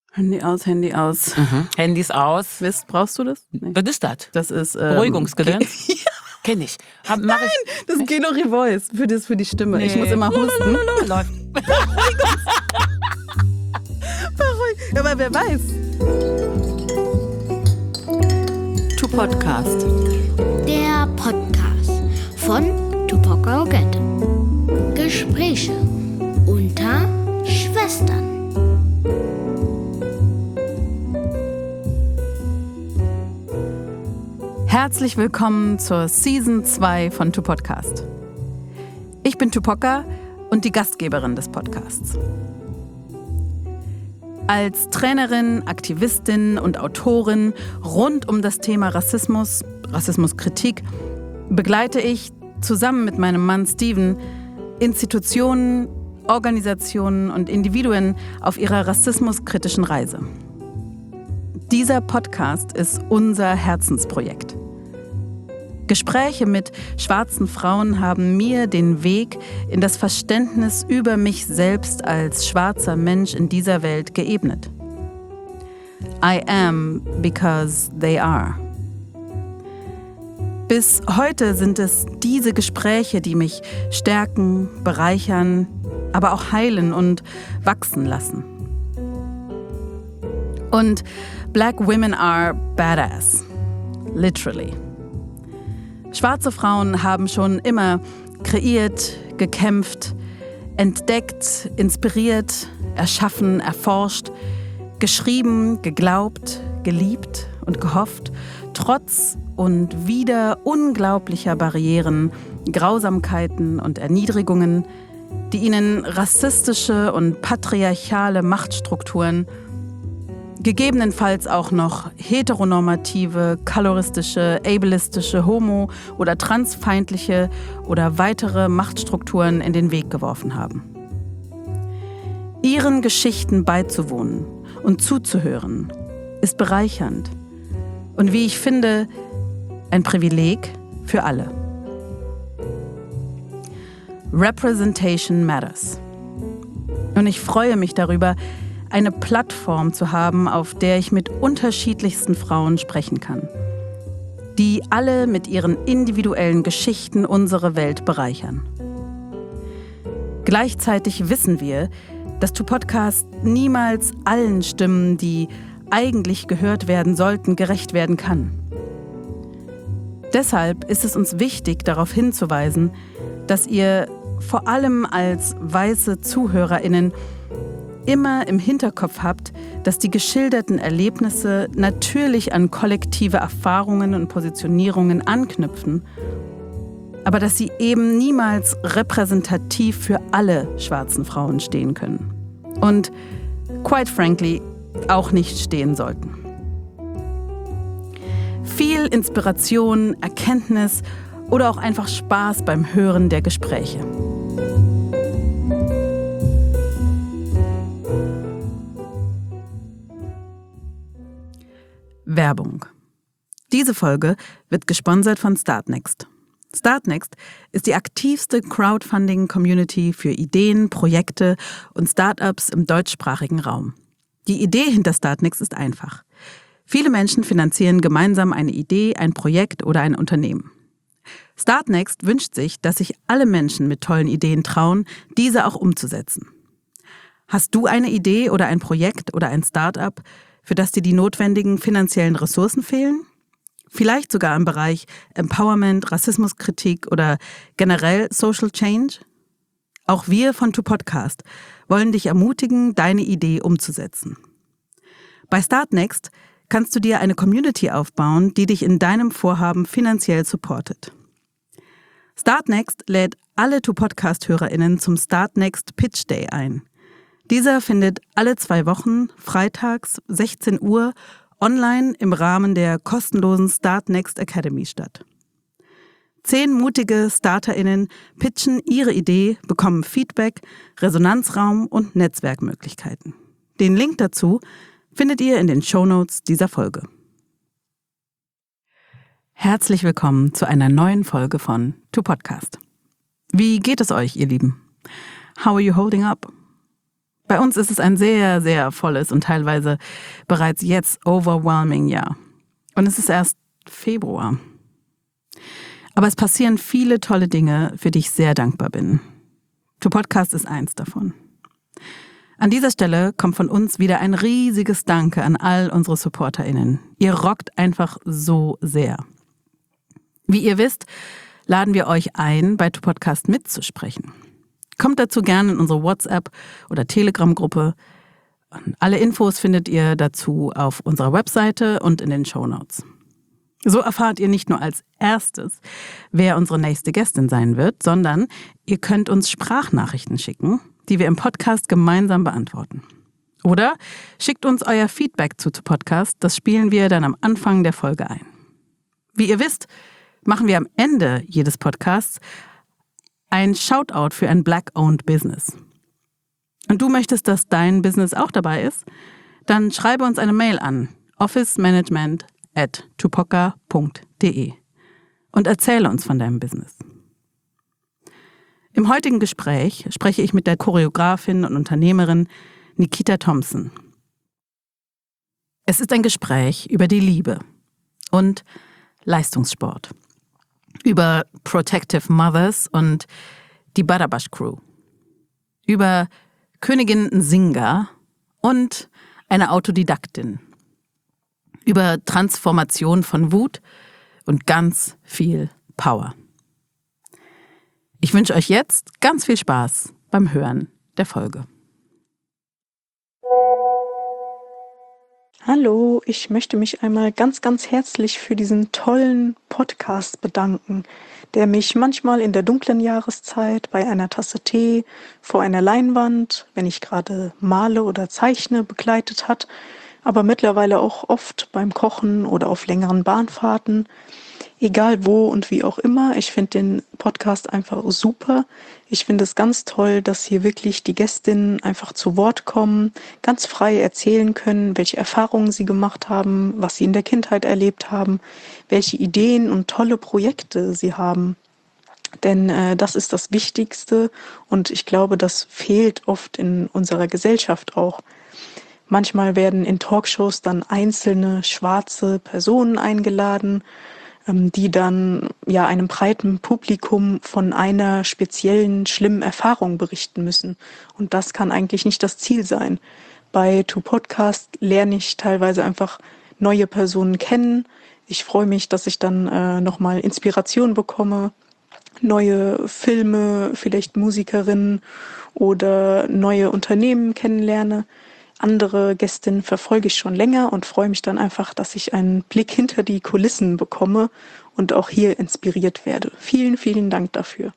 Handy aus, Handy aus. Handys aus. Brauchst du das? Nee. Was ist das? Das ist Beruhigungsgedöns? Kenn ich. Mach ich. Das ist Gelo Revoice für die Stimme. Nee. Ich muss immer husten. Läuft. Aber wer weiß. Podcast. Der Podcast von Tupoka Oget. Gespräche unter Schwestern. Herzlich willkommen zur Season 2 von Tupodcast. Ich bin Tupoka und die Gastgeberin des Podcasts. Als Trainerin, Aktivistin und Autorin rund um das Thema Rassismus, Rassismuskritik, begleite ich zusammen mit meinem Mann Steven Institutionen, Organisationen und Individuen auf ihrer rassismuskritischen Reise. Dieser Podcast ist unser Herzensprojekt. Gespräche mit schwarzen Frauen haben mir den Weg in das Verständnis über mich selbst als schwarzer Mensch in dieser Welt geebnet. I am because they are. Bis heute sind es diese Gespräche, die mich stärken, bereichern, aber auch heilen und wachsen lassen. Und Black women are badass. Literally. Schwarze Frauen haben schon immer kreiert, gekämpft, entdeckt, inspiriert, erschaffen, erforscht, geschrieben, geglaubt, geliebt und gehofft, trotz und wider unglaublicher Barrieren, Grausamkeiten und Erniedrigungen, die ihnen rassistische und patriarchale Machtstrukturen, gegebenenfalls auch noch heteronormative, kaloristische, ableistische, homo- oder transfeindliche oder weitere Machtstrukturen in den Weg geworfen haben. Ihren Geschichten beizuwohnen und zuzuhören, ist bereichernd und, wie ich finde, ein Privileg für alle. Representation matters. Und ich freue mich darüber, eine Plattform zu haben, auf der ich mit unterschiedlichsten Frauen sprechen kann, die alle mit ihren individuellen Geschichten unsere Welt bereichern. Gleichzeitig wissen wir, dass Tupodcast niemals allen Stimmen, die eigentlich gehört werden sollten, gerecht werden kann. Deshalb ist es uns wichtig, darauf hinzuweisen, dass ihr vor allem als weiße ZuhörerInnen immer im Hinterkopf habt, dass die geschilderten Erlebnisse natürlich an kollektive Erfahrungen und Positionierungen anknüpfen, aber dass sie eben niemals repräsentativ für alle schwarzen Frauen stehen können. Und, quite frankly, auch nicht stehen sollten. Viel Inspiration, Erkenntnis oder auch einfach Spaß beim Hören der Gespräche. Werbung. Diese Folge wird gesponsert von Startnext. Startnext ist die aktivste Crowdfunding-Community für Ideen, Projekte und Startups im deutschsprachigen Raum. Die Idee hinter Startnext ist einfach. Viele Menschen finanzieren gemeinsam eine Idee, ein Projekt oder ein Unternehmen. Startnext wünscht sich, dass sich alle Menschen mit tollen Ideen trauen, diese auch umzusetzen. Hast du eine Idee oder ein Projekt oder ein Startup, für das dir die notwendigen finanziellen Ressourcen fehlen? Vielleicht sogar im Bereich Empowerment, Rassismuskritik oder generell Social Change? Auch wir von Tupodcast wollen dich ermutigen, deine Idee umzusetzen. Bei Startnext kannst du dir eine Community aufbauen, die dich in deinem Vorhaben finanziell supportet. Startnext lädt alle Tupodcast-HörerInnen zum Startnext Pitch Day ein. Dieser findet alle 2 Wochen, freitags 16 Uhr, online im Rahmen der kostenlosen Startnext Academy statt. 10 mutige StarterInnen pitchen ihre Idee, bekommen Feedback, Resonanzraum und Netzwerkmöglichkeiten. Den Link dazu findet ihr in den Shownotes dieser Folge. Herzlich willkommen zu einer neuen Folge von Tupodcast. Wie geht es euch, ihr Lieben? How are you holding up? Bei uns ist es ein sehr, sehr volles und teilweise bereits jetzt overwhelming Jahr. Und es ist erst Februar. Aber es passieren viele tolle Dinge, für die ich sehr dankbar bin. TuPodcast ist eins davon. An dieser Stelle kommt von uns wieder ein riesiges Danke an all unsere SupporterInnen. Ihr rockt einfach so sehr. Wie ihr wisst, laden wir euch ein, bei TuPodcast mitzusprechen. Kommt dazu gerne in unsere WhatsApp- oder Telegram-Gruppe. Alle Infos findet ihr dazu auf unserer Webseite und in den Shownotes. So erfahrt ihr nicht nur als erstes, wer unsere nächste Gästin sein wird, sondern ihr könnt uns Sprachnachrichten schicken, die wir im Podcast gemeinsam beantworten. Oder schickt uns euer Feedback zu TuPodcast, das spielen wir dann am Anfang der Folge ein. Wie ihr wisst, machen wir am Ende jedes Podcasts ein Shoutout für ein Black-owned Business. Und du möchtest, dass dein Business auch dabei ist? Dann schreibe uns eine Mail an officemanagement@tupoka.de und erzähle uns von deinem Business. Im heutigen Gespräch spreche ich mit der Choreografin und Unternehmerin Nikita Thompson. Es ist ein Gespräch über die Liebe und Leistungssport, über Protective Mothers und die Badabash Crew, über Königin Nzinga und eine Autodidaktin, über Transformation von Wut und ganz viel Power. Ich wünsche euch jetzt ganz viel Spaß beim Hören der Folge. Hallo, ich möchte mich einmal ganz, ganz herzlich für diesen tollen Podcast bedanken, der mich manchmal in der dunklen Jahreszeit bei einer Tasse Tee, vor einer Leinwand, wenn ich gerade male oder zeichne, begleitet hat, aber mittlerweile auch oft beim Kochen oder auf längeren Bahnfahrten. Egal wo und wie auch immer, ich finde den Podcast einfach super. Ich finde es ganz toll, dass hier wirklich die Gästinnen einfach zu Wort kommen, ganz frei erzählen können, welche Erfahrungen sie gemacht haben, was sie in der Kindheit erlebt haben, welche Ideen und tolle Projekte sie haben. Denn das ist das Wichtigste und ich glaube, das fehlt oft in unserer Gesellschaft auch. Manchmal werden in Talkshows dann einzelne schwarze Personen eingeladen, die dann ja einem breiten Publikum von einer speziellen, schlimmen Erfahrung berichten müssen. Und das kann eigentlich nicht das Ziel sein. Bei TuPodcast lerne ich teilweise einfach neue Personen kennen. Ich freue mich, dass ich dann nochmal Inspiration bekomme, neue Filme, vielleicht Musikerinnen oder neue Unternehmen kennenlerne. Andere Gästinnen verfolge ich schon länger und freue mich dann einfach, dass ich einen Blick hinter die Kulissen bekomme und auch hier inspiriert werde. Vielen, vielen Dank dafür.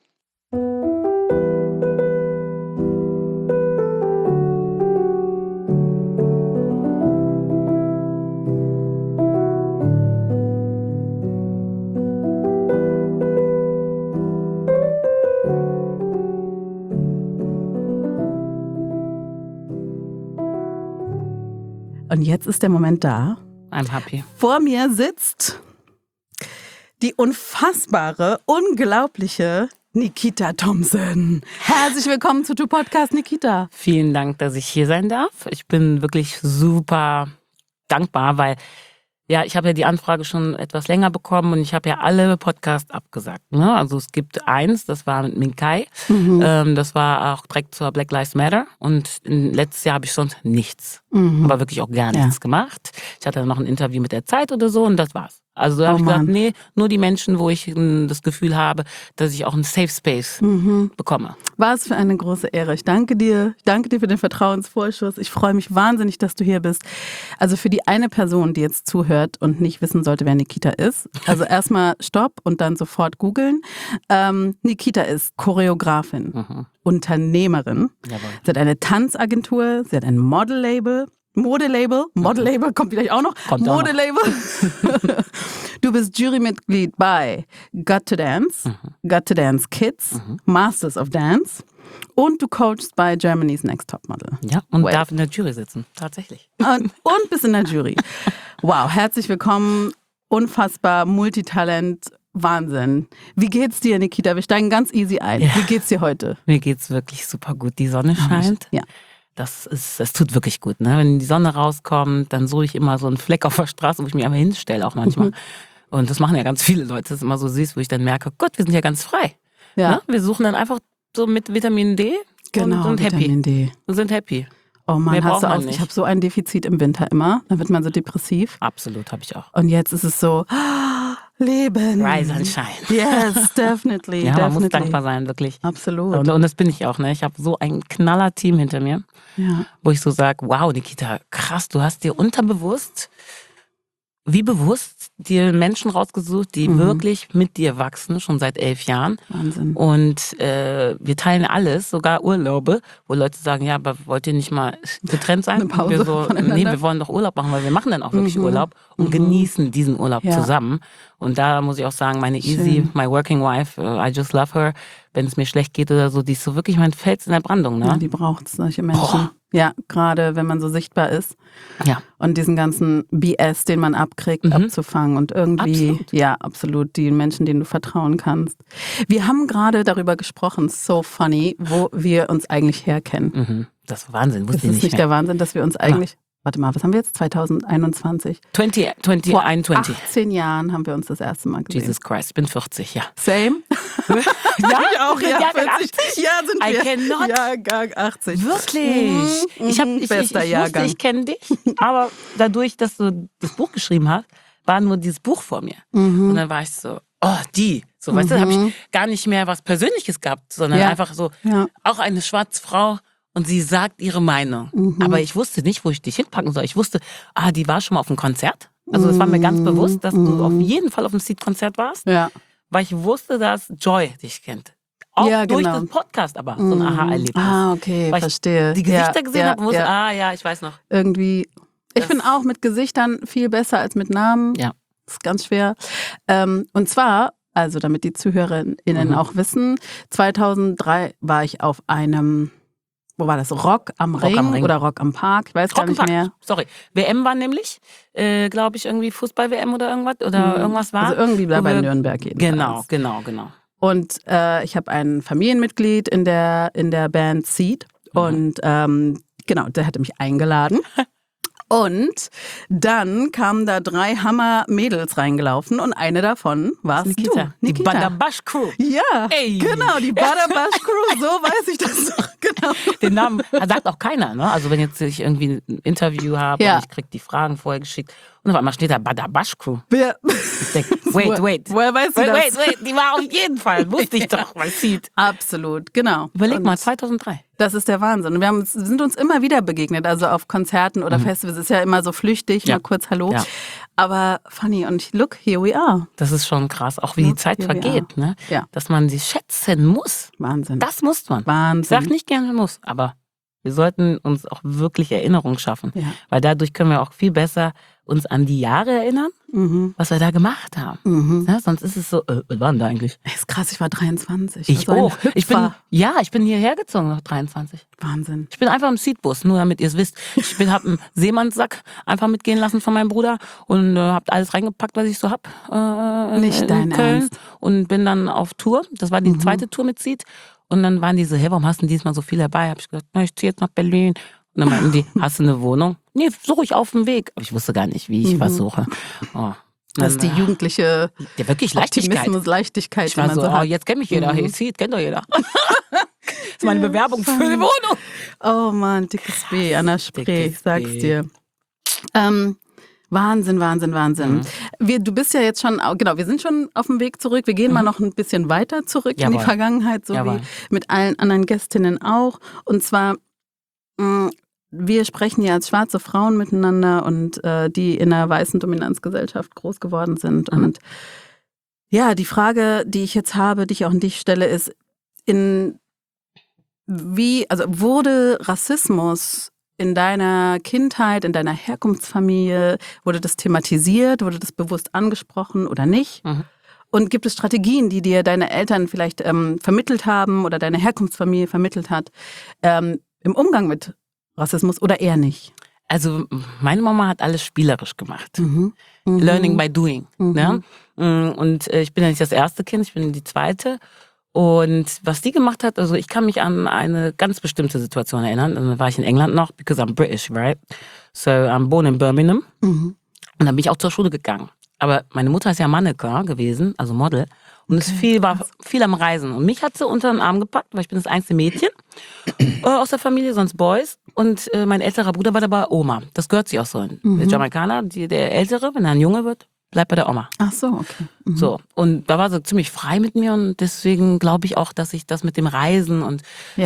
Und jetzt ist der Moment da. I'm happy. Vor mir sitzt die unfassbare, unglaubliche Nikita Thompson. Herzlich willkommen zu TuPodcast, Nikita. Vielen Dank, dass ich hier sein darf. Ich bin wirklich super dankbar, weil ja, ich habe ja die Anfrage schon etwas länger bekommen und ich habe ja alle Podcasts abgesagt. Ne? Also es gibt eins, das war mit Minkai, das war auch direkt zur Black Lives Matter und letztes Jahr habe ich sonst nichts, aber wirklich auch gar nichts gemacht. Ich hatte noch ein Interview mit der Zeit oder so und das war's. Also da habe ich gesagt, nee, nur die Menschen, wo ich das Gefühl habe, dass ich auch einen Safe Space bekomme. War es für eine große Ehre. Ich danke dir. Ich danke dir für den Vertrauensvorschuss. Ich freue mich wahnsinnig, dass du hier bist. Also für die eine Person, die jetzt zuhört und nicht wissen sollte, wer Nikita ist, also erstmal Stopp und dann sofort googeln. Nikita ist Choreografin, Unternehmerin. Jawohl. Sie hat eine Tanzagentur, sie hat ein Modelabel, Modelabel kommt vielleicht auch noch. Modelabel. Du bist Jurymitglied bei Got to Dance Kids, Masters of Dance und du coachst bei Germany's Next Topmodel. Ja, und darf in der Jury sitzen, tatsächlich. Und bist in der Jury. Wow, herzlich willkommen, unfassbar, Multitalent, Wahnsinn. Wie geht's dir, Nikita? Wir steigen ganz easy ein. Ja. Wie geht's dir heute? Mir geht's wirklich super gut. Die Sonne scheint. Ja. Das tut wirklich gut. Ne? Wenn die Sonne rauskommt, dann suche ich immer so einen Fleck auf der Straße, wo ich mich einfach hinstelle, auch manchmal. Und das machen ja ganz viele Leute. Das ist immer so süß, wo ich dann merke, Gott, wir sind ja ganz frei. Ja. Ne? Wir suchen dann einfach so mit Vitamin D und happy. Vitamin D. Wir sind happy. Oh Mann, Mehr hast braucht du man auch, nicht. ich habe so ein Defizit im Winter immer. Dann wird man so depressiv. Absolut, habe ich auch. Und jetzt ist es so, Leben. Rise and shine. Yes, definitely. Ja, man definitely. muss dankbar sein, wirklich. Absolut. Und das bin ich auch. Ne? Ich habe so ein Knaller-Team hinter mir, Ja. wo ich so sage, wow, Nikita, krass, du hast dir unterbewusst, wie bewusst, dir Menschen rausgesucht, die wirklich mit dir wachsen, schon seit 11 Jahren. Wahnsinn. Und wir teilen alles, sogar Urlaube, wo Leute sagen, ja, aber wollt ihr nicht mal getrennt sein? Eine Pause Und wir so, voneinander? nee, wir wollen doch Urlaub machen, weil wir machen dann auch wirklich Urlaub und genießen diesen Urlaub Ja. zusammen. Und da muss ich auch sagen, meine Easy, Schön. my working wife, I just love her. Wenn es mir schlecht geht oder so, die ist so wirklich mein Fels in der Brandung. Ja, Ne? die braucht solche Menschen. Boah. Ja, gerade wenn man so sichtbar ist. Ja. Und diesen ganzen BS, den man abkriegt, abzufangen und irgendwie, Absolut. ja, absolut, die Menschen, denen du vertrauen kannst. Wir haben gerade darüber gesprochen, so funny, wo wir uns eigentlich herkennen. Mhm. Das ist Wahnsinn, Das wusste ich ist nicht nicht mehr. der Wahnsinn, dass wir uns eigentlich, warte mal, was haben wir jetzt? 2021? 20, Vor 21. 18 Jahren haben wir uns das erste Mal gesehen. Jesus Christ, ich bin 40, ja. Same? Ja, Ich auch, ja, Jahrgang 40. Ja, sind I wir. cannot. Jahrgang 80. Wirklich? Ich Bester wusste, Jahrgang. ich kenne dich, aber dadurch, dass du das Buch geschrieben hast, war nur dieses Buch vor mir. Und dann war ich so, oh, die. So, weißt du, da habe ich gar nicht mehr was Persönliches gehabt, sondern Ja. einfach so, Ja. auch eine schwarze Frau und sie sagt ihre Meinung. Aber ich wusste nicht, wo ich dich hinpacken soll. Ich wusste, die war schon mal auf einem Konzert. Also es war mir ganz bewusst, dass du auf jeden Fall auf einem Seed-Konzert warst, Ja. weil ich wusste, dass Joy dich kennt. Auch Ja, durch genau. den Podcast aber, so ein Aha-Erlebnis. Ah, okay, Weil ich verstehe. die Gesichter ja, gesehen ja, habe und wusste, ja. ja, ich weiß noch. Irgendwie. Ich Das- bin auch mit Gesichtern viel besser als mit Namen. Ja. Das ist ganz schwer. Und zwar, also damit die ZuhörerInnen auch wissen, 2003 war ich auf einem, wo war das? Rock am Ring oder Rock am Park? Ich weiß gar nicht mehr. Sorry. WM war nämlich, glaube ich, irgendwie Fußball-WM oder irgendwas. Oder irgendwas war. Also irgendwie da wo bei wir- Nürnberg jedenfalls. Genau. Und ich habe ein Familienmitglied in der Band Seed. Und genau, der hatte mich eingeladen. Und dann kamen da 3 Hammer-Mädels reingelaufen und eine davon war Nikita. du. Die Badabash Crew. Ja, Ey. genau, die Badabash Crew, so weiß ich das noch, genau. Den Namen sagt auch keiner, ne? Also wenn jetzt ich irgendwie ein Interview habe Ja. und ich krieg die Fragen vorher geschickt und auf einmal steht da Badabash Crew. Wer, Ich denk, wait. woher weißt du das? Wait, die war auf jeden Fall, wusste ich doch, man sieht. Absolut, genau. Überleg Und mal, 2003. das ist der Wahnsinn. Und wir sind uns immer wieder begegnet, also auf Konzerten oder Festivals. Ist ja immer so flüchtig, Ja. mal kurz Hallo. Ja. Aber funny und look, here we are. Das ist schon krass, auch wie die Zeit here we vergeht, ne? Ja. Dass man sie schätzen muss. Wahnsinn. Das muss man. Ich Wahnsinn. sag nicht gerne muss, aber wir sollten uns auch wirklich Erinnerung schaffen. Ja. Weil dadurch können wir auch viel besser uns an die Jahre erinnern, was wir da gemacht haben. Ja, sonst ist es so, was waren da eigentlich? Ist krass, ich war 23. Ich Also ein auch. Ich bin Hüpfer. hierher gezogen nach 23. Wahnsinn. Ich bin einfach im Seedbus, nur damit ihr es wisst. Ich habe einen Seemannssack einfach mitgehen lassen von meinem Bruder und habe alles reingepackt, was ich so hab Nicht in dein Köln Ernst. und bin dann auf Tour. Das war die zweite Tour mit Seed. Und dann waren die so, hey, warum hast du denn diesmal so viel dabei? Hab ich gesagt, na, ich ziehe jetzt nach Berlin. Und dann meinten die, hast du eine Wohnung? Nee, suche ich auf dem Weg. Aber ich wusste gar nicht, wie ich was suche. Oh. Das ist die jugendliche Ja, wirklich Leichtigkeit. Optimismus, Leichtigkeit, Ich die war man so, so hat. jetzt kennt mich jeder. Hey, Seed, kennt doch jeder. Das ist meine Bewerbung für die Wohnung. Oh Mann, dickes B an der Spree, Dickes ich sag's B. dir. Wahnsinn. Du bist ja jetzt schon, genau, wir sind schon auf dem Weg zurück. Wir gehen mal noch ein bisschen weiter zurück in die Jawohl. Vergangenheit, so Jawohl. wie mit allen anderen Gästinnen auch. Und zwar, wir sprechen ja als schwarze Frauen miteinander und die in einer weißen Dominanzgesellschaft groß geworden sind. Und ja, die Frage, die ich jetzt habe, die ich auch an dich stelle, ist, wurde Rassismus in deiner Kindheit, in deiner Herkunftsfamilie, wurde das thematisiert, wurde das bewusst angesprochen oder nicht? Und gibt es Strategien, die dir deine Eltern vielleicht vermittelt haben oder deine Herkunftsfamilie vermittelt hat, im Umgang mit Rassismus oder eher nicht? Also meine Mama hat alles spielerisch gemacht. Learning by doing. Ne? Und ich bin ja nicht das erste Kind, ich bin die zweite. Und was die gemacht hat, also ich kann mich an eine ganz bestimmte Situation erinnern. Dann war ich in England noch, because I'm British, right? So I'm born in Birmingham. Und dann bin ich auch zur Schule gegangen. Aber meine Mutter ist ja Mannequin gewesen, also Model. Und war viel am Reisen. Und mich hat sie unter den Arm gepackt, weil ich bin das einzige Mädchen aus der Familie, sonst Boys. Und mein älterer Bruder war dabei Oma. Das gehört sich auch so. Der Jamaikaner, der Ältere, wenn er ein Junge wird, bleibt bei der Oma. Ach so, okay. So, und da war sie ziemlich frei mit mir und deswegen glaube ich auch, dass ich das mit dem Reisen und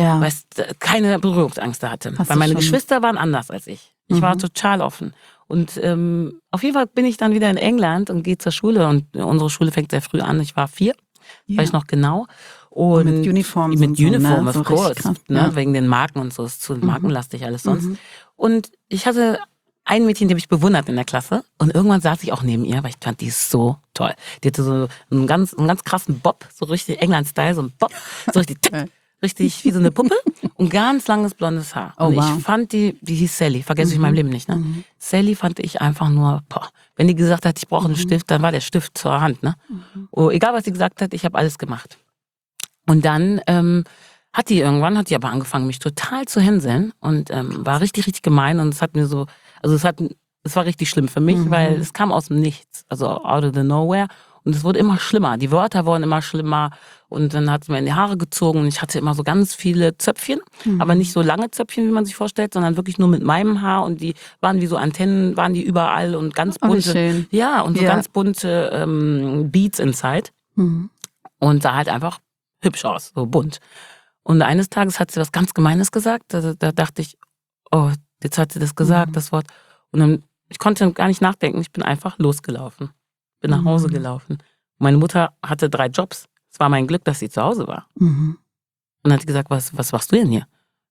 keine Berührungsangst hatte. Weil meine Geschwister waren anders als ich. Ich war total offen. Und auf jeden Fall bin ich dann wieder in England und gehe zur Schule und unsere Schule fängt sehr früh an. Ich war 4, weiß ich noch genau. Und mit Uniform. Mit Uniform, so, ne? of course. Kraft, ne? Wegen den Marken und so. Ist zu markenlastig alles sonst. Und ich hatte ein Mädchen, die mich bewundert in der Klasse. Und irgendwann saß ich auch neben ihr, weil ich fand die so toll. Die hatte so einen ganz krassen Bob, so richtig England-Style, so ein Bob, so richtig wie so eine Puppe und ganz langes blondes Haar. Und ich fand die hieß Sally, vergesse ich in meinem Leben nicht. Ne? Sally fand ich einfach nur, wenn die gesagt hat, ich brauche einen Stift, dann war der Stift zur Hand. Ne? Oh, egal, was sie gesagt hat, ich habe alles gemacht. Und dann hat die aber angefangen, mich total zu hänseln und war richtig gemein und es hat mir so, also es war richtig schlimm für mich, weil es kam aus dem Nichts, also out of the nowhere und es wurde immer schlimmer. Die Wörter wurden immer schlimmer und dann hat sie mir in die Haare gezogen und ich hatte immer so ganz viele Zöpfchen, aber nicht so lange Zöpfchen, wie man sich vorstellt, sondern wirklich nur mit meinem Haar und die waren wie so Antennen, waren die überall und ganz bunte, und so ganz bunte Beads inside und sah halt einfach hübsch aus, so bunt. Und eines Tages hat sie was ganz Gemeines gesagt. Da dachte ich, oh, jetzt hat sie das gesagt, das Wort. Und dann, ich konnte gar nicht nachdenken. Ich bin einfach losgelaufen. Bin nach Hause gelaufen. Meine Mutter hatte 3 Jobs. Es war mein Glück, dass sie zu Hause war. Und dann hat sie gesagt, was machst du denn hier?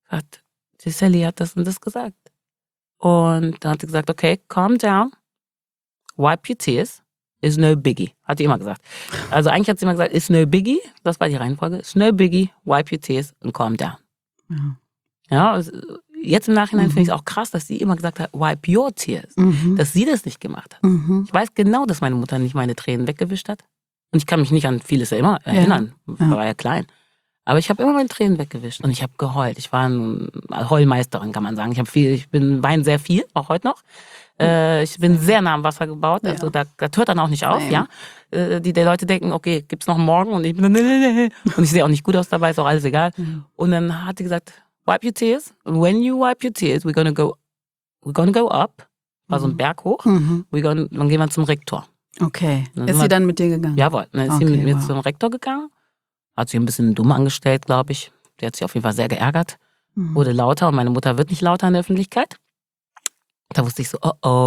Die Sally hat das und das gesagt. Und dann hat sie gesagt, okay, calm down. Wipe your tears. Is no biggie, hat sie immer gesagt. Also eigentlich hat sie immer gesagt, is no biggie, das war die Reihenfolge, is no biggie, wipe your tears and calm down. Ja, jetzt im Nachhinein finde ich es auch krass, dass sie immer gesagt hat, wipe your tears, dass sie das nicht gemacht hat. Ich weiß genau, dass meine Mutter nicht meine Tränen weggewischt hat. Und ich kann mich nicht an vieles immer erinnern, ich war ja klein. Aber ich habe immer meine Tränen weggewischt und ich habe geheult. Ich war eine Heulmeisterin, ich sagen. Ich weine sehr viel, auch heute noch. Ich bin sehr nah am Wasser gebaut, also das hört dann auch nicht auf, Die Leute denken, okay, gibt's noch morgen? Und ich bin nee. Und ich sehe auch nicht gut aus dabei, ist auch alles egal. Und dann hat sie gesagt, wipe your tears. And when you wipe your tears, we're gonna go up. War so ein Berg hoch. Dann gehen wir zum Rektor. Okay. Ist sie dann mit dir gegangen? Jawohl. Dann ist sie mit mir zum Rektor gegangen. Hat sich ein bisschen dumm angestellt, glaube ich. Der hat sich auf jeden Fall sehr geärgert. Wurde lauter und meine Mutter wird nicht lauter in der Öffentlichkeit. Da wusste ich so,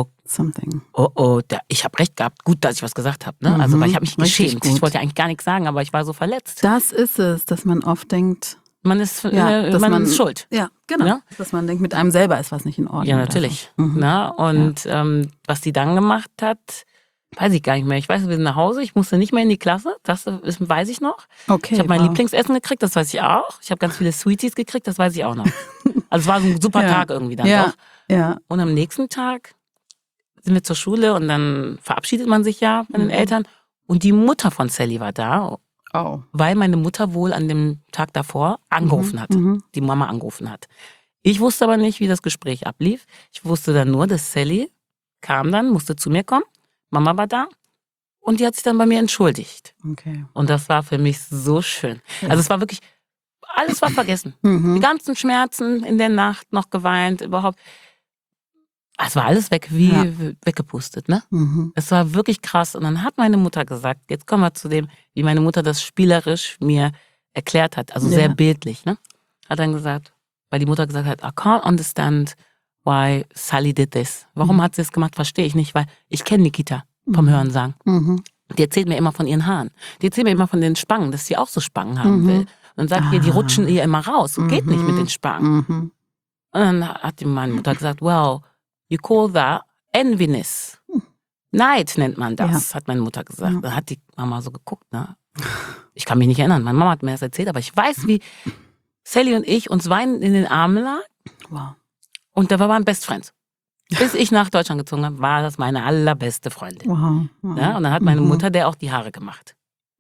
ich habe recht gehabt. Gut, dass ich was gesagt habe. Ne? Also, weil ich habe mich geschämt. Gut. Ich wollte ja eigentlich gar nichts sagen, aber ich war so verletzt. Das ist es, dass man oft denkt, man ist schuld. Ja, genau. Ja? Dass man denkt, mit einem selber ist was nicht in Ordnung. Ja, natürlich. Na? Und was die dann gemacht hat, weiß ich gar nicht mehr. Ich weiß, wir sind nach Hause, ich musste nicht mehr in die Klasse, das weiß ich noch. Okay, ich habe mein Lieblingsessen gekriegt, das weiß ich auch. Ich habe ganz viele Sweeties gekriegt, das weiß ich auch noch. Also es war so ein super Tag irgendwie dann doch. Ja. Und am nächsten Tag sind wir zur Schule und dann verabschiedet man sich ja von den Eltern. Und die Mutter von Sally war da, weil meine Mutter wohl an dem Tag davor angerufen hat, die Mama angerufen hat. Ich wusste aber nicht, wie das Gespräch ablief. Ich wusste dann nur, dass Sally kam dann, musste zu mir kommen. Mama war da und die hat sich dann bei mir entschuldigt. Okay. Und das war für mich so schön. Also es war wirklich, alles war vergessen. Die ganzen Schmerzen in der Nacht, noch geweint, überhaupt. Es war alles weg, weggepustet, ne? Es war wirklich krass. Und dann hat meine Mutter gesagt, jetzt kommen wir zu dem, wie meine Mutter das spielerisch mir erklärt hat, also sehr bildlich, ne? Hat dann gesagt, weil die Mutter gesagt hat, I can't understand why Sally did this. Warum hat sie es gemacht, verstehe ich nicht, weil ich kenne Nikita vom Hörensagen. Die erzählt mir immer von ihren Haaren. Die erzählt mir immer von den Spangen, dass sie auch so Spangen haben will. Und sagt ihr, die rutschen ihr immer raus. Geht nicht mit den Spangen. Und dann hat meine Mutter gesagt, well, you call that enviness. Neid nennt man das, hat meine Mutter gesagt. Dann hat die Mama so geguckt, ne? Ich kann mich nicht erinnern, meine Mama hat mir das erzählt, aber ich weiß, wie Sally und ich uns weinend in den Armen lagen. Wow. Und da waren Best Friends. Bis ich nach Deutschland gezogen habe, war das meine allerbeste Freundin. Wow. Ja, und dann hat meine Mutter der auch die Haare gemacht.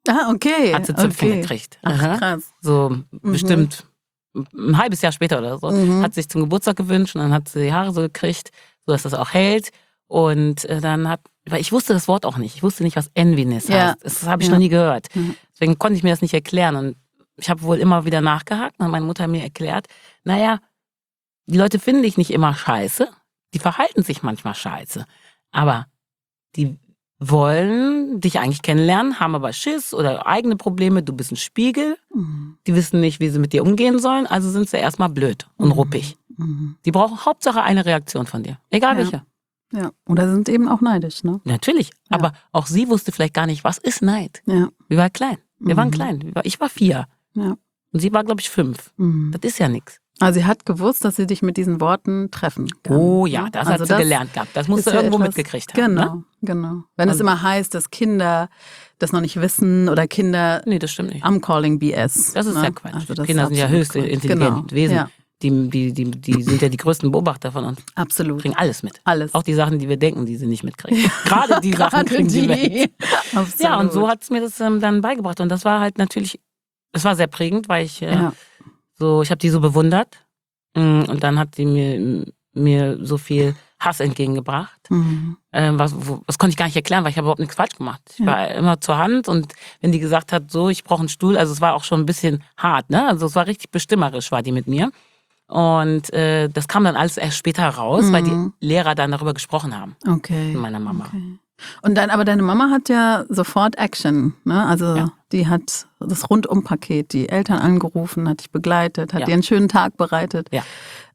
Ah, okay. Hat sie Züpfchen gekriegt. Ach, krass. So bestimmt ein halbes Jahr später oder so. Hat sich zum Geburtstag gewünscht und dann hat sie die Haare so gekriegt, sodass das auch hält. Und weil ich wusste das Wort auch nicht. Ich wusste nicht, was Enviness heißt. Das habe ich noch nie gehört. Deswegen konnte ich mir das nicht erklären. Und ich habe wohl immer wieder nachgehakt und meine Mutter mir erklärt, naja, die Leute finden dich nicht immer scheiße. Die verhalten sich manchmal scheiße. Aber die wollen dich eigentlich kennenlernen, haben aber Schiss oder eigene Probleme. Du bist ein Spiegel. Die wissen nicht, wie sie mit dir umgehen sollen. Also sind sie erstmal blöd und ruppig. Die brauchen Hauptsache eine Reaktion von dir. Egal welche. Ja, oder sind eben auch neidisch, ne? Natürlich. Ja. Aber auch sie wusste vielleicht gar nicht, was ist Neid. Ja. Wir waren klein. Wir waren klein. Ich war 4. Ja. Und sie war, glaube ich, 5. Das ist ja nichts. Also sie hat gewusst, dass sie dich mit diesen Worten treffen kann. Oh ja, das hat sie gelernt gehabt. Das musst du irgendwo mitgekriegt haben. Genau. Wenn es immer heißt, dass Kinder das noch nicht wissen oder Kinder... Nee, das stimmt nicht. I'm calling BS. Das ist ja Quatsch. Also Kinder sind ja höchst intelligente Wesen. Ja. Die sind ja die größten Beobachter von uns. Absolut. Kriegen alles mit. Alles. Auch die Sachen, die wir denken, die sie nicht mitkriegen. Gerade die Sachen kriegen sie mit. Absolut. Ja, und so hat es mir das dann beigebracht. Und das war halt natürlich, es war sehr prägend, weil ich ich habe die so bewundert. Und dann hat die mir so viel Hass entgegengebracht. Was konnte ich gar nicht erklären, weil ich habe überhaupt nichts falsch gemacht. Ich war immer zur Hand und wenn die gesagt hat, so, ich brauche einen Stuhl, also es war auch schon ein bisschen hart, ne? Also es war richtig bestimmerisch, war die mit mir. Und das kam dann alles erst später raus, weil die Lehrer dann darüber gesprochen haben. Okay. Mit meiner Mama. Okay. Und aber deine Mama hat ja sofort Action, ne? Also die hat das Rundum-Paket, die Eltern angerufen, hat dich begleitet, hat dir einen schönen Tag bereitet. Ja.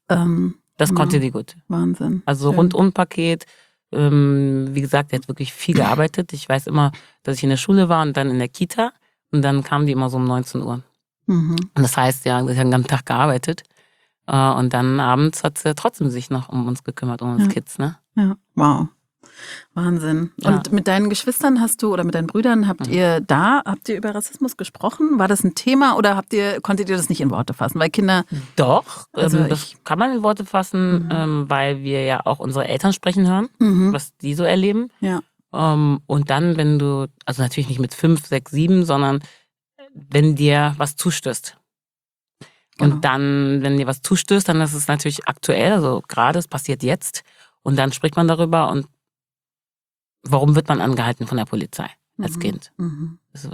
Das konnte die gut. Wahnsinn. Also Rundum-Paket. Wie gesagt, die hat wirklich viel gearbeitet. Ich weiß immer, dass ich in der Schule war und dann in der Kita. Und dann kam die immer so um 19 Uhr. Und das heißt, sie hat den ganzen Tag gearbeitet. Und dann abends hat sie trotzdem sich noch um uns gekümmert, um uns Kids, ne? Ja, wow. Wahnsinn. Und mit deinen Geschwistern oder mit deinen Brüdern habt ihr über Rassismus gesprochen? War das ein Thema oder konntet ihr das nicht in Worte fassen? Weil Kinder... Doch, das kann man in Worte fassen, weil wir ja auch unsere Eltern sprechen hören, was die so erleben. Ja. Und dann, wenn du, also natürlich nicht mit 5, 6, 7, sondern wenn dir was zustößt. Genau. Und dann, wenn dir was zustößt, dann ist es natürlich aktuell, also gerade, es passiert jetzt. Und dann spricht man darüber und warum wird man angehalten von der Polizei als Kind? Also,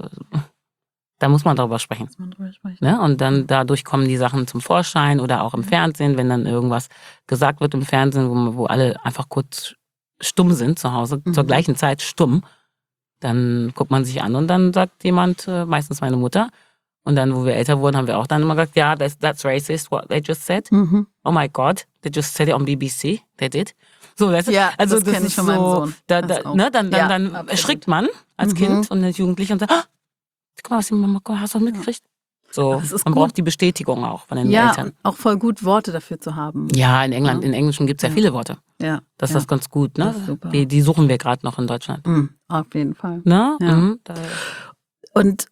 da muss man darüber sprechen. Ne? Und dann dadurch kommen die Sachen zum Vorschein oder auch im Fernsehen, wenn dann irgendwas gesagt wird im Fernsehen, wo alle einfach kurz stumm sind zu Hause, zur gleichen Zeit stumm, dann guckt man sich an und dann sagt jemand, meistens meine Mutter, und dann, wo wir älter wurden, haben wir auch dann immer gesagt, ja, that's racist, what they just said. Oh my God, they just said it on BBC, they did. So, weißt du? Ja, also das kenne ich von meinem Sohn. Dann erschrickt man als Kind und als Jugendlicher und sagt, guck mal, was die Mama, hast du das mitgekriegt? So, man braucht die Bestätigung auch von den Eltern. Ja, auch voll gut, Worte dafür zu haben. Ja, in England, in Englischen gibt es ja viele Worte. Ja. Das ist ganz gut, ne? Super. Die suchen wir gerade noch in Deutschland. Auf jeden Fall. Ne? Ja. Und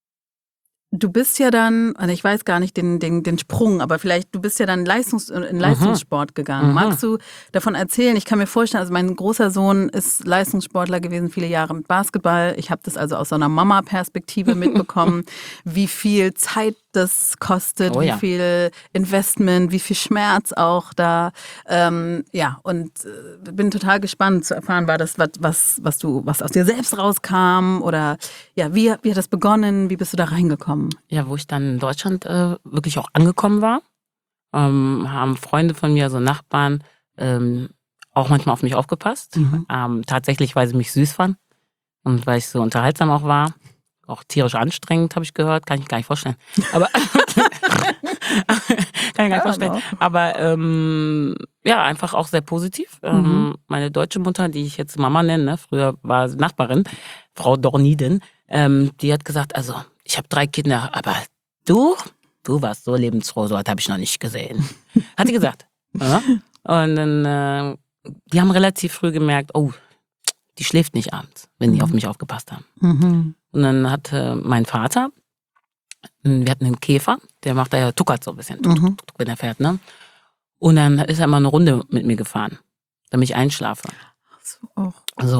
du bist ja dann, ich weiß gar nicht den Sprung, aber vielleicht, du bist ja dann in Leistungssport gegangen. Magst du davon erzählen? Ich kann mir vorstellen, also mein großer Sohn ist Leistungssportler gewesen, viele Jahre mit Basketball. Ich habe das also aus so einer Mama-Perspektive mitbekommen, wie viel Zeit das kostet, wie viel Investment, wie viel Schmerz auch da. Und bin total gespannt zu erfahren, war das was aus dir selbst rauskam oder wie hat das begonnen? Wie bist du da reingekommen? Ja, wo ich dann in Deutschland wirklich auch angekommen war, haben Freunde von mir, also Nachbarn, auch manchmal auf mich aufgepasst. Tatsächlich, weil sie mich süß fanden und weil ich so unterhaltsam auch war. Auch tierisch anstrengend, habe ich gehört. Kann ich gar nicht vorstellen. Aber kann ich gar nicht vorstellen. Aber einfach auch sehr positiv. Meine deutsche Mutter, die ich jetzt Mama nenne, ne? Früher war sie Nachbarin, Frau Dorniden, die hat gesagt, also ich habe 3 Kinder, aber du warst so lebensfroh, so was habe ich noch nicht gesehen. Hat sie gesagt. Ja? Und dann, die haben relativ früh gemerkt, oh, die schläft nicht abends, wenn die auf mich aufgepasst haben. Und dann hat mein Vater, wir hatten einen Käfer, der macht da ja tuckert so ein bisschen, wenn er fährt, ne? Und dann ist er mal eine Runde mit mir gefahren, damit ich einschlafe. Oh. So,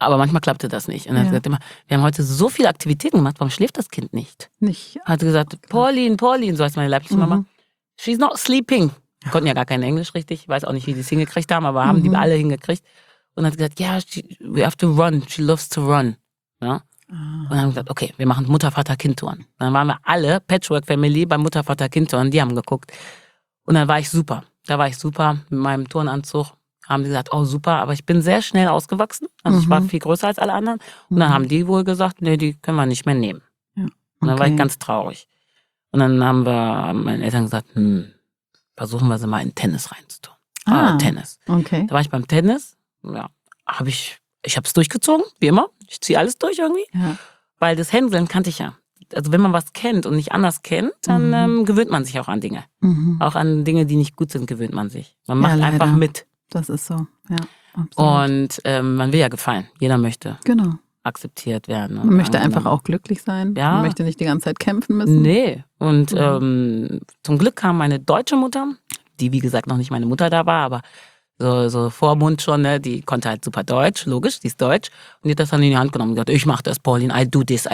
Aber manchmal klappte das nicht. Und er hat gesagt immer, wir haben heute so viele Aktivitäten gemacht, warum schläft das Kind nicht? Hat gesagt, Pauline, so heißt meine leibliche Mama, she's not sleeping. Konnten ja gar kein Englisch richtig, ich weiß auch nicht, wie die es hingekriegt haben, aber haben die alle hingekriegt. Und hat gesagt, we have to run, she loves to run. Ja? Und dann haben wir gesagt, okay, wir machen Mutter-Vater-Kind-Touren. Dann waren wir alle, Patchwork-Family, beim Mutter-Vater-Kind-Touren, die haben geguckt. Und dann war ich super. Da war ich super mit meinem Turnanzug. Haben die gesagt, oh super, aber ich bin sehr schnell ausgewachsen. Also ich war viel größer als alle anderen. Und dann haben die wohl gesagt, nee, die können wir nicht mehr nehmen. Ja. Okay. Und dann war ich ganz traurig. Und dann haben meine Eltern gesagt, versuchen wir sie mal in Tennis reinzutun. Tennis. Okay. Da war ich beim Tennis. Ja, ich habe es durchgezogen, wie immer. Ich ziehe alles durch irgendwie. Ja. Weil das Hänseln kannte ich ja. Also wenn man was kennt und nicht anders kennt, dann gewöhnt man sich auch an Dinge. Auch an Dinge, die nicht gut sind, gewöhnt man sich. Man macht einfach mit. Das ist so, ja. Absolut. Und man will ja gefallen. Jeder möchte akzeptiert werden. Man möchte einfach auch glücklich sein. Ja. Man möchte nicht die ganze Zeit kämpfen müssen. Nee. Und zum Glück kam meine deutsche Mutter, die wie gesagt noch nicht meine Mutter da war, aber so Vormund schon, ne? Die konnte halt super Deutsch, logisch, die ist Deutsch. Und die hat das dann in die Hand genommen und gesagt, ich mach das, Pauline, I do this.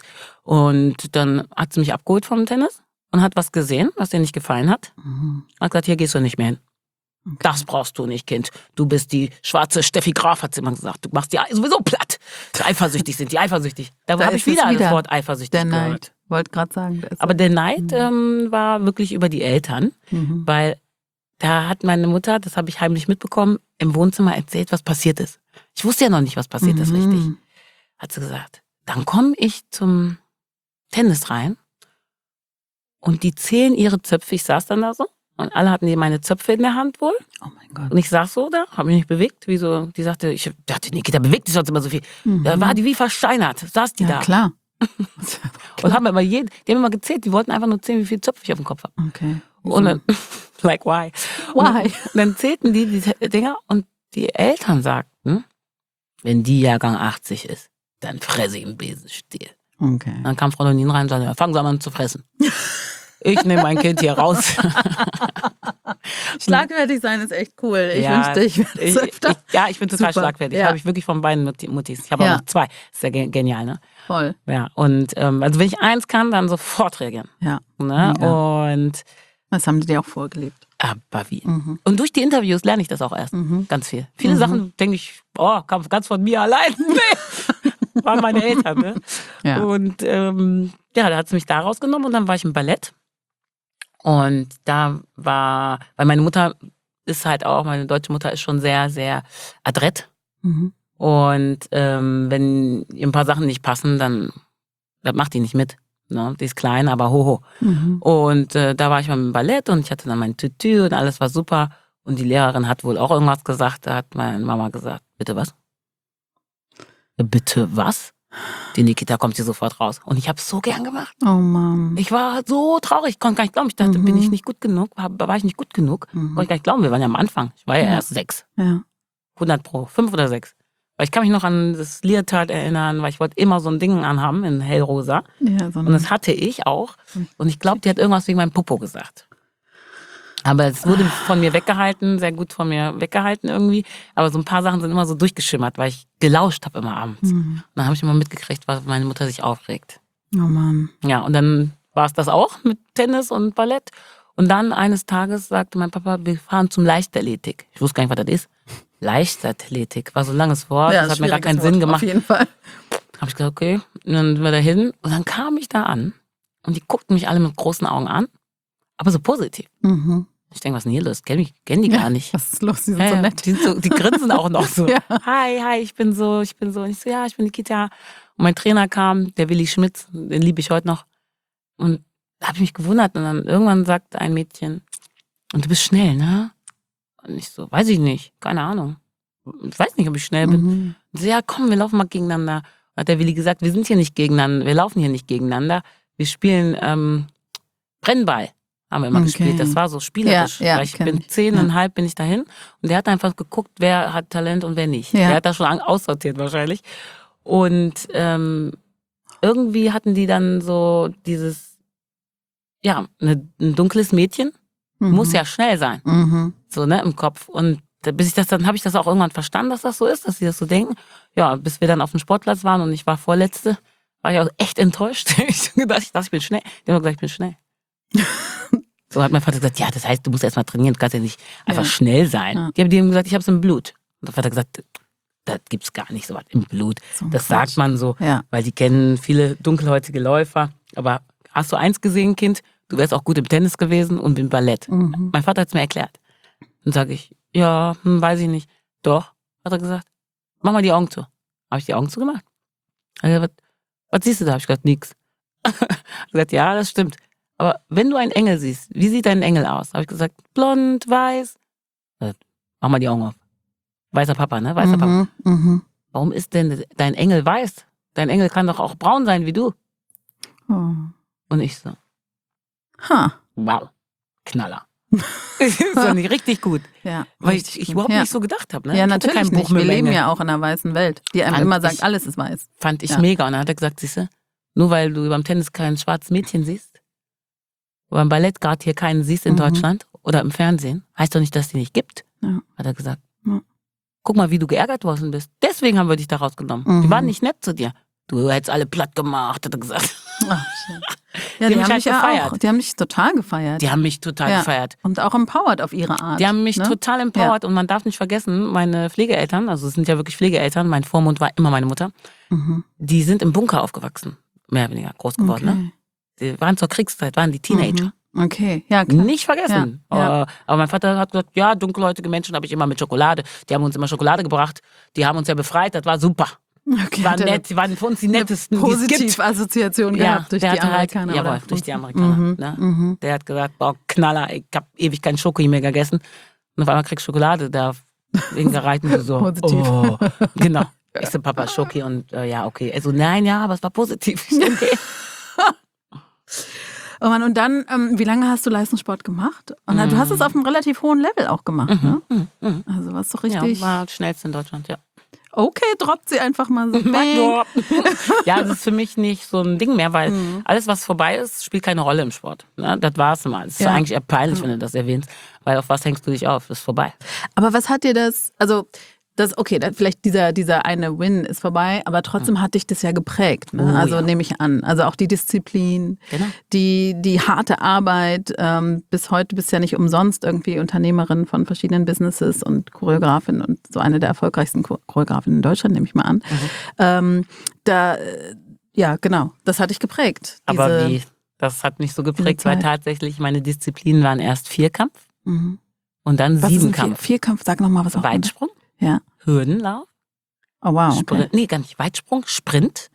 Und dann hat sie mich abgeholt vom Tennis und hat was gesehen, was ihr nicht gefallen hat. Hat gesagt, hier gehst du nicht mehr hin. Okay. Das brauchst du nicht, Kind. Du bist die schwarze Steffi Graf, hat sie immer gesagt. Du machst die sowieso platt. Eifersüchtig sind die, eifersüchtig. Da habe ich wieder das Wort eifersüchtig gehört. Der Neid. Wollte gerade sagen. Aber der Neid war wirklich über die Eltern, weil da hat meine Mutter, das habe ich heimlich mitbekommen, im Wohnzimmer erzählt, was passiert ist. Ich wusste ja noch nicht, was passiert ist, richtig. Hat sie gesagt, dann komme ich zum Tennis rein und die zählen ihre Zöpfe. Ich saß dann da so. Und alle hatten meine Zöpfe in der Hand wohl. Oh mein Gott. Und ich saß so da, habe mich nicht bewegt. Wie so, die sagte, ich dachte, Nikita bewegt sich sonst immer so viel. Da war die wie versteinert, saß die da. Ja, klar. Und haben aber die haben immer gezählt, die wollten einfach nur zählen, wie viele Zöpfe ich auf dem Kopf habe. Okay. Und dann, like why? Why? Und dann zählten die Dinger und die Eltern sagten, wenn die Jahrgang 80 ist, dann fresse ich im Besenstiel. Okay. Dann kam Frau Lonin rein und sagte, fangen Sie an zu fressen. Ich nehme mein Kind hier raus. Schlagfertig sein ist echt cool. Ich wünschte, ich wäre das öfter. Ich bin total schlagfertig. Habe ich wirklich von beiden Muttis. Ich habe auch noch 2. Ist ja genial, ne? Voll. Ja, und also wenn ich eins kann, dann sofort reagieren. Ja. Ne? Und das haben die dir auch vorgelebt. Aber wie? Und durch die Interviews lerne ich das auch erst. Ganz viel. Viele Sachen denke ich, kam ganz von mir allein. Nee. Waren meine Eltern, ne? Ja. Und da hat sie mich da rausgenommen und dann war ich im Ballett. Und da war, weil meine Mutter ist halt auch, meine deutsche Mutter ist schon sehr, sehr adrett. Und wenn ihr ein paar Sachen nicht passen, dann macht die nicht mit. Ne? Die ist klein, aber hoho. Und da war ich mal im Ballett und ich hatte dann mein Tütü und alles war super. Und die Lehrerin hat wohl auch irgendwas gesagt. Da hat meine Mama gesagt, bitte was? Bitte was? Die Nikita kommt hier sofort raus. Und ich habe es so gern gemacht. Oh Mann. Ich war so traurig, ich konnte gar nicht glauben. Ich dachte, bin ich nicht gut genug? War ich nicht gut genug? Konnte ich gar nicht glauben, wir waren ja am Anfang. Ich war ja erst 6. Ja. 100 Pro, 5 oder 6. Weil ich kann mich noch an das Leotard erinnern, weil ich wollte immer so ein Ding anhaben in hellrosa. Ja, und das hatte ich auch. Und ich glaube, die hat irgendwas wegen meinem Popo gesagt. Aber es wurde von mir weggehalten, sehr gut von mir weggehalten irgendwie. Aber so ein paar Sachen sind immer so durchgeschimmert, weil ich gelauscht habe immer abends. Und dann habe ich immer mitgekriegt, was meine Mutter sich aufregt. Oh Mann. Ja, und dann war es das auch mit Tennis und Ballett. Und dann eines Tages sagte mein Papa, wir fahren zum Leichtathletik. Ich wusste gar nicht, was das ist. Leichtathletik war so ein langes Wort, ja, das hat mir gar keinen Sinn gemacht. Auf jeden Fall. Habe ich gesagt, okay, und dann sind wir da hin. Und dann kam ich da an und die guckten mich alle mit großen Augen an, aber so positiv. Ich denke, was ist denn hier los? Kenn die gar nicht. Was ist los? Die sind so nett. Die grinsen auch noch so. Ja. Hi, ich bin so. Und ich so, ja, ich bin Nikita. Und mein Trainer kam, der Willi Schmitz, den liebe ich heute noch. Und da habe ich mich gewundert. Und dann irgendwann sagte ein Mädchen, und du bist schnell, ne? Und ich so, weiß ich nicht, keine Ahnung. Ich weiß nicht, ob ich schnell bin. Und so, ja, komm, wir laufen mal gegeneinander. Und hat der Willi gesagt, wir sind hier nicht gegeneinander, wir laufen hier nicht gegeneinander. Wir spielen Brennball. Haben wir immer gespielt. Das war so spielerisch. Ja, weil ich bin 10,5 bin ich dahin. Und der hat einfach geguckt, wer hat Talent und wer nicht. Der hat das schon aussortiert wahrscheinlich. Und irgendwie hatten die dann so dieses, ein dunkles Mädchen. Muss ja schnell sein. So, ne, im Kopf. Und Dann habe ich das auch irgendwann verstanden, dass das so ist, dass sie das so denken. Ja, bis wir dann auf dem Sportplatz waren und ich war Vorletzte, war ich auch echt enttäuscht. Ich dachte, ich bin schnell. Die haben gesagt, ich bin schnell. So hat mein Vater gesagt, ja, das heißt, du musst erst mal trainieren, du kannst ja nicht einfach schnell sein. Ja. Die haben ihm gesagt, ich habe es im Blut. Und der Vater hat gesagt, das gibt's gar nicht, so was im Blut. So das sagt man so, weil die kennen viele dunkelhäutige Läufer. Aber hast du eins gesehen, Kind? Du wärst auch gut im Tennis gewesen und im Ballett. Mhm. Mein Vater hat es mir erklärt. Dann sage ich, ja, weiß ich nicht. Doch, hat er gesagt, mach mal die Augen zu. Habe ich die Augen zugemacht? Hat er gesagt, was siehst du da? Habe ich gesagt, nix. Hat er gesagt, ja, das stimmt. Aber wenn du einen Engel siehst, wie sieht dein Engel aus? Habe ich gesagt, blond, weiß. Mach mal die Augen auf. Weißer Papa, ne? Weißer Papa. Mhm. Warum ist denn dein Engel weiß? Dein Engel kann doch auch braun sein wie du. Oh. Und ich so. Wow. Knaller. Das ist doch nicht richtig gut. Ja, weil ich überhaupt nicht so gedacht habe. Ne? Ja, natürlich nicht. Wir leben ja auch in einer weißen Welt, die einem immer sagt, alles ist weiß. Fand ich mega. Und dann hat er gesagt, siehst du, nur weil du beim Tennis kein schwarzes Mädchen siehst, oder beim Ballett gerade hier keinen siehst in Deutschland oder im Fernsehen, heißt doch nicht, dass es die nicht gibt. Ja. Hat er gesagt. Ja. Guck mal, wie du geärgert worden bist. Deswegen haben wir dich da rausgenommen. Die waren nicht nett zu dir. Du hättest alle platt gemacht, hat er gesagt. Ach, ja, die haben mich gefeiert. Auch, die haben mich total gefeiert. Die haben mich total gefeiert. Und auch empowered auf ihre Art. Die haben mich total empowered. Und man darf nicht vergessen, meine Pflegeeltern, also es sind ja wirklich Pflegeeltern, mein Vormund war immer meine Mutter, die sind im Bunker aufgewachsen. Mehr oder weniger groß geworden. Ne? Die waren zur Kriegszeit, waren die Teenager. Okay, ja klar. Nicht vergessen. Ja. Aber mein Vater hat gesagt, ja, dunkelhäutige Menschen habe ich immer mit Schokolade. Die haben uns immer Schokolade gebracht. Die haben uns ja befreit, das war super. Okay, war nett, die waren für uns die nettesten, die es gibt. Positive Assoziation gehabt durch die Amerikaner. Halt, jawohl, durch die Amerikaner. Ne? Der hat gesagt, boah, Knaller, ich habe ewig keinen Schoki mehr gegessen. Und auf einmal kriegst du Schokolade, da wegen gereiten so. Positiv. Oh, genau. Ich so, Papa, Schoki und ja, okay. Also nein, ja, aber es war positiv. Okay. Oh Mann, und dann, wie lange hast du Leistungssport gemacht? Und du hast es auf einem relativ hohen Level auch gemacht, ne? Also warst du richtig... Ja, war schnellst in Deutschland, ja. Okay, droppt sie einfach mal so. Ja, das ist für mich nicht so ein Ding mehr, weil alles, was vorbei ist, spielt keine Rolle im Sport. Ne? Das war's mal. Es ist eigentlich eher peinlich, wenn du das erwähnst, weil auf was hängst du dich auf? Das ist vorbei. Aber was hat dir das, also okay, vielleicht dieser eine Win ist vorbei, aber trotzdem hat dich das ja geprägt. Ne? Also nehme ich an. Also auch die Disziplin, die harte Arbeit. Bis heute bist du ja nicht umsonst irgendwie Unternehmerin von verschiedenen Businesses und Choreografin und so eine der erfolgreichsten Choreografinnen in Deutschland, nehme ich mal an. Ja, genau, das hat dich geprägt. Aber wie? Das hat mich so geprägt, weil tatsächlich meine Disziplinen waren erst Vierkampf und dann Siebenkampf. Vierkampf, sag nochmal was auch. Weitsprung. Ja. Hürdenlauf. Oh wow. Okay. Nee, gar nicht. Weitsprung, Sprint.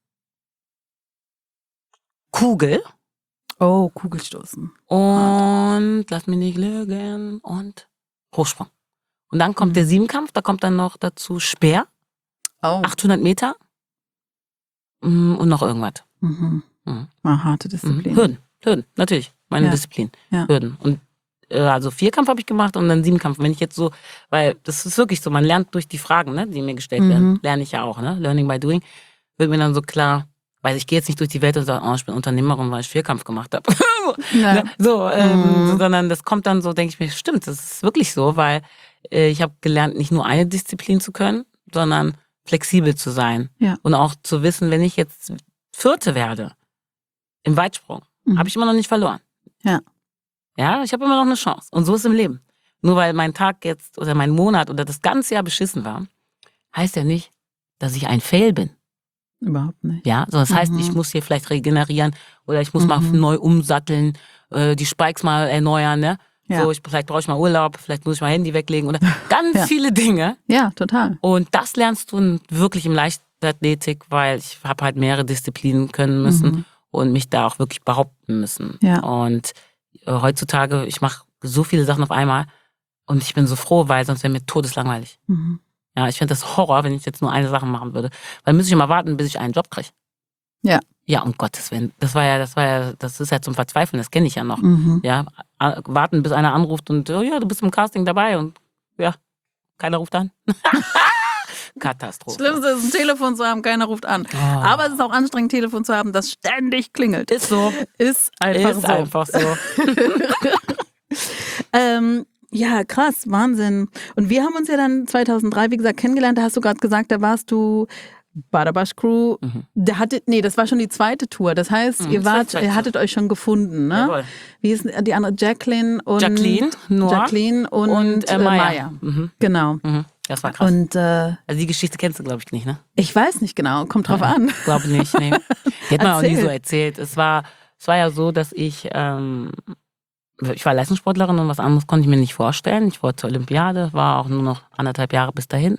Kugel. Oh, Kugelstoßen. Und lass mich nicht lügen. Und Hochsprung. Und dann kommt der Siebenkampf, da kommt dann noch dazu Speer. 800 Meter. Und noch irgendwas. Harte Disziplin. Hürden, natürlich. Meine Disziplin. Ja. Hürden. Und also Vierkampf habe ich gemacht und dann Siebenkampf. Wenn ich jetzt so, weil das ist wirklich so, man lernt durch die Fragen, ne, die mir gestellt werden, lerne ich ja auch, ne, Learning by Doing, wird mir dann so klar, weil ich gehe jetzt nicht durch die Welt und sage, ich bin Unternehmerin, weil ich Vierkampf gemacht habe. Sondern das kommt dann so, denke ich mir, stimmt, das ist wirklich so, weil ich habe gelernt, nicht nur eine Disziplin zu können, sondern flexibel zu sein und auch zu wissen, wenn ich jetzt Vierte werde im Weitsprung, habe ich immer noch nicht verloren. Ja, ich habe immer noch eine Chance. Und so ist es im Leben. Nur weil mein Tag jetzt oder mein Monat oder das ganze Jahr beschissen war, heißt ja nicht, dass ich ein Fail bin. Überhaupt nicht. Ja, so das heißt, ich muss hier vielleicht regenerieren oder ich muss mal neu umsatteln, die Spikes mal erneuern, ne? Ja. So, vielleicht brauche ich mal Urlaub, vielleicht muss ich mal Handy weglegen oder ganz viele Dinge. Ja, total. Und das lernst du wirklich im Leichtathletik, weil ich habe halt mehrere Disziplinen können müssen und mich da auch wirklich behaupten müssen. Ja. Und heutzutage, ich mache so viele Sachen auf einmal und ich bin so froh, weil sonst wäre mir todeslangweilig. Ja, ich finde das Horror, wenn ich jetzt nur eine Sache machen würde. Weil müsste ich immer warten, bis ich einen Job kriege. Ja. Ja, um Gottes Willen. Das ist ja zum Verzweifeln, das kenne ich ja noch. Ja, warten, bis einer anruft und du bist im Casting dabei und ja, keiner ruft an. Katastrophe. Schlimmste ist, ein Telefon zu haben, keiner ruft an. Aber es ist auch anstrengend, ein Telefon zu haben, das ständig klingelt. Ist so. Ist einfach so. Ja, krass, Wahnsinn. Und wir haben uns ja dann 2003, wie gesagt, kennengelernt. Da hast du gerade gesagt, da warst du Badabash Crew. Das war schon die zweite Tour. Das heißt, ihr hattet euch schon gefunden, ne? Jawohl. Wie ist die andere? Jacqueline und Noah und Maya. Genau. Das war krass. Und also die Geschichte kennst du, glaube ich, nicht, ne? ich weiß nicht genau, kommt drauf an. Glaube nicht, nee. Die hat man auch nie so erzählt. Es war ja so, dass ich war Leistungssportlerin und was anderes konnte ich mir nicht vorstellen. Ich wollte zur Olympiade, war auch nur noch 1,5 Jahre bis dahin.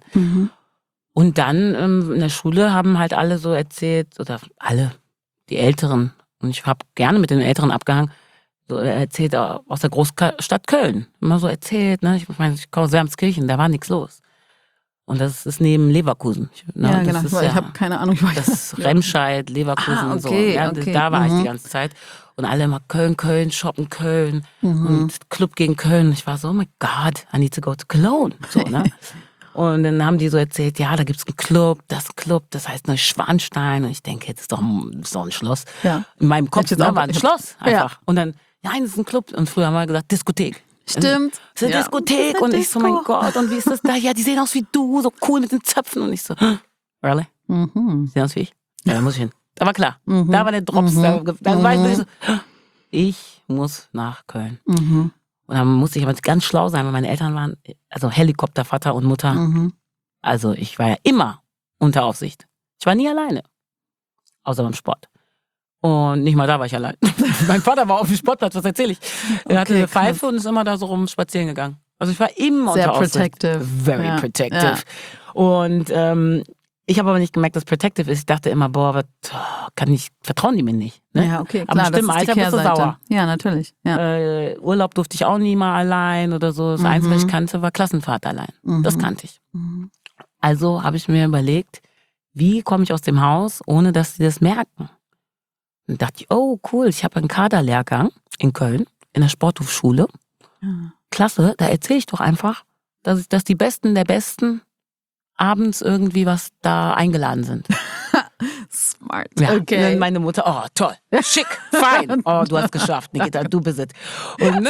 Und dann in der Schule haben halt alle so erzählt, oder alle, die Älteren, und ich habe gerne mit den Älteren abgehangen, so erzählt aus der Großstadt Köln. Immer so erzählt, ne? Ich meine, ich komme aus Wermskirchen, da war nichts los. Und das ist neben Leverkusen. Ja, genau. Ist ich habe keine Ahnung. Das ist Remscheid, Leverkusen und so. Ja, da war ich die ganze Zeit. Und alle immer Köln, shoppen Köln und Club gegen Köln. Ich war so, oh my God, I need to go to Cologne. So, ne? Und dann haben die so erzählt, ja, da gibt's einen Club, das heißt Neuschwanstein. Und ich denke, jetzt ist doch ein Schloss. Ja. In meinem Kopf war ein Schloss einfach. Ja. Und dann, das ist ein Club. Und früher haben wir gesagt, Diskothek. Stimmt. Das ist eine Diskothek. Und ich so, mein Gott, und wie ist das da? Ja, die sehen aus wie du, so cool mit den Zöpfen. Und ich so, really? Sehen aus wie ich? Ja, da muss ich hin. Da war klar. Da war der Drops. Da war ich so, ich muss nach Köln. Und dann musste ich aber ganz schlau sein, weil meine Eltern waren, also Helikoptervater und Mutter. Also ich war ja immer unter Aufsicht. Ich war nie alleine. Außer beim Sport. Und nicht mal da war ich allein. Mein Vater war auf dem Sportplatz, was erzähle ich? Er hatte eine Pfeife und ist immer da so rum spazieren gegangen. Also ich war immer unter Aufsicht. Sehr protective. Very protective. Ja. Und ich habe aber nicht gemerkt, dass protective ist. Ich dachte immer, vertrauen die mir nicht. Ne? Ja, okay, klar. Aber bestimmt im Alter bist du sauer. Ja, natürlich. Ja. Urlaub durfte ich auch nie mal allein oder so. Das Einzige, was ich kannte, war Klassenfahrt allein. Das kannte ich. Also habe ich mir überlegt, wie komme ich aus dem Haus, ohne dass sie das merken? Und dachte ich, oh cool, ich habe einen Kaderlehrgang in Köln, in der Sporthofschule. Klasse, da erzähle ich doch einfach, dass die Besten der Besten abends irgendwie was da eingeladen sind. Smart. Ja, okay. Und dann meine Mutter, oh toll, schick, fein. Oh, du hast geschafft, Nikita, du bist es. Und,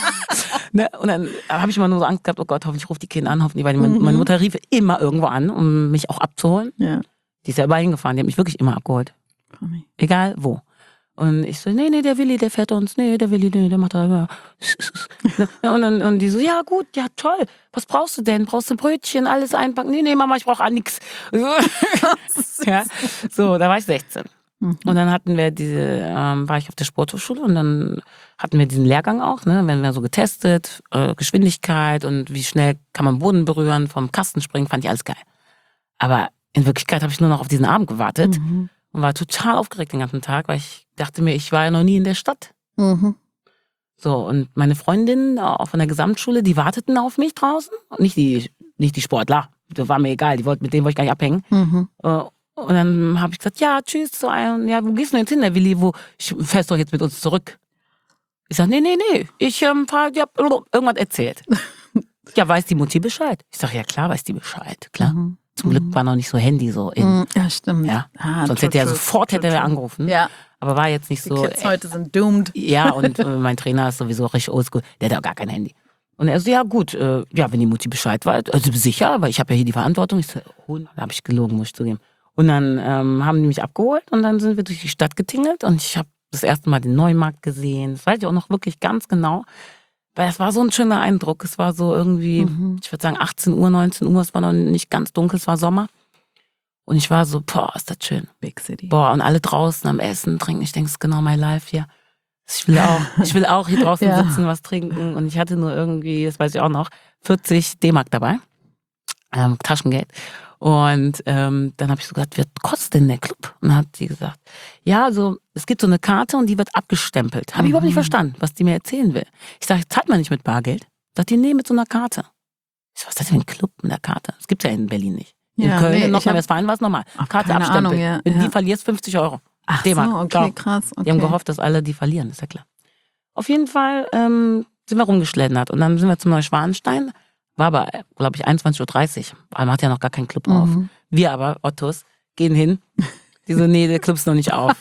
und dann habe ich immer nur so Angst gehabt, oh Gott, hoffentlich ruft die Kinder an, hoffentlich, weil meine Mutter rief immer irgendwo an, um mich auch abzuholen. Ja. Die ist ja überall hingefahren, die hat mich wirklich immer abgeholt. Egal wo. Und ich so, nee, der Willi, der fährt uns, der Willi, der macht da immer. Und die so, ja gut, ja toll, was brauchst du denn? Brauchst du Brötchen, alles einpacken? Nee, Mama, ich brauche auch nichts. Ja, so, da war ich 16. Und dann hatten wir war ich auf der Sporthochschule und dann hatten wir diesen Lehrgang auch, ne, werden wir so getestet, Geschwindigkeit und wie schnell kann man Boden berühren, vom Kasten springen, fand ich alles geil. Aber in Wirklichkeit habe ich nur noch auf diesen Abend gewartet. Und war total aufgeregt den ganzen Tag, weil ich dachte mir, ich war ja noch nie in der Stadt. So, und meine Freundinnen auch von der Gesamtschule, die warteten auf mich draußen. Und nicht die Sportler, das war mir egal, mit denen wollte ich gar nicht abhängen. Und dann habe ich gesagt, ja, tschüss. So, ja, wo gehst du denn jetzt hin, der Willi? Fährst du doch jetzt mit uns zurück? Ich sage, nee, ich habe irgendwas erzählt. Ja, weiß die Mutti Bescheid? Ich sage, ja klar, weiß die Bescheid, klar. Zum Glück war noch nicht so Handy so in. Ja, stimmt. Ja. Sonst hätte er sofort angerufen. Ja. Aber war jetzt nicht so. Die Kids heute sind doomed. Ja, und mein Trainer ist sowieso richtig oldschool. Der hat auch gar kein Handy. Und er so, ja gut, wenn die Mutti Bescheid weiß, also sicher, weil ich habe ja hier die Verantwortung. Ich so, da habe ich gelogen, muss ich zugeben. Und dann haben die mich abgeholt und dann sind wir durch die Stadt getingelt und ich habe das erste Mal den Neumarkt gesehen. Das weiß ich auch noch wirklich ganz genau. Weil es war so ein schöner Eindruck. Es war so irgendwie, ich würde sagen 18 Uhr, 19 Uhr, es war noch nicht ganz dunkel, es war Sommer. Und ich war so, boah, ist das schön. Big City. Boah, und alle draußen am Essen, trinken. Ich denke, es ist genau my life hier. Ich will auch hier draußen sitzen, was trinken. Und ich hatte nur irgendwie, das weiß ich auch noch, 40 D-Mark dabei. Taschengeld. Und dann habe ich so gesagt, was kostet denn der Club? Und dann hat sie gesagt, ja, also es gibt so eine Karte und die wird abgestempelt. Habe ich überhaupt nicht verstanden, was die mir erzählen will. Ich sage, zahlt man nicht mit Bargeld? Sagt die, nee, mit so einer Karte. Ich so, was ist das für ein Club mit einer Karte? Das gibt's ja in Berlin nicht. In Köln, in Nordrhein-Westfalen war es normal. Karte abstempeln. Wenn die verlierst, 50 €. Ach so, okay, krass. Okay. Die haben gehofft, dass alle die verlieren, ist ja klar. Auf jeden Fall sind wir rumgeschlendert und dann sind wir zum Neuschwanstein. War aber, glaube ich, 21:30 Uhr. Weil man hat ja noch gar keinen Club auf. Wir aber, Ottos, gehen hin. Die so, nee, der Club ist noch nicht auf.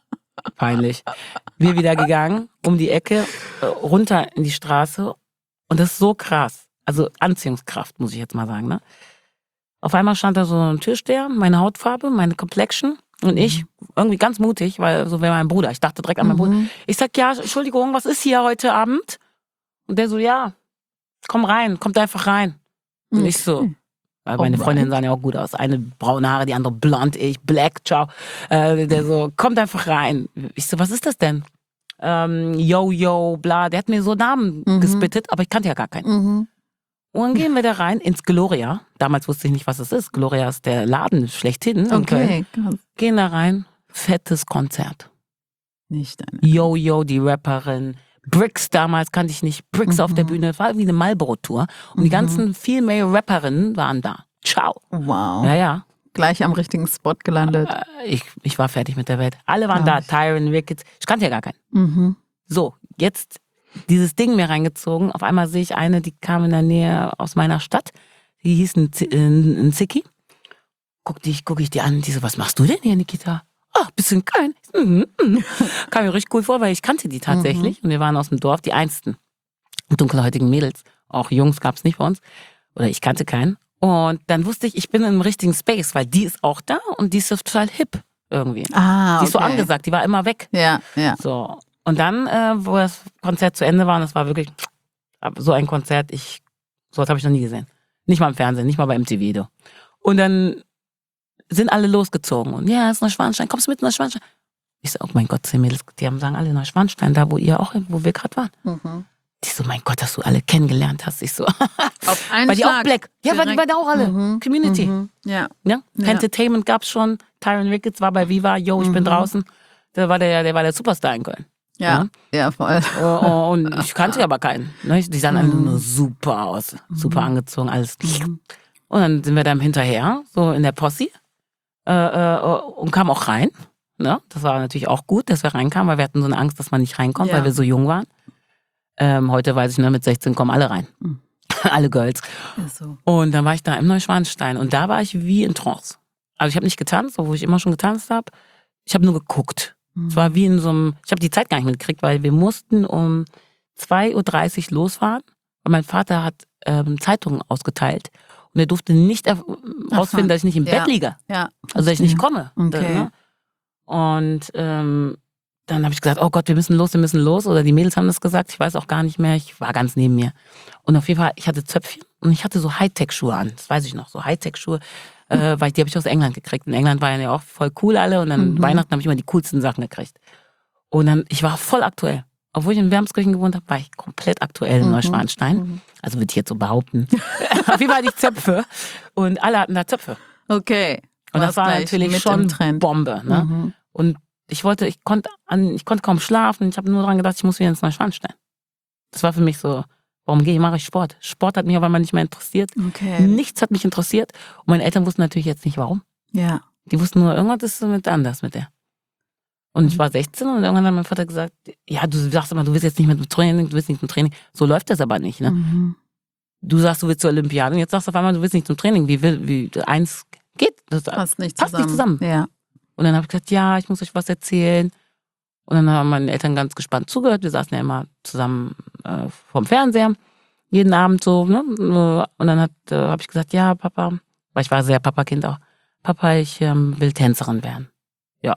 Peinlich. Wir wieder gegangen, um die Ecke, runter in die Straße. Und das ist so krass. Also Anziehungskraft, muss ich jetzt mal sagen. Ne? Auf einmal stand da so ein Türsteher, meine Hautfarbe, meine Complexion und ich, irgendwie ganz mutig, weil so wäre mein Bruder. Ich dachte direkt an meinen Bruder. Ich sag, ja, Entschuldigung, was ist hier heute Abend? Und der so, ja, komm rein, kommt einfach rein. Und ich so, weil meine Freundinnen sahen ja auch gut aus. Eine braune Haare, die andere blond, ich black, ciao. Der so, kommt einfach rein. Ich so, was ist das denn? Yo, bla. Der hat mir so Namen gespittet, aber ich kannte ja gar keinen. Und dann gehen wir da rein ins Gloria. Damals wusste ich nicht, was es ist. Gloria ist der Laden schlechthin. Okay, krass. Gehen da rein, fettes Konzert. Nicht deine. Yo, die Rapperin. Bricks damals kannte ich nicht. Bricks auf der Bühne. War wie eine Marlboro-Tour. Und die ganzen Female Rapperinnen waren da. Ciao. Wow. Ja. Gleich am richtigen Spot gelandet. Ich war fertig mit der Welt. Alle waren da. Tyron, Ricketts. Ich kannte ja gar keinen. So, jetzt dieses Ding mir reingezogen. Auf einmal sehe ich eine, die kam in der Nähe aus meiner Stadt. Die hieß ein Zicki. Guck ich die an. Die so, was machst du denn hier, Nikita? Ah, bisschen klein. Kam mir richtig cool vor, weil ich kannte die tatsächlich. Und wir waren aus dem Dorf, die einsten dunkelhäutigen Mädels. Auch Jungs gab es nicht bei uns. Oder ich kannte keinen. Und dann wusste ich bin im richtigen Space, weil die ist auch da und die ist so total hip irgendwie. Die ist so angesagt, die war immer weg. Ja. So. Und dann, wo das Konzert zu Ende war, und das war wirklich so ein Konzert, sowas habe ich noch nie gesehen. Nicht mal im Fernsehen, nicht mal bei MTV. Du. Und dann sind alle losgezogen. Und ja, ist Neuschwanstein, kommst du mit Neuschwanstein? Ich so, oh mein Gott, 10 Mädels, die sagen alle Neuschwanstein, da wo wir gerade waren. Die so, mein Gott, dass du alle kennengelernt hast. Ich so, auf einen weil die Schlag. auch Black. Ja, weil die waren auch alle. Community. Ja. Entertainment gab's schon. Tyron Ricketts war bei Viva. Yo, ich bin draußen. Der war der Superstar in Köln. Ja, voll. Und ich kannte aber keinen. Ne? Die sahen alle nur super aus. Super angezogen, alles. Und dann sind wir dann hinterher, so in der Posse. Und kamen auch rein. Ne? Das war natürlich auch gut, dass wir reinkamen, weil wir hatten so eine Angst, dass man nicht reinkommt, weil wir so jung waren. Heute weiß ich, ne, mit 16 kommen alle rein. Alle Girls. So. Und dann war ich da im Neuschwanstein und da war ich wie in Trance. Also ich habe nicht getanzt, obwohl ich immer schon getanzt habe. Ich habe nur geguckt. Es war wie in so einem, ich habe die Zeit gar nicht mitgekriegt, weil wir mussten um 2:30 Uhr losfahren. Und mein Vater hat Zeitungen ausgeteilt. Und er durfte nicht rausfinden, dass ich nicht im Bett liege. Ja. Also dass ich nicht komme. Okay. Und dann habe ich gesagt, oh Gott, wir müssen los. Oder die Mädels haben das gesagt, ich weiß auch gar nicht mehr. Ich war ganz neben mir. Und auf jeden Fall, ich hatte Zöpfchen und ich hatte so Hightech-Schuhe an. Das weiß ich noch, so Hightech-Schuhe. Weil die habe ich aus England gekriegt. In England waren ja auch voll cool alle. Und dann Weihnachten habe ich immer die coolsten Sachen gekriegt. Und dann, ich war voll aktuell. Obwohl ich in Wermskirchen gewohnt habe, war ich komplett aktuell in Neuschwanstein. Also würde ich jetzt so behaupten. Auf jeden Fall hatte ich Zöpfe. Und alle hatten da Zöpfe. Okay. Und das war natürlich schon Bombe. Ne? Und ich konnte kaum schlafen. Ich habe nur daran gedacht, ich muss wieder ins Neuschwanstein. Das war für mich so, mache ich Sport? Sport hat mich auf einmal nicht mehr interessiert. Okay. Nichts hat mich interessiert. Und meine Eltern wussten natürlich jetzt nicht, warum. Ja. Die wussten nur, irgendwas ist anders mit der. Und ich war 16 und irgendwann hat mein Vater gesagt, ja, du sagst immer, du willst jetzt nicht mit dem Training, So läuft das aber nicht, ne? Du sagst, du willst zur Olympiade und jetzt sagst du auf einmal, du willst nicht zum Training. Wie eins geht? Das passt nicht zusammen. Ja. Und dann habe ich gesagt, ja, ich muss euch was erzählen. Und dann haben meine Eltern ganz gespannt zugehört. Wir saßen ja immer zusammen vorm Fernseher, jeden Abend so. Ne? Und dann habe ich gesagt, ja, Papa, weil ich war sehr Papa-Kind auch. Papa, ich will Tänzerin werden. Ja.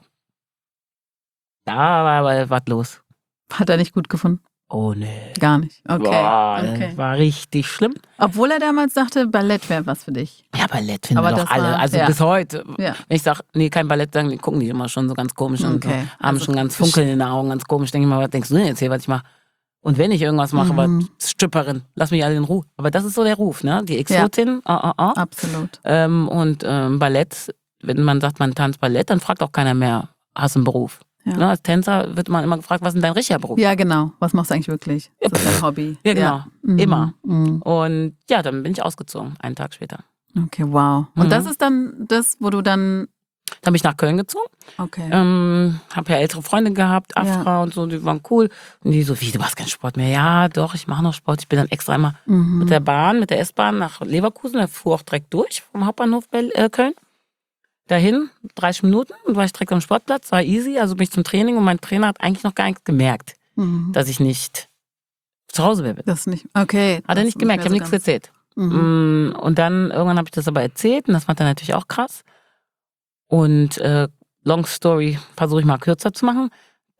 Da war aber was los. Hat er nicht gut gefunden? Oh, nee. Gar nicht. Okay. Boah, okay. Das war richtig schlimm. Obwohl er damals dachte, Ballett wäre was für dich. Ja, Ballett finden wir doch alle. Also bis heute. Ja. Wenn ich sage, nee, kein Ballett, dann gucken die immer schon so ganz komisch und so, haben schon ganz Funkeln in den Augen, ganz komisch. Denke ich mal, was denkst du denn jetzt hier, was ich mache? Und wenn ich irgendwas mache, was Stripperin, lass mich alle in Ruhe. Aber das ist so der Ruf, ne? Die Exotin. Absolut. Und Ballett, wenn man sagt, man tanzt Ballett, dann fragt auch keiner mehr, hast du einen Beruf? Ja. Ne, als Tänzer wird man immer gefragt, was ist denn dein richtiger Beruf? Ja, genau. Was machst du eigentlich wirklich? Das ist dein Hobby. Ja, genau. Immer. Und ja, dann bin ich ausgezogen, einen Tag später. Okay, wow. Und das ist dann das, wo du dann... Dann bin ich nach Köln gezogen. Okay. Hab ja ältere Freunde gehabt, Afra und so, die waren cool. Und die so, wie, du machst keinen Sport mehr? Ja, doch, ich mache noch Sport. Ich bin dann extra immer mit der S-Bahn nach Leverkusen. Da fuhr auch direkt durch vom Hauptbahnhof Köln. Dahin, 30 Minuten, und war ich direkt am Sportplatz, war easy, also bin ich zum Training und mein Trainer hat eigentlich noch gar nichts gemerkt, dass ich nicht zu Hause bin. Das nicht. Okay. Hat er nicht gemerkt, ich habe nichts erzählt. Und dann irgendwann habe ich das aber erzählt und das fand er natürlich auch krass. Und long story versuche ich mal kürzer zu machen.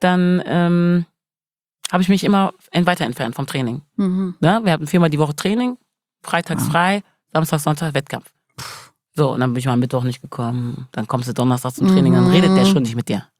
Dann habe ich mich immer weiter entfernt vom Training. Ja, wir hatten 4-mal die Woche Training, freitags frei, Samstag, Sonntag Wettkampf. So, und dann bin ich mal am Mittwoch nicht gekommen. Dann kommst du Donnerstag zum Training, dann redet der schon nicht mit dir.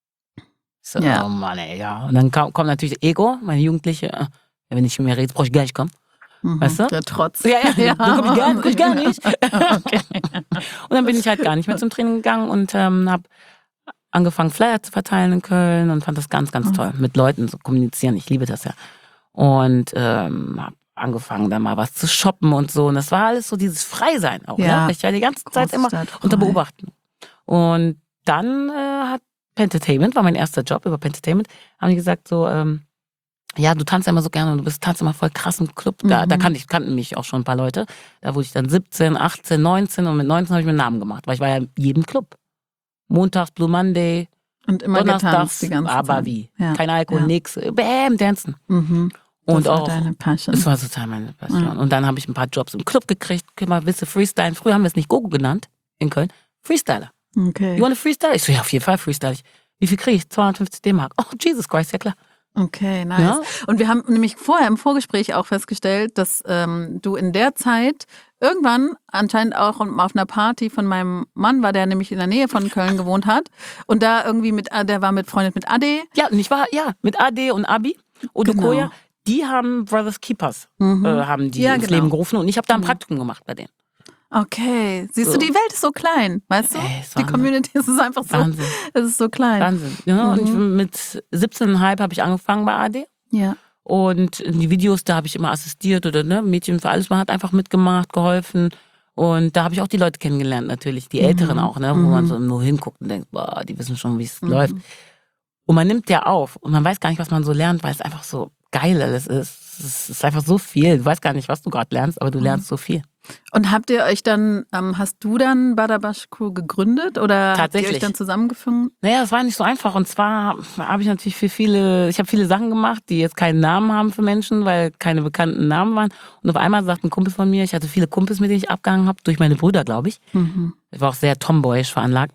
So, Ja. oh Mann, ey, ja. Und dann kommt natürlich das Ego, meine Jugendliche. Ja, wenn ich mit mir rede, brauche ich gar nicht kommen. Weißt du? Der Trotz. Ja. Du komm ich gar nicht. Okay. Und dann bin ich halt gar nicht mehr zum Training gegangen und habe angefangen, Flyer zu verteilen in Köln und fand das ganz, ganz toll. Mit Leuten zu kommunizieren. Ich liebe das ja. Und habe angefangen, dann mal was zu shoppen und so. Und das war alles so dieses Freisein auch. Ja. Ne? Ich war die ganze Zeit immer Großstadt frei. unter Beobachtung. Und dann hat Pentertainment, war mein erster Job über Pentertainment, haben die gesagt so, ja, du tanzt ja immer so gerne und du tanzt immer voll krass im Club. Da kannten mich auch schon ein paar Leute. Da wurde ich dann 17, 18, 19 und mit 19 habe ich mir einen Namen gemacht, weil ich war ja in jedem Club. Montags, Blue Monday, Und immer getanzt Donnerstags, die ganze aber Zeit. wie? Ja. Kein Alkohol, Ja. nix. Bäm, dancen. Das Und war auch, deine Passion. das war total meine Passion. Und dann habe ich ein paar Jobs im Club gekriegt. Guck mal, willst du freestylen? Früher haben wir es nicht Gogo genannt in Köln. Freestyler. Okay. You wanna freestyle? Ich so, ja, auf jeden Fall freestyle ich. Wie viel kriege ich? 250 D-Mark. Oh, Jesus Christ, ja klar. Okay, nice. Ja. Und wir haben nämlich vorher im Vorgespräch auch festgestellt, dass du in der Zeit irgendwann anscheinend auch auf einer Party von meinem Mann war, der nämlich in der Nähe von Köln gewohnt hat und da irgendwie der war befreundet mit Ade. Ja, und ich war, mit AD und Abi, Odukoya, die haben Brothers Keepers, haben die Ja, ins genau. Leben gerufen und ich habe da ein Praktikum gemacht bei denen. Okay, siehst So. du, die Welt ist so klein, weißt du? Ey, ist Die Wahnsinn. Community ist einfach so, Wahnsinn. es ist so klein. Wahnsinn. Ja, und ich bin mit 17,5 habe ich angefangen bei AD. Ja. Und in die Videos, da habe ich immer assistiert oder Mädchen für alles. Man hat einfach mitgemacht, geholfen. Und da habe ich auch die Leute kennengelernt natürlich, die Älteren auch, wo man so nur hinguckt und denkt, boah, die wissen schon, wie es läuft. Und man nimmt ja auf und man weiß gar nicht, was man so lernt, weil es einfach so geil alles ist. Es ist einfach so viel. Du weißt gar nicht, was du gerade lernst, aber du lernst so viel. Und habt ihr euch dann, hast du dann Badabash Crew gegründet oder habt ihr Tatsächlich. euch dann zusammengefunden? Naja, es war nicht so einfach. Und zwar habe ich natürlich ich habe viele Sachen gemacht, die jetzt keinen Namen haben für Menschen, weil keine bekannten Namen waren. Und auf einmal sagt ein Kumpel von mir, ich hatte viele Kumpels, mit denen ich abgehangen habe, durch meine Brüder, glaube ich. Ich war auch sehr tomboyisch veranlagt.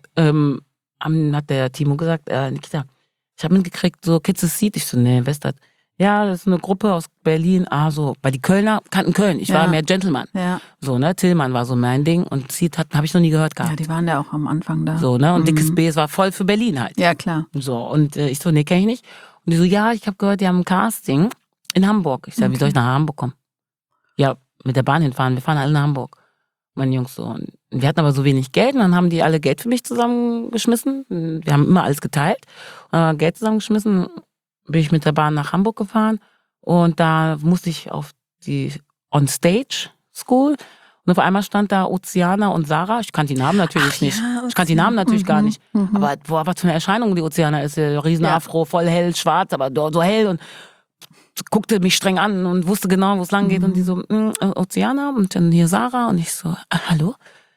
Hat der Timo gesagt, Nikita, ich habe mitgekriegt, so Kids is Seed. Ich so, nee, wer ist das? Ja, das ist eine Gruppe aus Berlin. So, weil die Kölner kannten Köln. Ich war mehr Gentleman. Ja. So, Tillmann war so mein Ding und Seed habe ich noch nie gehört gehabt. Ja, die waren ja auch am Anfang da. So, und Dickes B, es war voll für Berlin halt. Ja, klar. So, und ich so, nee, kenn ich nicht. Und die so, ja, ich habe gehört, die haben ein Casting in Hamburg. Ich sag, wie soll ich nach Hamburg kommen? Ja, mit der Bahn hinfahren. Wir fahren alle nach Hamburg. Meine Jungs so. Und wir hatten aber so wenig Geld und dann haben die alle Geld für mich zusammengeschmissen. Wir haben immer alles geteilt. Und dann haben wir Geld zusammengeschmissen, bin ich mit der Bahn nach Hamburg gefahren und da musste ich auf die On-Stage School und auf einmal stand da Oceana und Sarah. Ich kannte die Namen natürlich nicht. ja, Ich kannte die Namen natürlich gar nicht. Aber boah, was für eine Erscheinung die Oceana ist. Riesenafro, voll hell, schwarz, aber so hell und guckte mich streng an und wusste genau, wo es lang geht und die so, Oceana und dann hier Sarah und ich so, hallo?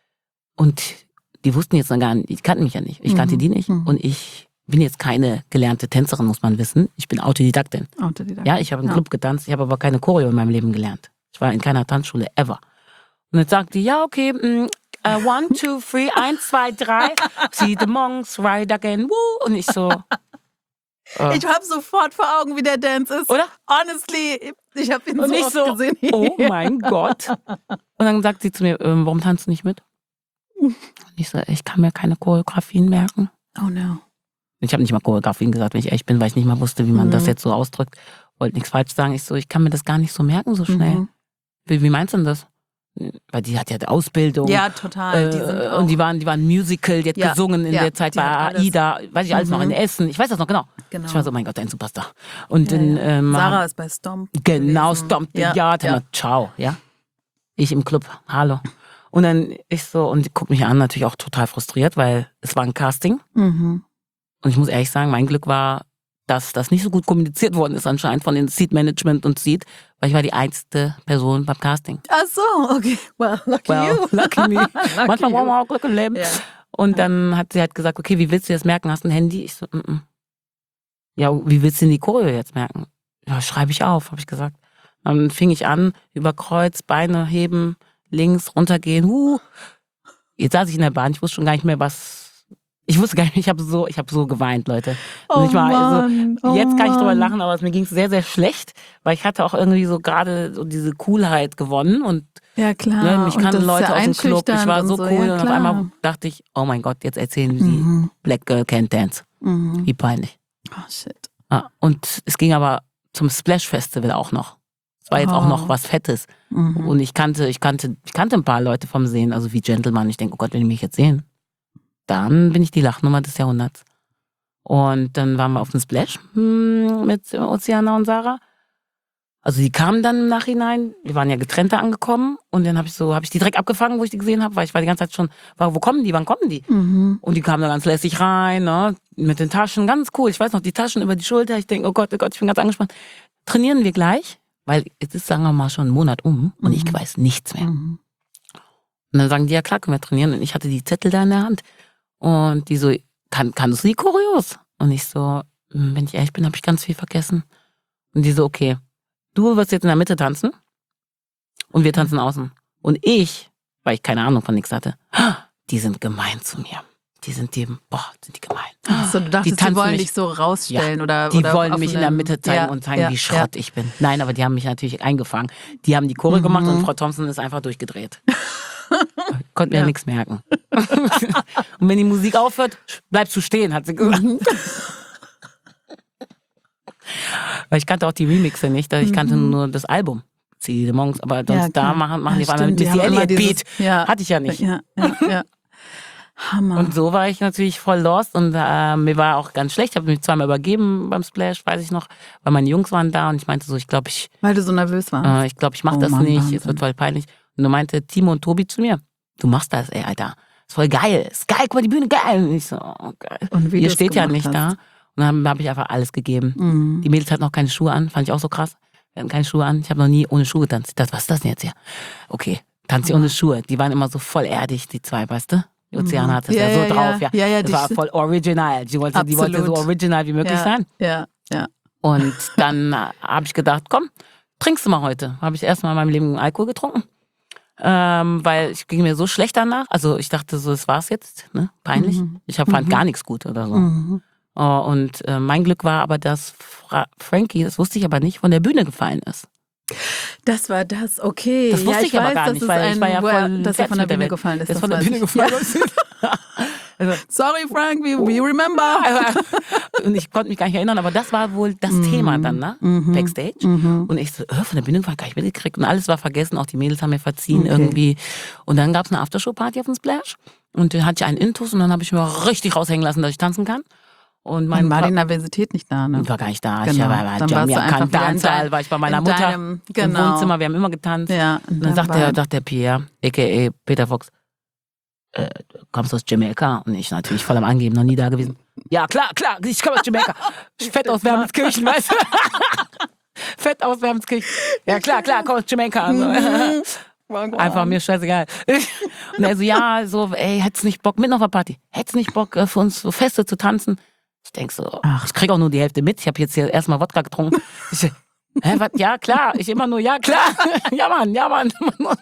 Und die wussten jetzt noch gar nicht, die kannten mich ja nicht. Ich kannte die nicht und ich bin jetzt keine gelernte Tänzerin, muss man wissen. Ich bin Autodidaktin. Ja, ich habe im Club getanzt, ich habe aber keine Choreo in meinem Leben gelernt. Ich war in keiner Tanzschule, ever. Und jetzt sagt die, ja, okay, 1, 2, 3, 1, 2, 3, see the monks ride again, woo. Und ich so, Ich habe sofort vor Augen, wie der Dance ist. oder? Honestly, ich habe ihn Und so ich oft so, gesehen. oh mein Gott. Und dann sagt sie zu mir, warum tanzt du nicht mit? Und ich so, ich kann mir keine Choreografien merken. Oh no. Ich habe nicht mal Choreografien gesagt, wenn ich ehrlich bin, weil ich nicht mal wusste, wie man das jetzt so ausdrückt. Wollte nichts falsch sagen. Ich so, ich kann mir das gar nicht so merken so schnell. Wie meinst du denn das? Weil die hat ja Ausbildung. Ja, total. Die sind auch, und die waren Musical, die hat gesungen in der Zeit die bei hat alles. AIDA, weiß ich alles noch, in Essen. Ich weiß das noch genau. Ich war so, mein Gott, ein Superstar. Und Sarah ist bei Stomp. genau, gewesen. Stomp the Ja, Yard. ja. Ciao, ja. Ich im Club, hallo. Und dann ich so, und die guckt mich an, natürlich auch total frustriert, weil es war ein Casting. Und ich muss ehrlich sagen, mein Glück war, dass das nicht so gut kommuniziert worden ist anscheinend von den Seed Management und Seed, weil ich war die einzige Person beim Casting. Ach so, okay. Well, lucky you. Lucky me. Manchmal brauchen wir auch Glück im Leben. Ja. Und dann hat sie halt gesagt, okay, wie willst du das merken? Hast du ein Handy? Ich so, Ja, wie willst du denn die Choreo jetzt merken? Ja, schreibe ich auf, habe ich gesagt. Dann fing ich an, über Kreuz, Beine heben, links, runtergehen. Jetzt saß ich in der Bahn, ich wusste schon gar nicht mehr, ich wusste gar nicht, ich habe so geweint, Leute. Oh Jetzt kann ich drüber Mann. lachen, aber mir ging es sehr, sehr schlecht, weil ich hatte auch irgendwie so gerade so diese Coolheit gewonnen und Ja, klar. ne, mich Und das kannten ist Leute ja aus dem Club, ich war einschüchternd so und cool ja, und auf klar. einmal dachte ich, oh mein Gott, jetzt erzählen sie, Black Girl Can't Dance. Wie peinlich. Oh, shit. Und es ging aber zum Splash Festival auch noch. Es war jetzt auch noch was Fettes. Und ich kannte ein paar Leute vom Sehen, also wie Gentleman. Ich denke, oh Gott, wenn die mich jetzt sehen, dann bin ich die Lachnummer des Jahrhunderts. Und dann waren wir auf dem Splash mit Oceana und Sarah. Also die kamen dann im Nachhinein, wir waren ja getrennt da angekommen und dann hab ich die direkt abgefangen, wo ich die gesehen habe, weil ich war die ganze Zeit schon, wo kommen die, wann kommen die? Und die kamen da ganz lässig rein, ne, mit den Taschen, ganz cool. Ich weiß noch, die Taschen über die Schulter, ich denke, oh Gott, ich bin ganz angespannt. Trainieren wir gleich, weil es ist, sagen wir mal, schon einen Monat und ich weiß nichts mehr. Und dann sagen die, ja klar, können wir trainieren. Und ich hatte die Zettel da in der Hand und die so, kannst du die Choreos? Und ich so, wenn ich ehrlich bin, habe ich ganz viel vergessen. Und die so, okay. Du wirst jetzt in der Mitte tanzen und wir tanzen außen. Und ich, weil ich keine Ahnung von nichts hatte, die sind gemein zu mir. Sind die gemein. Also du dachtest, die tanzen wollen mich- dich so rausstellen oder Die oder wollen auf mich in der einem- Mitte zeigen und zeigen, wie Schrott ich bin. Nein, aber die haben mich natürlich eingefangen. Die haben die Choreo gemacht und Frau Thompson ist einfach durchgedreht. Konnte mir nichts merken. Und wenn die Musik aufhört, bleibst du stehen, hat sie gesagt. Weil ich kannte auch die Remixe nicht, ich kannte nur das Album. Sie die Morgens, aber sonst da machen die auf einmal stimmt, Missy haben immer Elliott Beat. dieses- Hatte ich ja nicht. Ja. Hammer. Und so war ich natürlich voll lost und mir war auch ganz schlecht. Ich habe mich zweimal übergeben beim Splash, weiß ich noch, weil meine Jungs waren da und ich meinte so, ich glaube, ich Weil du so nervös warst. ich mache Oh das Mann, nicht, Wahnsinn. es wird voll peinlich. Und dann meinte Timo und Tobi zu mir, du machst das, ey, Alter. Ist voll geil, guck mal, die Bühne, geil. Und ich so, oh, geil. Und wie Ihr du's steht ja gemacht nicht hast. da. Und dann habe ich einfach alles gegeben. Die Mädels hatten noch keine Schuhe an, fand ich auch so krass. Wir hatten keine Schuhe an, ich habe noch nie ohne Schuhe getanzt. Ich dachte, was ist das denn jetzt hier? Okay, tanz ich ohne Schuhe. Die waren immer so voll erdig, die zwei, weißt du? Die Ozeana hat das ja so drauf, ja. Ja, Das war voll original. Die wollte so Absolut. original wie möglich sein. Ja. Und dann habe ich gedacht, komm, trinkst du mal heute. Habe ich erstmal in meinem Leben Alkohol getrunken. Weil ich ging mir so schlecht danach. Also ich dachte so, das war's jetzt, ne? Peinlich. Ich fand gar nichts gut oder so. Und mein Glück war aber, dass Frankie, das wusste ich aber nicht, von der Bühne gefallen ist. Das war das, okay. Das wusste ja, ich aber weiß, gar das nicht, ist weil ich war ja voll dass er von der fertig mit Bühne Welt. gefallen ist. Der ist das von der weiß Bühne ich. gefallen. Also, Sorry, Frank, we remember. und ich konnte mich gar nicht erinnern, aber das war wohl das Thema dann, ne? Backstage. Und ich so, von der Bühne gefallen, gar nicht mitgekriegt. Und alles war vergessen, auch die Mädels haben mir verziehen irgendwie. Und dann gab es eine Aftershow-Party auf dem Splash. Und dann hatte ich einen Intus und dann habe ich mir richtig raushängen lassen, dass ich tanzen kann. Und Dann war die Nervosität nicht da, ne? Ich war gar nicht da. Genau. Ich war Dann warst du Jamia einfach Khan wieder in Dancehall, war ich bei meiner in Mutter deinem- im genau. Wohnzimmer, wir haben immer getanzt. Ja. Und dann sagt der Pierre, a.k.a. Peter Fox, kommst du aus Jamaika? Und ich natürlich voll am Angeben, noch nie da gewesen. Ja, klar, ich komme aus Jamaika. Fett aus Wermelskirchen, weißt du? Fett aus Wermelskirchen. Ja, klar, komm aus Jamaika. Einfach mir scheißegal. Und er so, ja, so, ey, hättest nicht Bock, mit auf der Party, hättest nicht Bock, für uns so Feste zu tanzen? Ich denk so, ich krieg auch nur die Hälfte mit, ich habe jetzt hier erstmal Wodka getrunken. Ich so, hä, was? Ja, klar, ich immer nur, ja, klar. Ja, Mann.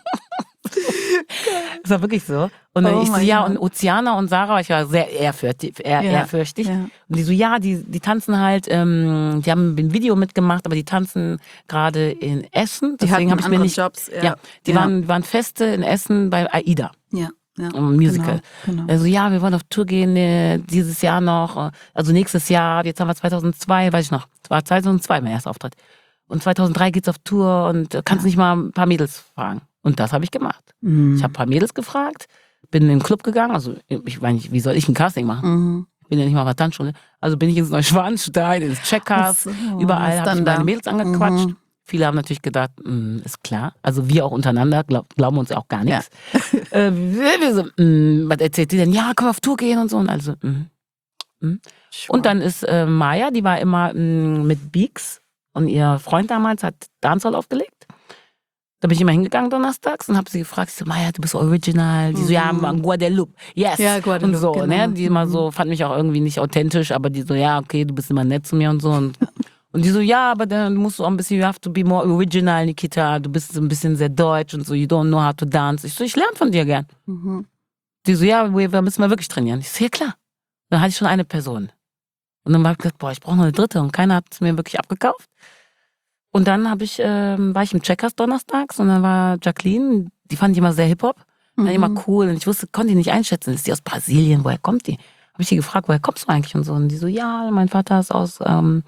Das war wirklich so. Und dann Oh ich so, mein ja, Gott. und Oceana und Sarah, ich war sehr ehrfürchtig. Ja. Und die so, ja, die tanzen halt, die haben ein Video mitgemacht, aber die tanzen gerade in Essen. Die Deswegen habe hatten ich mir andere nicht. Jobs. Ja, die waren Feste in Essen bei AIDA. Ja. Ein Musical. Genau. Also ja, wir wollen auf Tour gehen dieses Jahr noch, also nächstes Jahr, jetzt haben wir 2002, weiß ich noch, es war 2002 mein erster Auftritt. Und 2003 geht's auf Tour und kannst nicht mal ein paar Mädels fragen. Und das habe ich gemacht. Ich habe ein paar Mädels gefragt, bin in den Club gegangen, also ich meine, wie soll ich ein Casting machen? Ich bin ja nicht mal auf der Tanzschule. Also bin ich ins Neuschwanstein, ins Checkers, Ach so, überall was habe ich dann meine da? Mädels angequatscht. Viele haben natürlich gedacht, ist klar. Also wir auch untereinander glauben uns ja auch gar nichts. Wir so, was erzählt die denn? Ja, können wir auf Tour gehen und so. Und also, Und dann ist Maya, die war immer mit Beaks und ihr Freund damals hat Dancehall aufgelegt. Da bin ich immer hingegangen donnerstags und habe sie gefragt, ich so, Maya, du bist original. Die so, ja, Guadeloupe, yes. Ja, Guadeloupe, und so, genau. ne? Die immer so, fand mich auch irgendwie nicht authentisch, aber die so, ja, okay, du bist immer nett zu mir und so. Und Und die so, ja, aber dann musst du auch ein bisschen, you have to be more original, Nikita. Du bist so ein bisschen sehr deutsch und so, you don't know how to dance. Ich so, ich lerne von dir gern. Die so, ja, wir müssen mal wirklich trainieren. Ich so, ja klar. Dann hatte ich schon eine Person. Und dann habe ich gesagt, boah, ich brauche noch eine dritte. Und keiner hat es mir wirklich abgekauft. Und dann war ich im Checkers donnerstags und dann war Jacqueline, die fand ich immer sehr Hip-Hop. War immer cool. Und ich konnte die nicht einschätzen. Ist die aus Brasilien? Woher kommt die? Habe ich die gefragt, woher kommst du eigentlich? Und so. Und die so, ja, mein Vater ist aus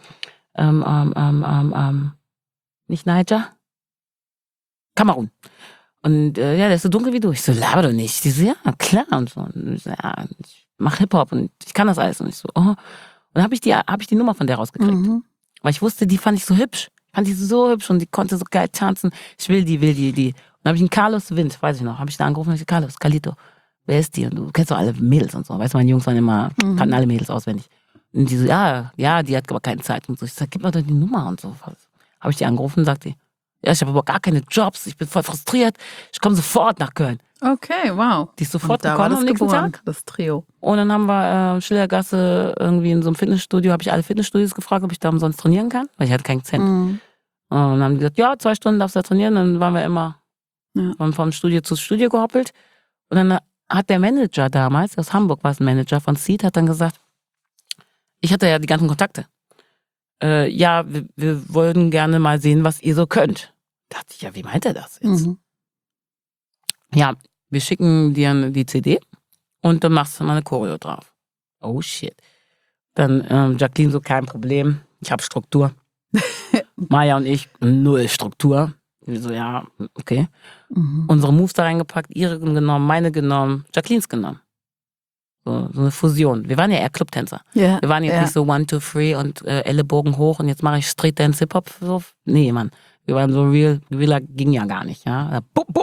nicht Niger? Kamerun. Und ja, der ist so dunkel wie du. Ich so, laber doch nicht. Die so, ja, klar. Und so. Und ich so, ja, ich mach Hip-Hop und ich kann das alles. Und ich so, oh. Und dann hab ich die Nummer von der rausgekriegt. Weil ich wusste, die fand ich so hübsch. Ich fand die so hübsch und die konnte so geil tanzen. Ich will die. Und dann habe ich einen Carlos Wind, weiß ich noch, habe ich da angerufen und ich so, Carlito, wer ist die? Und du kennst doch alle Mädels und so. Weißt du, meine Jungs waren immer, kannten alle Mädels auswendig. Und die so, ja, die hat aber keine Zeit und so. Ich sag, gib mir doch die Nummer und so. Habe ich die angerufen und sagt die, ja, ich habe aber gar keine Jobs, ich bin voll frustriert, ich komme sofort nach Köln. Okay, wow. Die ist sofort Und da gekommen war am das nächsten geboren, Tag. das Trio. Und dann haben wir Schillergasse irgendwie in so einem Fitnessstudio, habe ich alle Fitnessstudios gefragt, ob ich da umsonst trainieren kann, weil ich hatte keinen Cent. Und dann haben die gesagt, ja, 2 Stunden darfst du da trainieren. Dann waren wir immer vom Studio zu Studio gehoppelt. Und dann hat der Manager damals, aus Hamburg war es ein Manager von Seed, hat dann gesagt, ich hatte ja die ganzen Kontakte. Ja, wir wollen gerne mal sehen, was ihr so könnt. Da dachte ich, ja, wie meint er das jetzt? Ja, wir schicken dir die CD und dann machst du mal eine Choreo drauf. Oh shit. Dann Jacqueline so, kein Problem, ich habe Struktur. Maya und ich, 0 Struktur. Wir so, ja, okay. Unsere Moves da reingepackt, ihre genommen, meine genommen, Jacquelines genommen. So eine Fusion. Wir waren ja eher Clubtänzer. Yeah, wir waren jetzt nicht so 1, 2, 3 und Ellenbogen hoch und jetzt mache ich Street Dance, Hip-Hop. So. Nee, Mann. Wir waren so realer ging ja gar nicht. Ja?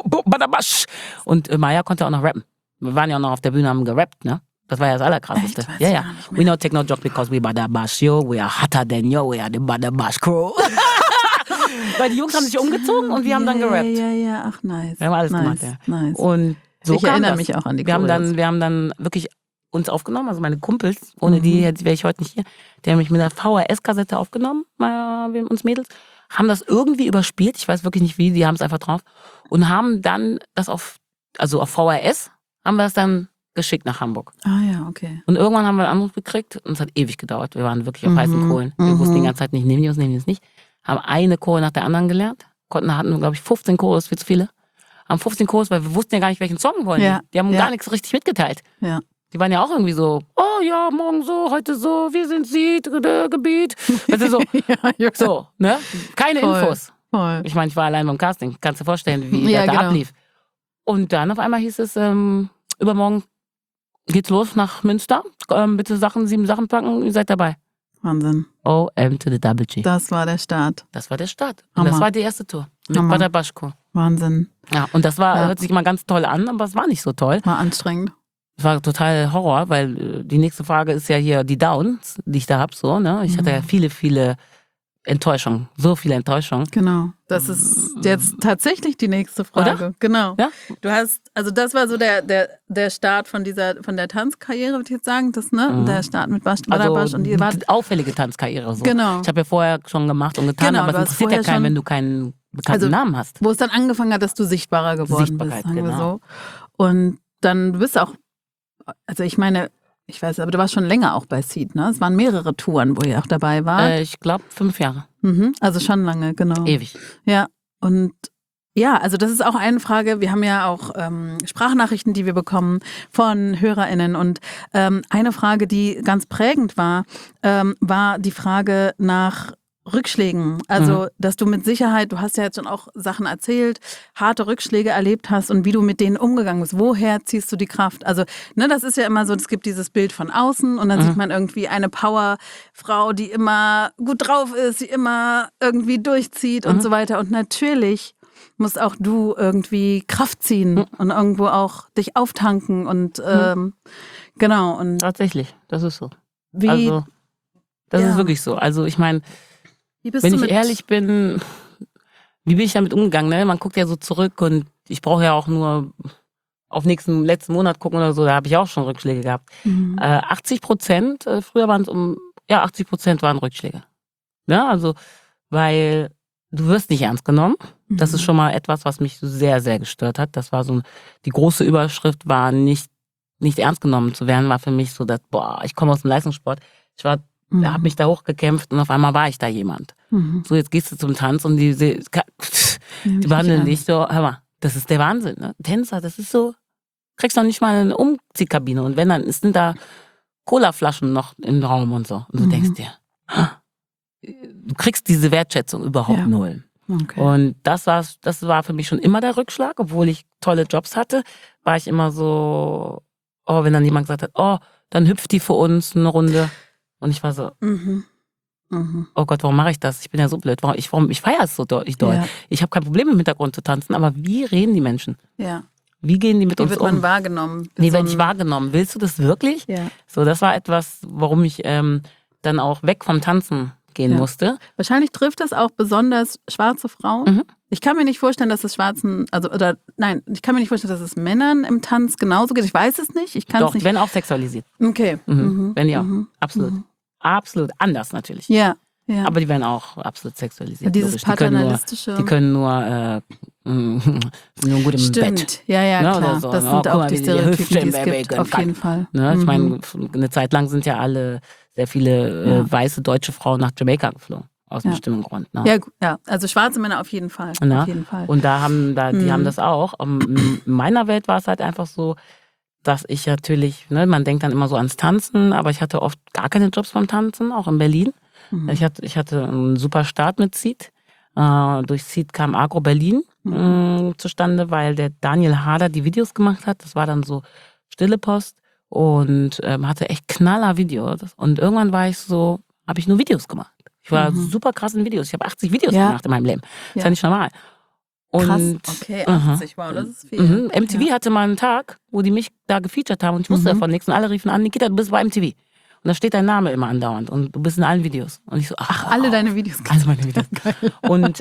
Und Maya konnte auch noch rappen. Wir waren ja auch noch auf der Bühne, haben gerappt, ne? Das war ja das Allerkrasseste. Echt? Ja. We don't take no joke because we Badabash, yo. We are hotter than yo. We are the Badabash Crew. Weil die Jungs haben sich umgezogen und wir haben dann gerappt. Ja, ach nice. Wir haben alles gemacht, ja. Nice. Und so ich erinnere mich auch an die wir haben Choreos. dann wirklich uns aufgenommen, also meine Kumpels, ohne die wäre ich heute nicht hier, die haben mich mit einer VHS-Kassette aufgenommen, uns Mädels, haben das irgendwie überspielt, ich weiß wirklich nicht wie, die haben es einfach drauf und haben dann das auf VHS, haben wir das dann geschickt nach Hamburg. Ah ja, okay. Und irgendwann haben wir einen Anruf gekriegt und es hat ewig gedauert, wir waren wirklich auf heißen Kohlen, wir wussten die ganze Zeit nicht, nehmen die uns nicht, haben eine Chore nach der anderen gelernt, hatten glaube ich 15 Chores, viel zu viele, haben 15 Chores, weil wir wussten ja gar nicht, welchen Song wollen Ja. die haben gar nichts richtig mitgeteilt. Ja. Die waren ja auch irgendwie so, oh ja, morgen so, heute so, wir sind Gebiet. Weißt du, so, ja. so, ne? Keine Voll. Infos. Voll. Ich meine, ich war allein beim Casting. Kannst dir vorstellen, wie Ja, das da genau. ablief. Und dann auf einmal hieß es, übermorgen geht's los nach Münster. Bitte 7 Sachen packen, ihr seid dabei. Wahnsinn. OM to the Double G. Das war der Start. Das war der Start. Und Hammer. das war die erste Tour. Mit Hammer. Badabaschko. Wahnsinn. Ja, und das war, Ja. hört sich immer ganz toll an, aber es war nicht so toll. War anstrengend. Es war total Horror, weil die nächste Frage ist ja hier die Downs, die ich da hab, so, ne? Ich hatte ja viele Enttäuschungen, so viele Enttäuschungen. Genau. Das ist jetzt tatsächlich die nächste Frage. Oder? Genau. Ja? Du hast, also das war so der Start von der Tanzkarriere, würde ich jetzt sagen, das, ne? Der Start mit Badabasch und die war auffällige Tanzkarriere, so. Genau. Ich habe ja vorher schon gemacht und getan, Genau, aber du es hast interessiert ja vorher keinen, schon- wenn du keinen bekannten Also, Namen hast. wo es dann angefangen hat, dass du sichtbarer geworden Sichtbarkeit, bist, sagen wir genau. so. Und dann du bist auch, also ich meine, ich weiß, aber du warst schon länger auch bei Seed, ne? Es waren mehrere Touren, wo ihr auch dabei wart. Ich glaube 5 Jahre. Also schon lange, genau. Ewig. Ja, und ja, also das ist auch eine Frage. Wir haben ja auch Sprachnachrichten, die wir bekommen von HörerInnen. Und eine Frage, die ganz prägend war, war die Frage nach Rückschlägen. Also, dass du mit Sicherheit, du hast ja jetzt schon auch Sachen erzählt, harte Rückschläge erlebt hast und wie du mit denen umgegangen bist. Woher ziehst du die Kraft? Also, ne, das ist ja immer so, es gibt dieses Bild von außen und dann sieht man irgendwie eine Powerfrau, die immer gut drauf ist, die immer irgendwie durchzieht und so weiter. Und natürlich musst auch du irgendwie Kraft ziehen und irgendwo auch dich auftanken und genau. Und Tatsächlich, das ist so. wie, Also, das Ja. ist wirklich so. Also, ich meine, wie bist wenn du ich mit ehrlich bin, wie bin ich damit umgegangen? Ne? Man guckt ja so zurück und ich brauche ja auch nur auf letzten Monat gucken oder so, da habe ich auch schon Rückschläge gehabt. 80%, früher waren es 80% waren Rückschläge. Ja, also, weil du wirst nicht ernst genommen. Das ist schon mal etwas, was mich sehr, sehr gestört hat. Das war so, die große Überschrift war nicht ernst genommen zu werden, war für mich so, dass, ich komme aus dem Leistungssport. Ich habe mich da hochgekämpft und auf einmal war ich da jemand. So, jetzt gehst du zum Tanz und die behandeln dich so, hör mal, das ist der Wahnsinn, ne? Tänzer, das ist so, kriegst noch nicht mal eine Umziehkabine und wenn, dann sind da Colaflaschen noch im Raum und so. Und du denkst dir, du kriegst diese Wertschätzung überhaupt null. Okay. Und das war für mich schon immer der Rückschlag, obwohl ich tolle Jobs hatte, war ich immer so, wenn dann jemand gesagt hat, dann hüpft die für uns eine Runde. Und ich war so, oh Gott, warum mache ich das? Ich bin ja so blöd. Ich feiere es so doll. Ja. Ich habe kein Problem im Hintergrund zu tanzen, aber wie reden die Menschen? Ja. Wie gehen die mit uns Wie um? wird man wahrgenommen? Wie werde ich wahrgenommen? Willst du das wirklich? Ja. So, das war etwas, warum ich dann auch weg vom Tanzen gehen musste. Wahrscheinlich trifft das auch besonders schwarze Frauen. Ich kann mir nicht vorstellen, dass es ich kann mir nicht vorstellen, dass es Männern im Tanz genauso geht. Ich weiß es nicht. Ich kann Doch, es nicht. wenn auch sexualisiert. Okay. Wenn ja, absolut. Absolut. Anders natürlich. Ja. Aber die werden auch absolut sexualisiert. Dieses logisch. paternalistische. Die können nur sind nur gut im Stimmt. Bett. Ja, Ne, klar. oder so. Das Ne? sind Guck auch mal, die wie Stereotypen, Hüfte die im es Baby gibt. können. Auf jeden Fall. Ne? Ich meine, eine Zeit lang sind ja sehr viele weiße deutsche Frauen nach Jamaika geflogen. Aus einem bestimmten Grund. Ne? Ja, also schwarze Männer auf jeden Fall. Na? Auf jeden Fall. Und die haben das auch. In meiner Welt war es halt einfach so, dass ich natürlich, man denkt dann immer so ans Tanzen, aber ich hatte oft gar keine Jobs beim Tanzen, auch in Berlin. Ich hatte einen super Start mit Seed. Durch Seed kam Agro Berlin zustande, weil der Daniel Harder die Videos gemacht hat. Das war dann so Stille Post und hatte echt knaller Videos. Und irgendwann habe ich nur Videos gemacht. Ich war super krass in Videos. Ich habe 80 Videos gemacht in meinem Leben. Das ist ja nicht normal. Und, krass, okay, 80, wow, das ist viel. MTV hatte mal einen Tag, wo die mich da gefeatured haben und ich wusste davon nichts. Und alle riefen an, Nikita, du bist bei MTV. Und da steht dein Name immer andauernd und du bist in allen Videos. Und ich so, alle deine Videos. Alle meine Videos. Und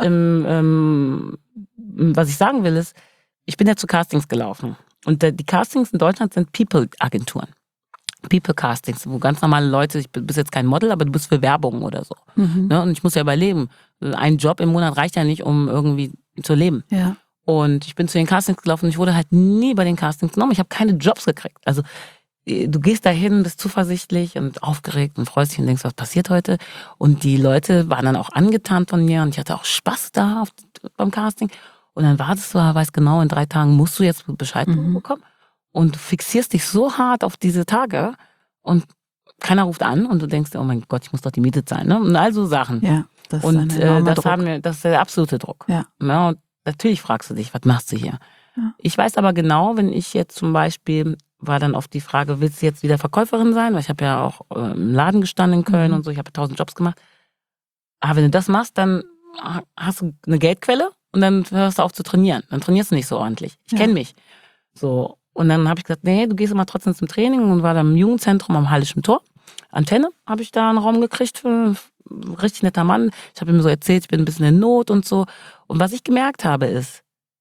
was ich sagen will ist, ich bin ja zu Castings gelaufen. Und die Castings in Deutschland sind People-Agenturen. People-Castings, wo ganz normale Leute, du bist jetzt kein Model, aber du bist für Werbung oder so. Ne? Und ich muss ja überleben. Ein Job im Monat reicht ja nicht, um irgendwie zu leben. Ja. Und ich bin zu den Castings gelaufen und ich wurde halt nie bei den Castings genommen. Ich habe keine Jobs gekriegt. Also du gehst dahin, bist zuversichtlich und aufgeregt und freust dich und denkst, was passiert heute? Und die Leute waren dann auch angetan von mir und ich hatte auch Spaß da beim Casting. Und dann wartest du, weißt genau, in 3 Tagen musst du jetzt Bescheid bekommen. Und du fixierst dich so hart auf diese Tage und keiner ruft an und du denkst, oh mein Gott, ich muss doch die Miete zahlen. Ne? Und all so Sachen. Ja, das ist und ein enormer Druck. das ist der absolute Druck. Ja. Ja, und natürlich fragst du dich, was machst du hier? Ja. Ich weiß aber genau, wenn ich jetzt zum Beispiel, war dann oft die Frage, willst du jetzt wieder Verkäuferin sein? Weil ich habe ja auch im Laden gestanden in Köln und so, ich habe 1000 Jobs gemacht. Aber wenn du das machst, dann hast du eine Geldquelle und dann hörst du auf zu trainieren. Dann trainierst du nicht so ordentlich. Ich kenne mich. So. Und dann habe ich gesagt, nee, du gehst immer trotzdem zum Training und war dann im Jugendzentrum am Hallischen Tor. Antenne habe ich da einen Raum gekriegt für einen richtig netter Mann. Ich habe ihm so erzählt, ich bin ein bisschen in Not und so. Und was ich gemerkt habe ist,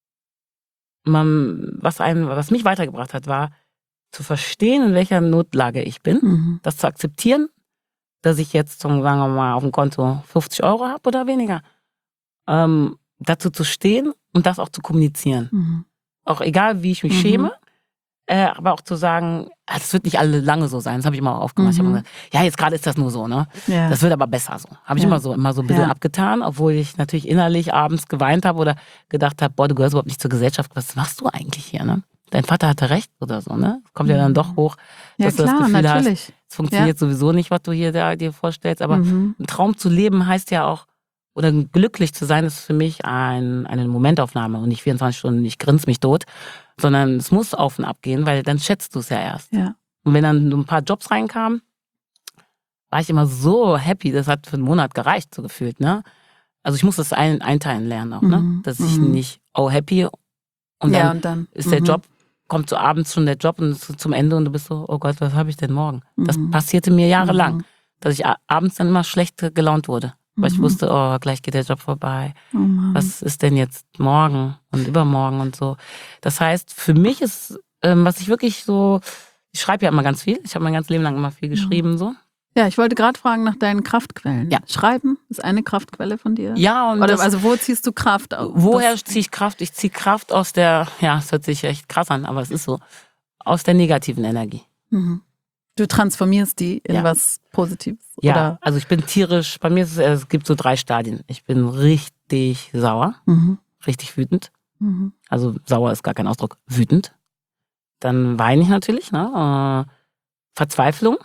was mich weitergebracht hat, war zu verstehen, in welcher Notlage ich bin, das zu akzeptieren, dass ich jetzt, sagen wir mal, auf dem Konto 50 € habe oder weniger. Dazu zu stehen und das auch zu kommunizieren. Auch egal, wie ich mich schäme, aber auch zu sagen, das wird nicht alle lange so sein. Das habe ich immer aufgemacht. Ich habe gesagt, ja, jetzt gerade ist das nur so, ne? Ja. Das wird aber besser so. Habe ich immer so ein bisschen abgetan, obwohl ich natürlich innerlich abends geweint habe oder gedacht habe, boah, du gehörst überhaupt nicht zur Gesellschaft. Was machst du eigentlich hier, ne? Dein Vater hatte recht oder so, ne? Kommt ja dann doch hoch, dass du das Gefühl natürlich. hast, es funktioniert sowieso nicht, was du hier dir vorstellst. Aber ein Traum zu leben heißt ja auch, oder glücklich zu sein, ist für mich eine Momentaufnahme und nicht 24 Stunden, ich grinse mich tot, sondern es muss auf und ab gehen, weil dann schätzt du es ja erst. Ja. Und wenn dann ein paar Jobs reinkamen, war ich immer so happy, das hat für einen Monat gereicht, so gefühlt, ne? Also ich muss das einteilen lernen auch, ne? Dass ich nicht, happy und dann ist der Job, kommt so abends schon der Job und ist zum Ende und du bist so, oh Gott, was habe ich denn morgen? Das passierte mir jahrelang, dass ich abends dann immer schlecht gelaunt wurde. Weil ich wusste, gleich geht der Job vorbei. Was ist denn jetzt morgen und übermorgen und so. Das heißt, für mich ist, was ich wirklich so, ich schreibe ja immer ganz viel. Ich habe mein ganzes Leben lang immer viel geschrieben so. Ja, ich wollte gerade fragen nach deinen Kraftquellen. Ja. Schreiben ist eine Kraftquelle von dir? Ja, und Oder also wo ziehst du Kraft? woher ziehe ich Kraft? Ich ziehe Kraft aus der, ja, es hört sich echt krass an, aber es ist so, aus der negativen Energie. Mhm. Du transformierst die in Ja. was Positives? Ja, Oder? also ich bin tierisch, bei mir ist es gibt so 3 Stadien. Ich bin richtig sauer, Mhm. richtig wütend. Mhm. Also sauer ist gar kein Ausdruck, wütend. Dann weine ich natürlich, ne? Verzweiflung.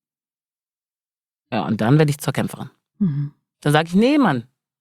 Ja, und dann werde ich zur Kämpferin. Mhm. Dann sage ich, nee, Mann.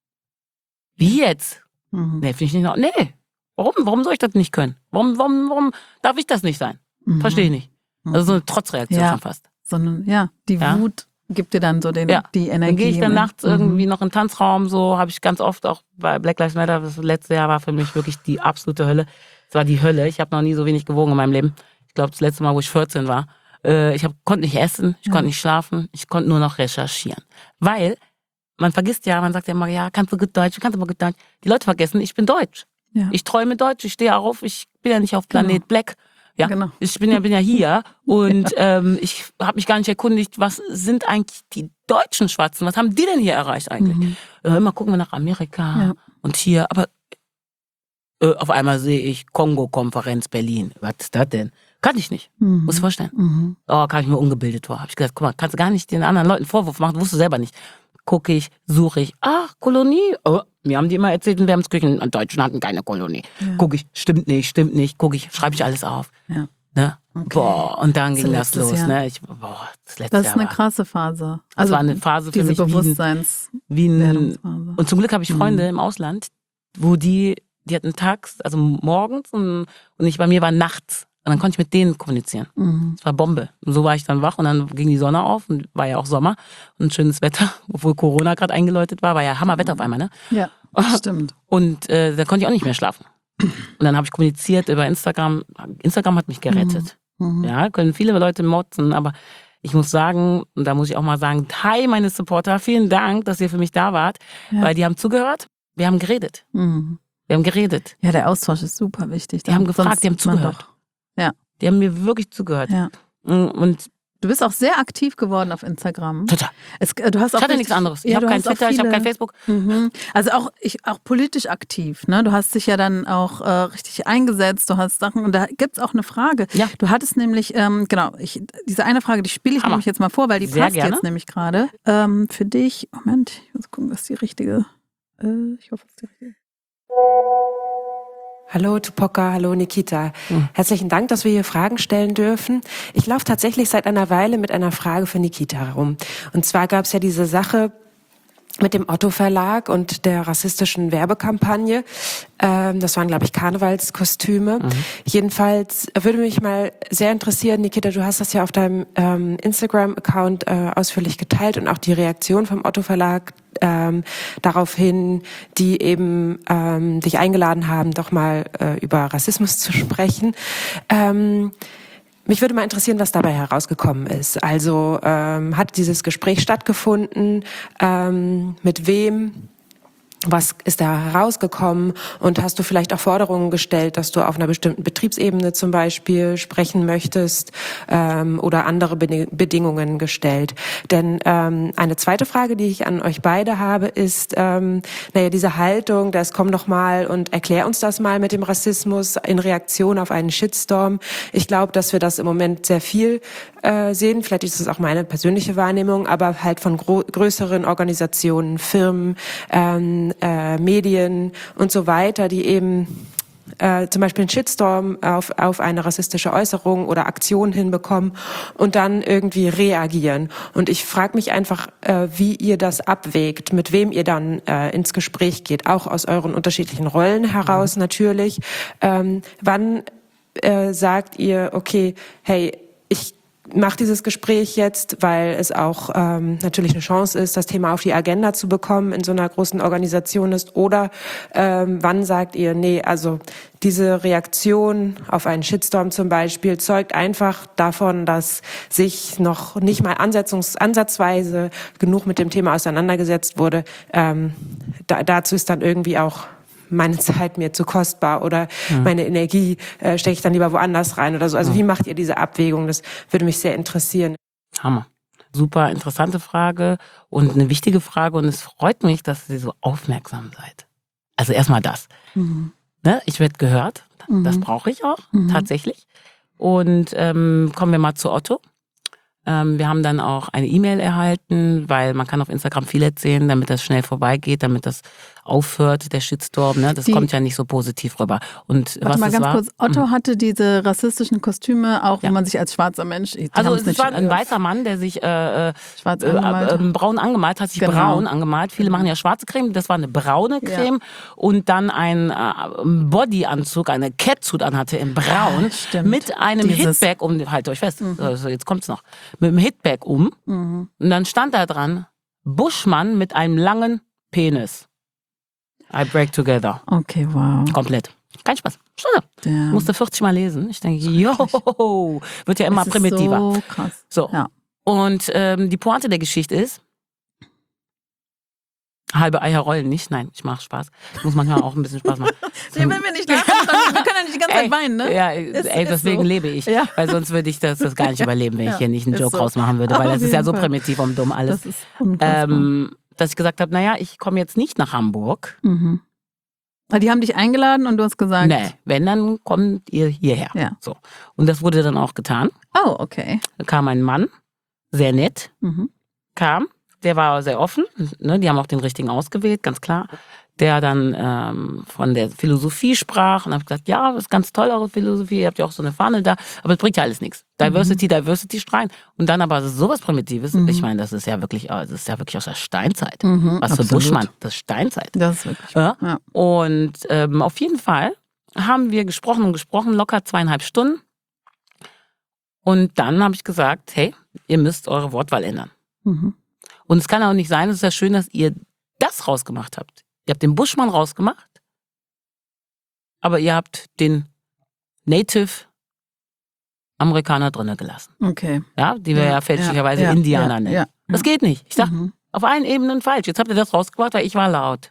Wie jetzt? Mhm. Nee, finde ich nicht noch. Nee. Warum soll ich das nicht können? Warum darf ich das nicht sein? Mhm. Verstehe ich nicht. Also so eine Trotzreaktion Ja. schon fast. Sondern ja, die Ja. Wut gibt dir dann so die Dann Energie. gehe ich dann nachts Mhm. irgendwie noch in den Tanzraum, so habe ich ganz oft auch bei Black Lives Matter, das letzte Jahr war für mich wirklich die absolute Hölle. Es war die Hölle. Ich habe noch nie so wenig gewogen in meinem Leben. Ich glaube, das letzte Mal, wo ich 14 war. Konnte nicht essen, ich konnte nicht schlafen, ich konnte nur noch recherchieren. Weil man vergisst ja, man sagt ja immer, ja, kannst du gut Deutsch, kannst du mal gut Deutsch. Die Leute vergessen, ich bin Deutsch. Ja. Ich träume Deutsch, ich stehe auf, ich bin ja nicht auf Planet Black. Ja, Genau. ich bin ja hier und ich habe mich gar nicht erkundigt, was sind eigentlich die deutschen Schwarzen, was haben die denn hier erreicht eigentlich? Immer gucken wir nach Amerika und hier, aber auf einmal sehe ich Kongo-Konferenz Berlin. Was ist das denn? Kann ich nicht. Muss ich vorstellen. Mhm. Oh, kam ich mir ungebildet vor. Hab ich gesagt, guck mal, kannst du gar nicht den anderen Leuten Vorwurf machen, wusstest du selber nicht. Gucke ich, suche ich. Ach, Kolonie. Oh, mir haben die immer erzählt, in Wermskirchen, die Deutschen hatten keine Kolonie. Ja. Gucke ich, stimmt nicht. Gucke ich, schreibe ich alles auf. Ja. Ne? Okay. Boah, und dann ging das letztes los. Jahr. Ne? Das letzte Das ist Jahr eine war krasse Phase. Das Also war eine Phase für diese mich wie ein Bewusstseinswerdungsphase. und zum Glück habe ich Freunde im Ausland, wo die hatten tags, also morgens und ich bei mir war nachts. Und dann konnte ich mit denen kommunizieren. Mhm. Es war Bombe. Und so war ich dann wach und dann ging die Sonne auf und war ja auch Sommer und schönes Wetter, obwohl Corona gerade eingeläutet war ja Hammerwetter auf einmal, ne? Ja, stimmt. Und da konnte ich auch nicht mehr schlafen. Und dann habe ich kommuniziert über Instagram. Instagram hat mich gerettet. Mhm. Ja, können viele Leute motzen, aber ich muss sagen, und da muss ich auch mal sagen, hi meine Supporter, vielen Dank, dass ihr für mich da wart, weil die haben zugehört, wir haben geredet. Mhm. Wir haben geredet. Ja, der Austausch ist super wichtig. Die haben gefragt, Sonst die haben sieht man zugehört. doch. Ja. Die haben mir wirklich zugehört. Ja. Und Du bist auch sehr aktiv geworden auf Instagram. total. Du hast auch Ich hatte richtig- nichts anderes. Ich Ja, habe du kein hast auch Twitter, ich habe viele- kein Facebook. Mhm. Also auch politisch aktiv, ne? Du hast dich ja dann auch richtig eingesetzt, du hast Sachen, und da gibt's auch eine Frage. Ja. Du hattich diese eine Frage, die spiele ich Hammer. nämlich jetzt mal vor, weil die Sehr passt gerne. jetzt nämlich gerade. Für dich, Moment, ich muss gucken, das ist die richtige. Ich hoffe, das ist die richtige. Hallo Tupoka, hallo Nikita. Herzlichen Dank, dass wir hier Fragen stellen dürfen. Ich laufe tatsächlich seit einer Weile mit einer Frage für Nikita herum. Und zwar gab es ja diese Sache mit dem Otto Verlag und der rassistischen Werbekampagne. Das waren, glaube ich, Karnevalskostüme. Jedenfalls würde mich mal sehr interessieren, Nikita, du hast das ja auf deinem Instagram-Account ausführlich geteilt und auch die Reaktion vom Otto Verlag daraufhin, die eben dich eingeladen haben, doch mal über Rassismus zu sprechen. Mich würde mal interessieren, was dabei herausgekommen ist. Also hat dieses Gespräch stattgefunden? Mit wem? Was ist da herausgekommen? Und hast du vielleicht auch Forderungen gestellt, dass du auf einer bestimmten Betriebsebene zum Beispiel sprechen möchtest oder andere Bedingungen gestellt? Denn eine zweite Frage, die ich an euch beide habe, ist, diese Haltung, das komm doch mal und erklär uns das mal mit dem Rassismus in Reaktion auf einen Shitstorm. Ich glaube, dass wir das im Moment sehr viel sehen. Vielleicht ist es auch meine persönliche Wahrnehmung, aber halt von größeren Organisationen, Firmen, Medien und so weiter, die eben zum Beispiel einen Shitstorm auf eine rassistische Äußerung oder Aktion hinbekommen und dann irgendwie reagieren. Und ich frage mich einfach, wie ihr das abwägt, mit wem ihr dann ins Gespräch geht, auch aus euren unterschiedlichen Rollen heraus natürlich. Wann sagt ihr, okay, hey, ich mache dieses Gespräch jetzt, weil es auch natürlich eine Chance ist, das Thema auf die Agenda zu bekommen in so einer großen Organisation ist? Oder wann sagt ihr, nee, also diese Reaktion auf einen Shitstorm zum Beispiel zeugt einfach davon, dass sich noch nicht mal ansatzweise genug mit dem Thema auseinandergesetzt wurde. Dazu ist dann irgendwie auch meine Zeit mir zu kostbar oder meine Energie stecke ich dann lieber woanders rein oder so. Also wie macht ihr diese Abwägung? Das würde mich sehr interessieren. Hammer. super interessante Frage und eine wichtige Frage und es freut mich, dass ihr so aufmerksam seid. Also erstmal das. Ne? Ich werde gehört, das brauche ich auch tatsächlich. Und kommen wir mal zu Otto. Wir haben dann auch eine E-Mail erhalten, weil man kann auf Instagram viel erzählen, damit das schnell vorbeigeht, damit das aufhört, der Shitstorm. Ne? Das kommt ja nicht so positiv rüber. Und Warte was mal es ganz war, kurz. Otto hatte diese rassistischen Kostüme, auch Ja. wo man sich als schwarzer Mensch... also es war ein weißer Mann, der sich schwarz angemalt. braun angemalt hat, sich Genau. braun angemalt. Viele machen ja schwarze Creme, das war eine braune Creme und dann ein Bodyanzug, eine Catsuit anhatte in braun Stimmt. mit einem Dieses- Hitbag haltet euch fest, also jetzt kommt's noch, mit einem Hitbag und dann stand da dran, Buschmann mit einem langen Penis. I break together. Okay, wow. Komplett. Kein Spaß. Schade. Der, Musste 40 Mal lesen. Ich denke, jo, wird ja immer das ist primitiver. so krass. So. Ja. Und die Pointe der Geschichte ist, halbe Eier rollen nicht. Nein, ich mache Spaß. Muss manchmal auch ein bisschen Spaß machen. Wenn wir nicht lachen, wir können ja nicht die ganze Zeit weinen, ne? Ja, Ist deswegen so. lebe ich. Ja. Weil sonst würde ich das gar nicht überleben, wenn ich hier nicht einen ist Joke so. rausmachen würde. Weil Auf das ist ja jeden so Fall. primitiv und dumm alles. Das ist unfassbar. Dass ich gesagt habe, naja, ich komme jetzt nicht nach Hamburg. Weil die haben dich eingeladen und du hast gesagt... Nee, wenn, dann kommt ihr hierher. Ja. So. Und das wurde dann auch getan. Oh, okay. Da kam ein Mann, sehr nett, kam, der war sehr offen, ne, die haben auch den richtigen ausgewählt, ganz klar, der dann von der Philosophie sprach und habe gesagt, ja, das ist ganz toll, eure Philosophie, ihr habt ja auch so eine Fahne da, aber es bringt ja alles nichts. Diversity schreien. Und dann aber sowas Primitives, ich meine, das ist ja wirklich aus der Steinzeit. Was für absolut. Buschmann, das ist Steinzeit. Das ist wirklich... Ja? Ja. Und auf jeden Fall haben wir gesprochen, locker 2,5 Stunden. Und dann habe ich gesagt, hey, ihr müsst eure Wortwahl ändern. Und es kann auch nicht sein, es ist ja schön, dass ihr das rausgemacht habt. Ihr habt den Buschmann rausgemacht, aber ihr habt den Native Amerikaner drinnen gelassen. Okay. Ja, die wir ja fälschlicherweise ja, Indianer ja, nennen. ja. Das geht nicht. Ich sag, auf allen Ebenen falsch. Jetzt habt ihr das rausgebracht, weil ich war laut.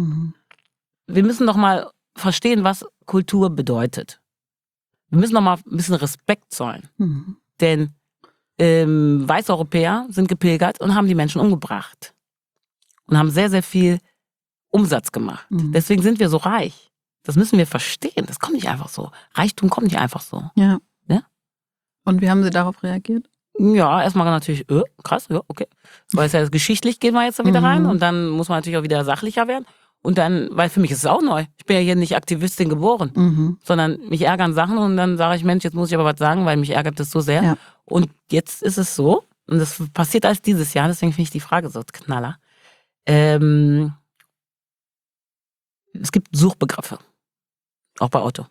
Wir müssen doch mal verstehen, was Kultur bedeutet. Wir müssen doch mal ein bisschen Respekt zollen. Denn weiße Europäer sind gepilgert und haben die Menschen umgebracht. Und haben sehr, sehr viel Umsatz gemacht. Deswegen sind wir so reich. Das müssen wir verstehen. Das kommt nicht einfach so. Reichtum kommt nicht einfach so. Ja. Ja? Und wie haben sie darauf reagiert? Ja, erstmal natürlich, krass, ja, okay. Weil es ja geschichtlich gehen wir jetzt da wieder rein und dann muss man natürlich auch wieder sachlicher werden. Und dann, weil für mich ist es auch neu. Ich bin ja hier nicht Aktivistin geboren, sondern mich ärgern Sachen und dann sage ich, Mensch, jetzt muss ich aber was sagen, weil mich ärgert das so sehr. Ja. Und jetzt ist es so, und das passiert erst dieses Jahr, deswegen finde ich die Frage so knaller. Es gibt Suchbegriffe, auch bei Otto.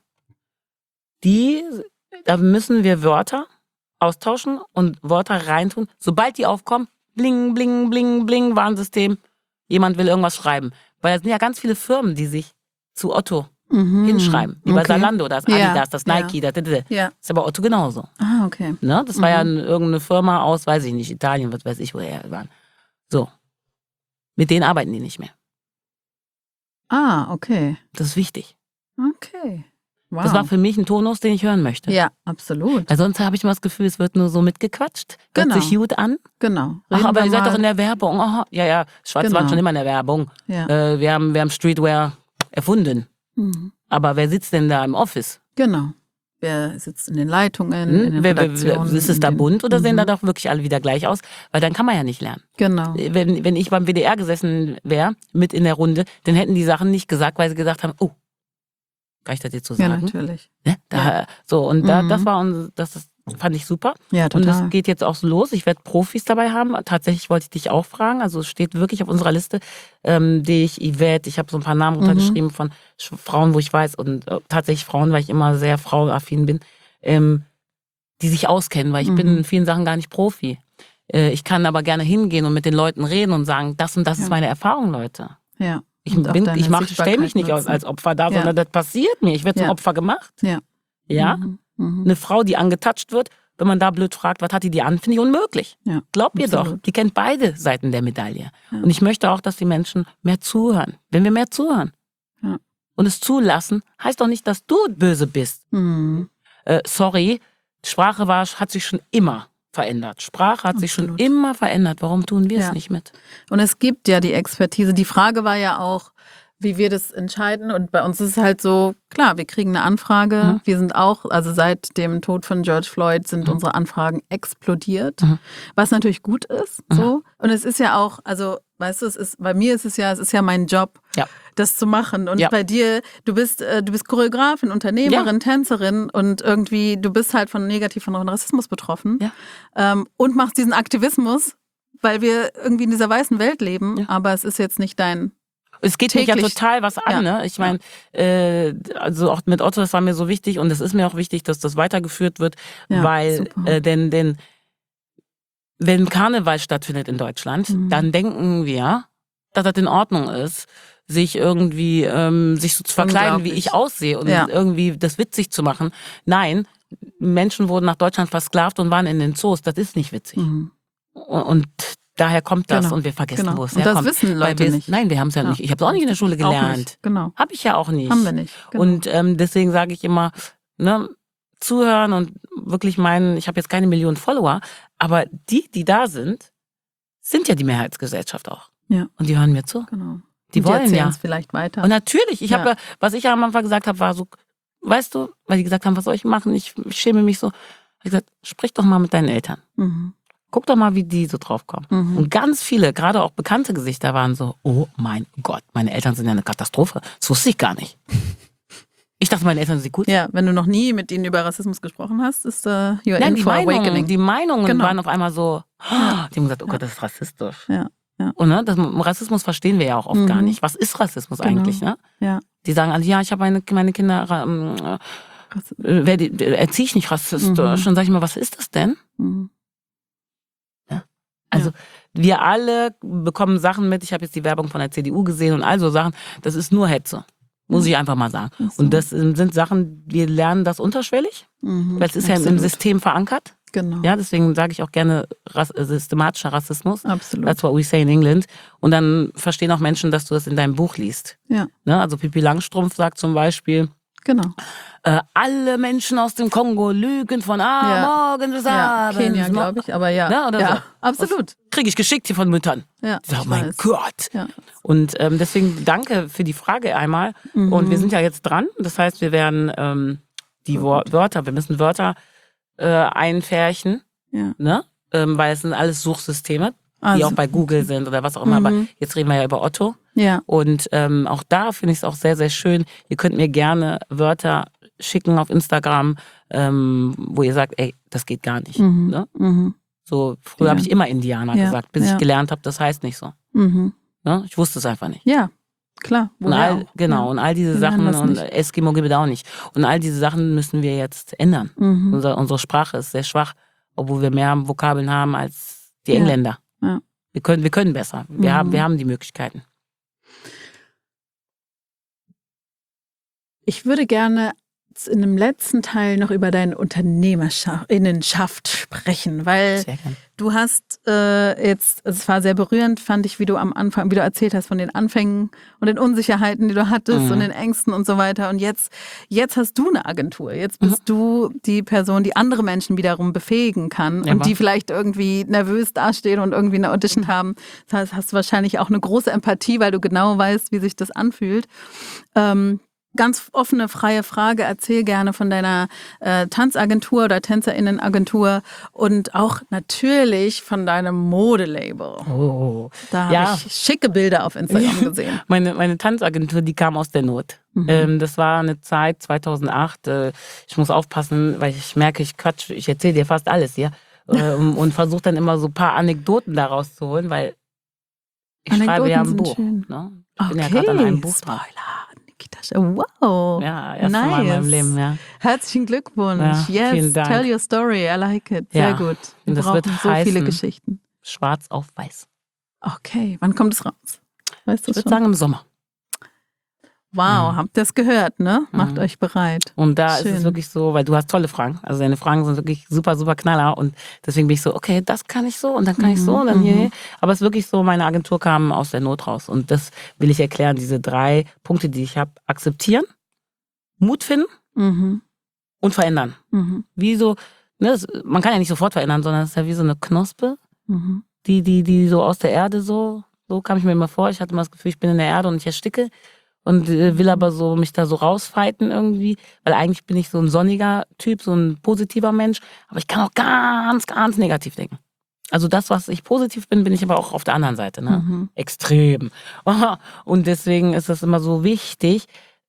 Da müssen wir Wörter austauschen und Wörter reintun. Sobald die aufkommen, bling, bling, bling, bling, Warnsystem, jemand will irgendwas schreiben. Weil es sind ja ganz viele Firmen, die sich zu Otto hinschreiben. Wie bei Zalando, das Adidas, das Nike, das ist aber Otto genauso. Ah, okay. Ne? Das war ja irgendeine Firma aus, weiß ich nicht, Italien, was weiß ich, woher waren. So. Mit denen arbeiten die nicht mehr. Ah, okay. Das ist wichtig. Okay. Wow. Das war für mich ein Tonus, den ich hören möchte. Ja, absolut. Weil sonst habe ich immer das Gefühl, es wird nur so mitgequatscht. Hört Genau. sich gut an. Genau. Ach, Reden aber wir ihr seid mal- doch in der Werbung. Aha. Ja, Schwarz Genau. waren schon immer in der Werbung. Ja. Wir haben Streetwear erfunden. Aber wer sitzt denn da im Office? Genau. Wer sitzt in den Leitungen, in den Redaktionen? Ist es da in den- bunt oder sehen da doch wirklich alle wieder gleich aus? Weil dann kann man ja nicht lernen. Genau. Wenn ich beim WDR gesessen wäre, mit in der Runde, dann hätten die Sachen nicht gesagt, weil sie gesagt haben, oh, kann ich das jetzt so Ja, sagen? natürlich. Ne? So, und das fand ich super. Ja, Und total. es geht jetzt auch so los. Ich werde Profis dabei haben. Tatsächlich wollte ich dich auch fragen. Also es steht wirklich auf unserer Liste, Yvette, ich habe so ein paar Namen runtergeschrieben von Frauen, wo ich weiß, und tatsächlich Frauen, weil ich immer sehr frauenaffin bin, die sich auskennen, weil ich bin in vielen Sachen gar nicht Profi. Ich kann aber gerne hingehen und mit den Leuten reden und sagen, das und das ist meine Erfahrung, Leute. Ja. Ich Und auch deine stelle mich Sichtbarkeit nicht nutzen. als Opfer da, Ja. sondern das passiert mir. Ich werde zum Ja. Opfer gemacht. Ja. Ja? Eine Frau, die angetatscht wird, wenn man da blöd fragt, was hat die an, finde ich unmöglich. Ja, Glaubt mir doch, absolut. die kennt beide Seiten der Medaille. Und ich möchte auch, dass die Menschen mehr zuhören. Wenn wir mehr zuhören Ja. und es zulassen, heißt doch nicht, dass du böse bist. Sorry, Sprache hat sich schon immer verändert. Sprache hat sich schon Absolut. immer verändert. Warum tun wir es Ja. nicht mit? Und es gibt ja die Expertise. Die Frage war ja auch, wie wir das entscheiden. Und bei uns ist es halt so, klar, wir kriegen eine Anfrage. Mhm. Wir sind auch, also seit dem Tod von George Floyd sind unsere Anfragen explodiert. Mhm. Was natürlich gut ist. So. Und es ist ja auch, also, weißt du, bei mir ist es ja mein Job, Ja. das zu machen. Und Ja. bei dir, du bist Choreografin, Unternehmerin, Tänzerin und irgendwie, du bist halt negativ von Rassismus betroffen. Ja. Und machst diesen Aktivismus, weil wir irgendwie in dieser weißen Welt leben. Ja. Aber es ist jetzt nicht dein... Es geht mich ja täglich. total was an, ne? Ich meine, also auch mit Otto, das war mir so wichtig und es ist mir auch wichtig, dass das weitergeführt wird, Ja, weil super. denn wenn Karneval stattfindet in Deutschland, dann denken wir, dass das in Ordnung ist, sich irgendwie sich so zu verkleiden, wie Unglaublich. ich aussehe und Ja. irgendwie das witzig zu machen. Nein, Menschen wurden nach Deutschland versklavt und waren in den Zoos. Das ist nicht witzig. Und daher kommt das Genau. und wir vergessen, Genau. wo es Und das herkommt. wissen Weil Leute wir nicht. Nein, wir haben es ja nicht. Ich habe es auch nicht in der Schule Auch gelernt. nicht. Genau. Habe ich ja auch nicht. Haben wir nicht. Genau. Und deswegen sage ich immer, ne, zuhören und wirklich meinen, ich habe jetzt keine Millionen Follower, aber die da sind ja die Mehrheitsgesellschaft auch. Ja. Und die hören mir zu. Genau. Die Und wollen erzählen ja. es vielleicht weiter. Und natürlich, Ja. was ich ja am Anfang gesagt habe, war so, weißt du, weil die gesagt haben, was soll ich machen? Ich schäme mich so. Ich habe gesagt, sprich doch mal mit deinen Eltern. Guck doch mal, wie die so drauf kommen. Und ganz viele, gerade auch bekannte Gesichter waren so, oh mein Gott, meine Eltern sind ja eine Katastrophe. Das wusste ich gar nicht. Ich dachte, meine Eltern sind gut. Ja, wenn du noch nie mit ihnen über Rassismus gesprochen hast, ist you're Nein, in die for awakening. Meinungen Genau. waren auf einmal so, die haben gesagt, oh Gott, das ist rassistisch. Ja, ja. Und ne, Rassismus verstehen wir ja auch oft gar nicht. Was ist Rassismus eigentlich? Ne? Ja. Die sagen alle, ja, ich habe meine Kinder, erziehe ich nicht rassistisch. Und sag ich mal, was ist das denn? Ja? Also wir alle bekommen Sachen mit. Ich habe jetzt die Werbung von der CDU gesehen und all so Sachen. Das ist nur Hetze. Muss ich einfach mal sagen. Und das sind Sachen, wir lernen das unterschwellig, weil es ist ja im Absolut. System verankert. Genau. Ja, deswegen sage ich auch gerne systematischer Rassismus. Absolut. That's what we say in England. Und dann verstehen auch Menschen, dass du das in deinem Buch liest. Ja, Ne? Also Pippi Langstrumpf sagt zum Beispiel, genau. alle Menschen aus dem Kongo lügen von morgen bis Ja, abends. Kenia, glaube ich, aber ja. Ne, oder ja, so. absolut. Kriege ich geschickt hier von Müttern. Ja, Ich sag, ich mein weiß. Gott. Ja. Und deswegen danke für die Frage einmal. Und wir sind ja jetzt dran. Das heißt, wir werden die Wörter, wir müssen Wörter einfärchen. Ja. Ne? Weil es sind alles Suchsysteme, die Also, auch bei Google sind oder was auch immer. Aber jetzt reden wir ja über Otto. Ja. Und auch da finde ich es auch sehr, sehr schön. Ihr könnt mir gerne Wörter schicken auf Instagram, wo ihr sagt, ey, das geht gar nicht. Ne? So, früher habe ich immer Indianer Ja. gesagt, bis Ja. ich gelernt habe, das heißt nicht so. Ne? Ich wusste es einfach nicht. Ja, klar. Und Woher auch? und all diese Wir lernen Sachen, das und nicht. Eskimo gibt es auch nicht. Und all diese Sachen müssen wir jetzt ändern. Unsere Sprache ist sehr schwach, obwohl wir mehr Vokabeln haben als die Ja. Engländer. Ja. Wir können besser. Wir haben die Möglichkeiten. Ich würde gerne in dem letzten Teil noch über deine Unternehmerinnenschaft sprechen, weil Sehr gerne. du hast es war sehr berührend, fand ich, wie du am Anfang, wie du erzählt hast von den Anfängen und den Unsicherheiten, die du hattest und den Ängsten und so weiter. Und jetzt hast du eine Agentur. Jetzt bist du die Person, die andere Menschen wiederum befähigen kann Ja, und die vielleicht irgendwie nervös dastehen und irgendwie eine Audition haben. Das heißt, hast du wahrscheinlich auch eine große Empathie, weil du genau weißt, wie sich das anfühlt. Ganz offene, freie Frage. Erzähl gerne von deiner Tanzagentur oder TänzerInnenagentur und auch natürlich von deinem Modelabel. Oh. Da Ja. habe ich schicke Bilder auf Instagram gesehen. Meine Tanzagentur, die kam aus der Not. Das war eine Zeit, 2008. Ich muss aufpassen, weil ich merke, ich erzähle dir fast alles hier. Und versuche dann immer so ein paar Anekdoten daraus zu holen, weil ich schreibe ja ein sind Buch. schön. Ne? Ich bin ja gerade an einem Buch dran. Spoiler. Wow. Ja, erste Mal in meinem Leben, ja. Herzlichen Glückwunsch. Ja, vielen Yes, Dank. tell your story. I like it. Sehr Ja. gut. Wir Und das brauchen wird so viele heißen- Geschichten. Schwarz auf weiß. Okay, wann kommt es raus? Weißt du Ich würde schon? sagen im Sommer. Wow, habt ihr es gehört, ne? Macht euch bereit. Und da ist Schön. es wirklich so, weil du hast tolle Fragen. Also deine Fragen sind wirklich super, super knaller. Und deswegen bin ich so, okay, das kann ich so und dann kann ich so und dann hier. Aber es ist wirklich so, meine Agentur kam aus der Not raus. Und das will ich erklären, diese 3 Punkte, die ich habe. Akzeptieren, Mut finden und verändern. Wie so, ne, man kann ja nicht sofort verändern, sondern es ist ja wie so eine Knospe, Mhm. die so aus der Erde so kam ich mir immer vor. Ich hatte immer das Gefühl, ich bin in der Erde und ich ersticke und will aber so mich da so rausfighten irgendwie, weil eigentlich bin ich so ein sonniger Typ, so ein positiver Mensch, aber ich kann auch ganz, ganz negativ denken. Also das, was ich positiv bin ich aber auch auf der anderen Seite, ne? Mhm. Extrem. Und deswegen ist das immer so wichtig.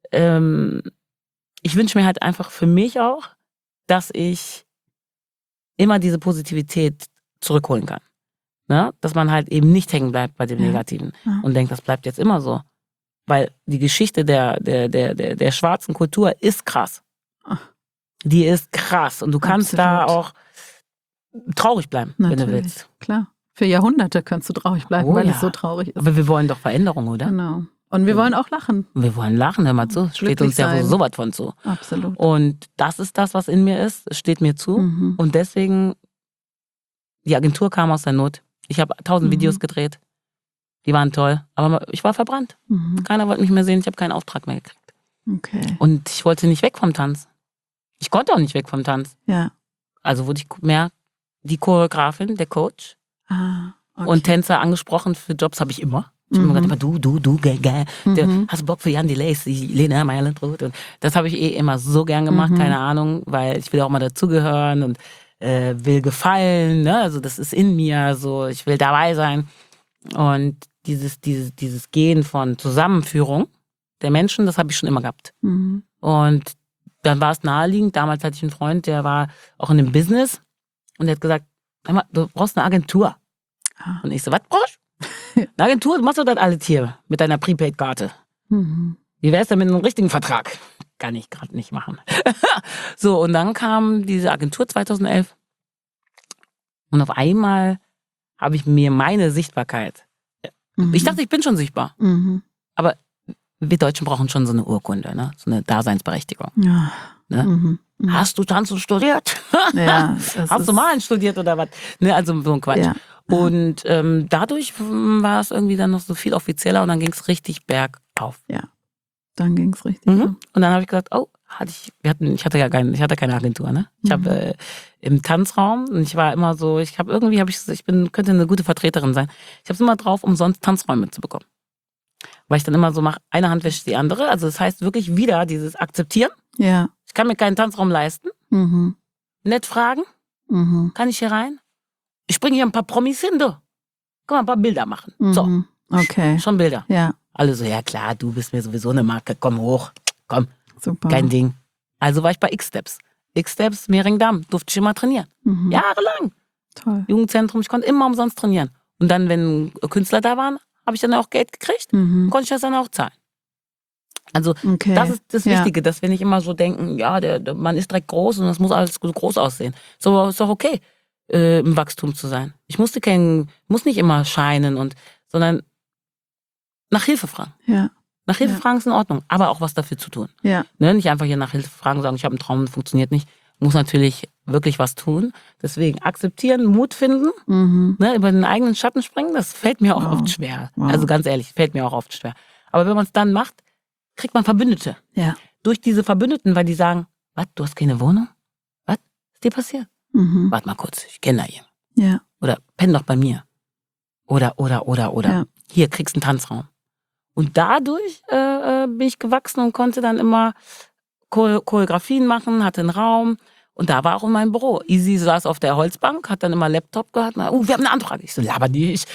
Ich wünsche mir halt einfach für mich auch, dass ich immer diese Positivität zurückholen kann. Ne? Dass man halt eben nicht hängen bleibt bei dem Ja. Negativen Ja. und denkt, das bleibt jetzt immer so. Weil die Geschichte der schwarzen Kultur ist krass. Ach. Die ist krass. Und du kannst da Absolut. auch traurig bleiben, wenn du Natürlich. willst. Klar. Für Jahrhunderte kannst du traurig bleiben, Oh weil ja. es so traurig ist. Aber wir wollen doch Veränderung, oder? Genau. Und wir wollen auch lachen. Und wir wollen lachen, hör mal zu. Steht Glücklich uns ja sein. sowas von zu. Absolut. Und das ist das, was in mir ist. Es steht mir zu. Mhm. Und deswegen, die Agentur kam aus der Not. Ich habe 1000 Videos gedreht. Die waren toll. Aber ich war verbrannt. Mhm. Keiner wollte mich mehr sehen. Ich habe keinen Auftrag mehr gekriegt. Okay. Und ich wollte nicht weg vom Tanz. Ich konnte auch nicht weg vom Tanz. Ja. Also wurde ich mehr die Choreografin, der Coach. Ah, okay. Und Tänzer angesprochen für Jobs habe ich immer. Ich habe immer gesagt, du, gell. Hast du Bock für Jan Delays, Lena Meyer-Landrut? Und das habe ich immer so gern gemacht, keine Ahnung, weil ich will auch mal dazugehören und will gefallen. Ne? Also das ist in mir so, ich will dabei sein. Und dieses Gehen von Zusammenführung der Menschen, das habe ich schon immer gehabt. Mhm. Und dann war es naheliegend. Damals hatte ich einen Freund, der war auch in dem Business und der hat gesagt, du brauchst eine Agentur. Ah. Und ich so, was brauchst du? Eine Agentur, du machst doch das alles hier mit deiner Prepaid-Karte. Mhm. Wie wär's denn mit einem richtigen Vertrag? Kann ich gerade nicht machen. So, und dann kam diese Agentur 2011 und auf einmal habe ich mir meine Sichtbarkeit. Mhm. Ich dachte, ich bin schon sichtbar, Mhm. aber wir Deutschen brauchen schon so eine Urkunde, ne? So eine Daseinsberechtigung. Ja. Ne? Mhm. Mhm. Hast du Tanzen studiert? Ja, das Hast du ist- Malen studiert oder was? Ne, also so ein Quatsch. Ja. Und dadurch war es irgendwie dann noch so viel offizieller und dann ging es richtig bergauf. Dann ging es richtig. Mhm. Und dann habe ich gesagt, oh, ich hatte keine Agentur, ne? Ich habe im Tanzraum und ich war immer so, könnte eine gute Vertreterin sein. Ich habe es immer drauf, umsonst Tanzräume zu bekommen. Weil ich dann immer so mache, eine Hand wäscht die andere. Also das heißt wirklich wieder dieses Akzeptieren. Ja. Ich kann mir keinen Tanzraum leisten. Mhm. Nett fragen, Mhm. kann ich hier rein? Ich bringe hier ein paar Promis hin, du. Kann man ein paar Bilder machen. So, Mhm. Okay. schon Bilder. Ja, Alle so, ja klar, du bist mir sowieso eine Marke, komm hoch, komm, super. kein Ding. Also war ich bei X-Steps. X-Steps, Mehringdamm, durfte ich immer trainieren. Mhm. Jahrelang. Toll. Jugendzentrum, ich konnte immer umsonst trainieren. Und dann, wenn Künstler da waren, habe ich dann auch Geld gekriegt, Mhm. konnte ich das dann auch zahlen. Also Okay. das ist das Ja. Wichtige, dass wir nicht immer so denken, ja, der Mann ist direkt groß und das muss alles so groß aussehen. So ist doch okay, im Wachstum zu sein. Ich muss nicht immer scheinen sondern nach Hilfe fragen. Ja. Nach Hilfe Ja. fragen ist in Ordnung, aber auch was dafür zu tun. Ja. Ne? Nicht einfach hier nach Hilfe fragen, sagen, ich habe einen Traum, funktioniert nicht. Muss natürlich wirklich was tun. Deswegen akzeptieren, Mut finden, Mhm. ne? Über den eigenen Schatten springen, das fällt mir auch Wow. oft schwer. Wow. Also ganz ehrlich, fällt mir auch oft schwer. Aber wenn man es dann macht, kriegt man Verbündete. Ja. Durch diese Verbündeten, weil die sagen, was, du hast keine Wohnung? Was ist dir passiert? Mhm. Warte mal kurz, ich kenne da jemanden. Ja. Oder penn doch bei mir. Oder. Ja. Hier, kriegst einen Tanzraum. Und dadurch bin ich gewachsen und konnte dann immer Choreografien machen, hatte einen Raum. Und da war auch in meinem Büro. Easy saß auf der Holzbank, hat dann immer Laptop gehabt. Wir haben eine Anfrage. Ich so, laber nicht.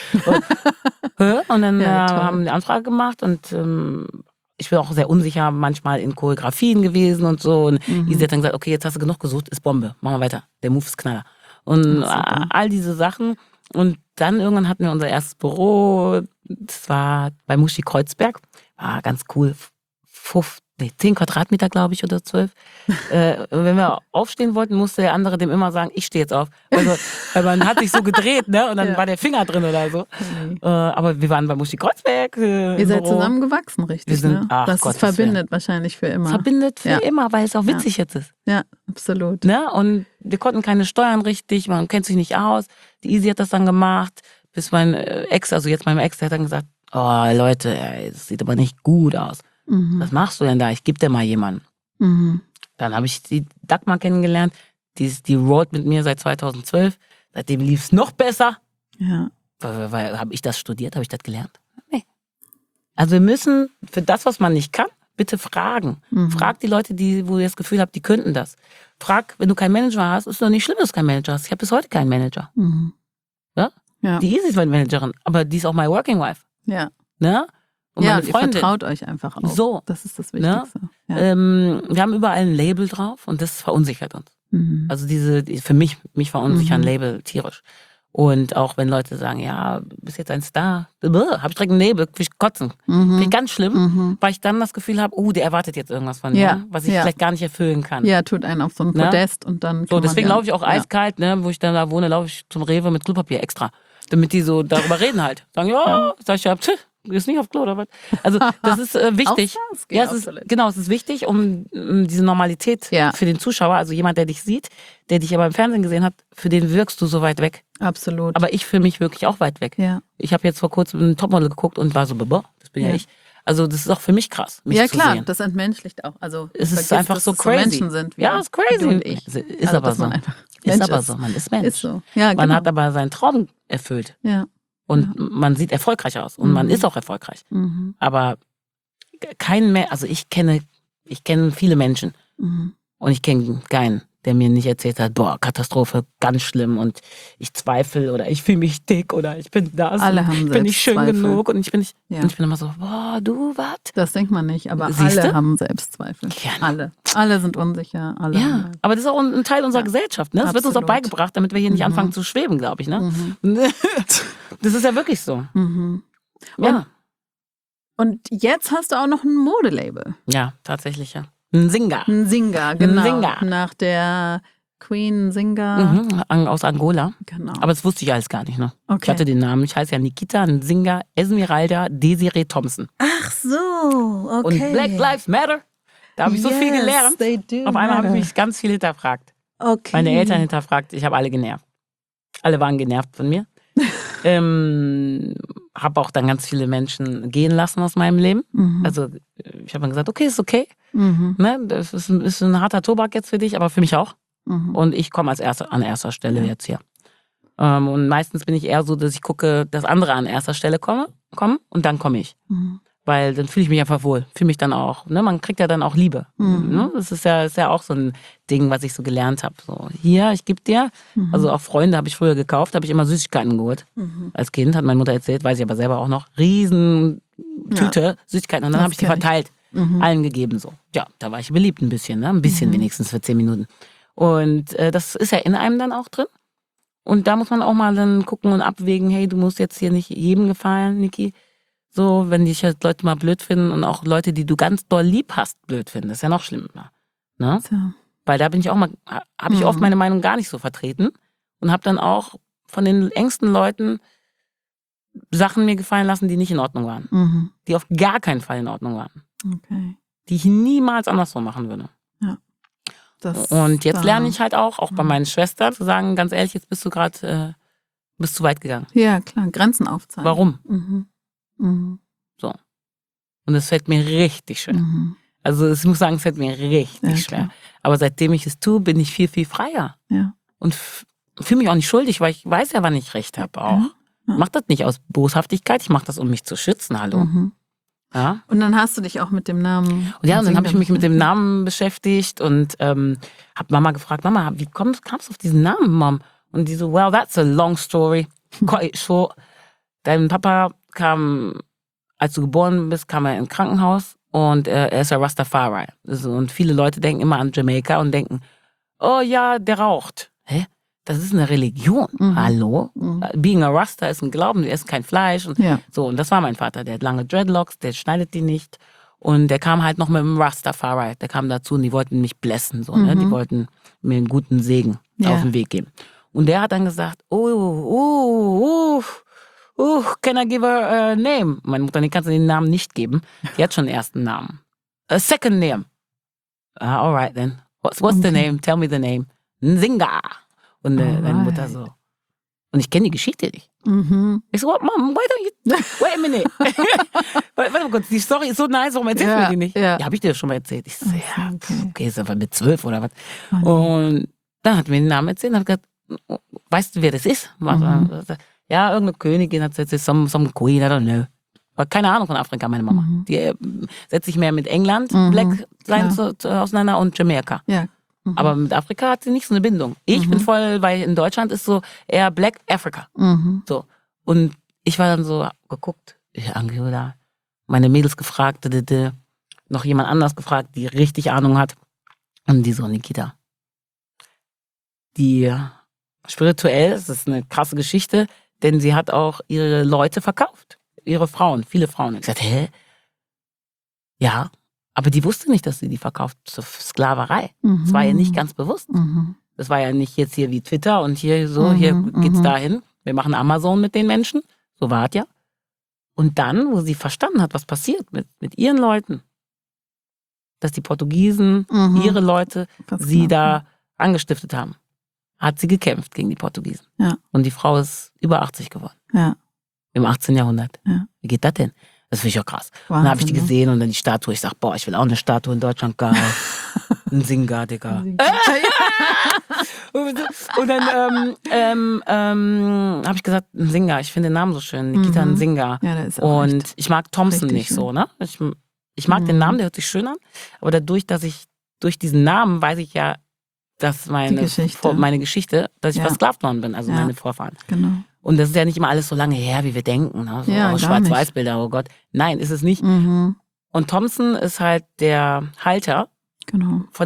Und dann Ja, toll. haben wir die Anfrage gemacht und ich bin auch sehr unsicher manchmal in Choreografien gewesen und so. Und Easy hat dann gesagt, okay, jetzt hast du genug gesucht, ist Bombe, machen wir weiter. Der Move ist Knaller. Und Ja, super. all diese Sachen. Und dann irgendwann hatten wir unser erstes Büro. Das war bei Muschi Kreuzberg. War ganz cool. 10 Quadratmeter, glaube ich, oder 12. Wenn wir aufstehen wollten, musste der andere dem immer sagen, ich stehe jetzt auf. Also, weil man hat sich so gedreht, ne? Und dann Ja. war der Finger drin oder so. Okay. Aber wir waren bei Muschi Kreuzberg. Ihr seid zusammengewachsen, richtig? Wir sind- ne? ach, Das Gottes verbindet wahrscheinlich für immer. Verbindet für Ja. immer, weil es auch witzig jetzt ist. Ja, absolut. Ne? Und wir konnten keine Steuern richtig, man kennt sich nicht aus. Die Easy hat das dann gemacht, bis mein Ex, also jetzt mein Ex, der hat dann gesagt, oh Leute, ey, das sieht aber nicht gut aus. Mhm. Was machst du denn da? Ich gebe dir mal jemanden. Mhm. Dann habe ich die Dagmar kennengelernt, Die rollt mit mir seit 2012. Seitdem lief es noch besser. Ja. Weil habe ich das studiert? Habe ich das gelernt? Nee. Also wir müssen für das, was man nicht kann, bitte fragen. Frag die Leute, wo ihr das Gefühl habt, die könnten das. Frag, wenn du keinen Manager hast, ist doch nicht schlimm, dass du keinen Manager hast. Ich habe bis heute keinen Manager. Ja? Ja. Die Easy ist meine Managerin, aber die ist auch my working wife. Ja. Ne? Und Ja, meine ihr Freundin. vertraut euch einfach auch. So. Das ist das Ne? Wichtigste. Ja. Wir haben überall ein Label drauf und das verunsichert uns. Also für mich verunsichern Label tierisch. Und auch wenn Leute sagen, ja, bist jetzt ein Star, habe ich direkt einen Nebel, will ich kotzen. Finde ich ganz schlimm, weil ich dann das Gefühl habe, der erwartet jetzt irgendwas von mir, was ich vielleicht gar nicht erfüllen kann. Ja, tut einen auf so ein Podest und dann So, deswegen laufe ich auch eiskalt, ne, wo ich dann da wohne, laufe ich zum Rewe mit Klopapier extra. Damit die so darüber reden halt. Sagen, sag ich ja, ist nicht auf Klo oder was? Also das ist wichtig. Es ist wichtig, um diese Normalität für den Zuschauer, also jemand, der dich sieht, der dich aber im Fernsehen gesehen hat, für den wirkst du so weit weg. Absolut. Aber ich für mich wirklich auch weit weg. Ja. Ich habe jetzt vor kurzem ein Topmodel geguckt und war so, das bin ja ich. Also das ist auch für mich krass, mich zu sehen. Das entmenschlicht auch. Also es ist einfach so crazy. Menschen sind wie ist crazy. du und ich. Ist aber so. Man ist Mensch. Ist so. Ja, man hat aber seinen Traum erfüllt. Ja. Und man sieht erfolgreich aus. Und man ist auch erfolgreich. Aber kein mehr, also ich kenne viele Menschen. Und ich kenne keinen, der mir nicht erzählt hat, Katastrophe, ganz schlimm und ich zweifle oder ich fühle mich dick oder ich bin das. Alle haben ich bin nicht schön Selbstzweifel. genug und ich bin nicht. Und ich bin immer so, du was? Das denkt man nicht, aber Siehste? alle haben Selbstzweifel. Gerne. Alle sind unsicher. Alle haben aber das ist auch ein Teil unserer Gesellschaft. Ne? Das wird uns auch Absolut. beigebracht, damit wir hier nicht anfangen zu schweben, glaube ich. Ne? Das ist ja wirklich so. Ja. Und jetzt hast du auch noch ein Modelabel. Ja, tatsächlich, ja. Ein Singa. Ein Singa, genau. Ein Singa. Nach der Queen Singa. Aus Angola. Genau. Aber das wusste ich alles gar nicht, ne? Okay. Ich hatte den Namen. Ich heiße ja Nikita Nzinga Esmeralda Desiree Thompson. Ach so, okay. Und Black Lives Matter. Da habe ich so viel gelernt. They do Auf einmal habe ich matter. mich ganz viel hinterfragt. Okay. Meine Eltern hinterfragt. Ich habe alle genervt. Alle waren genervt von mir. Habe auch dann ganz viele Menschen gehen lassen aus meinem Leben. Also ich habe dann gesagt, okay, ist okay. Ne, das ist ein harter Tobak jetzt für dich, aber für mich auch. Und ich komme an erster Stelle jetzt hier. Und meistens bin ich eher so, dass ich gucke, dass andere an erster Stelle kommen und dann komme ich. Weil dann fühle ich mich einfach wohl. Fühle mich dann auch. Ne? Man kriegt ja dann auch Liebe. Ne? Das ist ja auch so ein Ding, was ich so gelernt habe. So, hier, ich gebe dir. Also auch Freunde habe ich früher gekauft, habe ich immer Süßigkeiten geholt. Als Kind, hat meine Mutter erzählt, weiß ich aber selber auch noch. Riesentüte Süßigkeiten. Und dann habe ich die verteilt. Allen gegeben so. Ja, da war ich beliebt ein bisschen. Ne? Ein bisschen wenigstens für 10 Minuten. Und das ist ja in einem dann auch drin. Und da muss man auch mal dann gucken und abwägen, hey, du musst jetzt hier nicht jedem gefallen, Niki. So, wenn dich halt Leute mal blöd finden und auch Leute, die du ganz doll lieb hast, blöd finden, das ist ja noch schlimmer. Ne? So. Weil da bin ich auch mal, habe ich oft meine Meinung gar nicht so vertreten und habe dann auch von den engsten Leuten Sachen mir gefallen lassen, die nicht in Ordnung waren. Die auf gar keinen Fall in Ordnung waren. Okay. Die ich niemals andersrum machen würde. Ja. Und jetzt lerne ich halt auch bei meinen Schwestern zu sagen, ganz ehrlich, jetzt bist du gerade, bist zu weit gegangen. Ja, klar, Grenzen aufzeigen. Warum? So. Und es fällt mir richtig schwer. Also ich muss sagen, es fällt mir richtig schwer. Aber seitdem ich es tue, bin ich viel, viel freier. Ja. Und fühle mich auch nicht schuldig, weil ich weiß ja, wann ich recht habe auch. Ich mache das nicht aus Boshaftigkeit, ich mache das, um mich zu schützen, hallo. Ja. Und dann hast du dich auch mit dem Namen... Und dann habe ich mich mit dem Namen beschäftigt und habe Mama gefragt, Mama, wie kamst du auf diesen Namen, Mom? Und die so, well, that's a long story. Quite short. Dein Papa kam, als du geboren bist, kam er ins Krankenhaus und er ist ja Rastafari. Also, und viele Leute denken immer an Jamaika und denken, oh ja, der raucht. Hä? Das ist eine Religion. Hallo? Being a Rasta ist ein Glauben, der isst kein Fleisch. Und so, und das war mein Vater. Der hat lange Dreadlocks, der schneidet die nicht. Und der kam halt noch mit dem Rastafari. Der kam dazu und die wollten mich blessen. So, ne? Die wollten mir einen guten Segen auf den Weg geben. Und der hat dann gesagt, can I give her a name? Meine Mutter, die kannst du den Namen nicht geben. Die hat schon einen ersten Namen. A second name. All right then. What's the name? Tell me the name. Nzinga. Und meine Mutter so. Und ich kenne die Geschichte nicht. Ich so, Mom, wait a minute. Warte mal kurz, die Story ist so nice, warum erzählst du mir die nicht? Ja, habe ich dir das schon mal erzählt. Ich so, okay, ist einfach mit 12 oder was. Und Dann hat mir den Namen erzählt und hat gesagt, weißt du, wer das ist? Ja, irgendeine Königin hat gesagt, some queen, I don't know. War keine Ahnung von Afrika, meine Mama. Die setzt sich mehr mit England, Black sein auseinander und Jamaika. Ja. Aber mit Afrika hat sie nicht so eine Bindung. Ich bin voll, weil in Deutschland ist so eher Black Africa. So. Und ich war dann so geguckt, Angela, meine Mädels gefragt, noch jemand anders gefragt, die richtig Ahnung hat. Und die so, Nikita. Die spirituell, das ist eine krasse Geschichte, denn sie hat auch ihre Leute verkauft. Ihre Frauen, viele Frauen. Ich gesagt, hä? Ja, aber die wusste nicht, dass sie die verkauft zur Sklaverei. Das war ihr nicht ganz bewusst. Das war ja nicht jetzt hier wie Twitter und hier so, hier geht's dahin. Wir machen Amazon mit den Menschen. So war es ja. Und dann, wo sie verstanden hat, was passiert mit ihren Leuten, dass die Portugiesen, ihre Leute, sie da angestiftet haben, hat sie gekämpft gegen die Portugiesen. Ja. Und die Frau ist über 80 geworden. Ja. Im 18. Jahrhundert. Ja. Wie geht das denn? Das finde ich auch krass. Wahnsinn, Und dann habe ich die ne? gesehen und dann die Statue. Ich sag, boah, ich will auch eine Statue in Deutschland. Geil. Ein Singa, Digga. Und dann habe ich gesagt, ein Singa. Ich finde den Namen so schön. Nikita Nzinga. Ja, der ist auch Und echt ich mag Thompson richtig nicht schön. so, ne? Ich mag den Namen, der hört sich schön an. Aber dadurch, dass ich durch diesen Namen weiß ich ja, dass meine Geschichte, dass ich Ja. versklavt worden bin, also Ja. meine Vorfahren. Genau. Und das ist ja nicht immer alles so lange her, wie wir denken. Ne? So, Ja, gar Schwarz-Weiß-Bilder, oh Gott. Nein, ist es nicht. Und Thompson ist halt der Halter Genau. von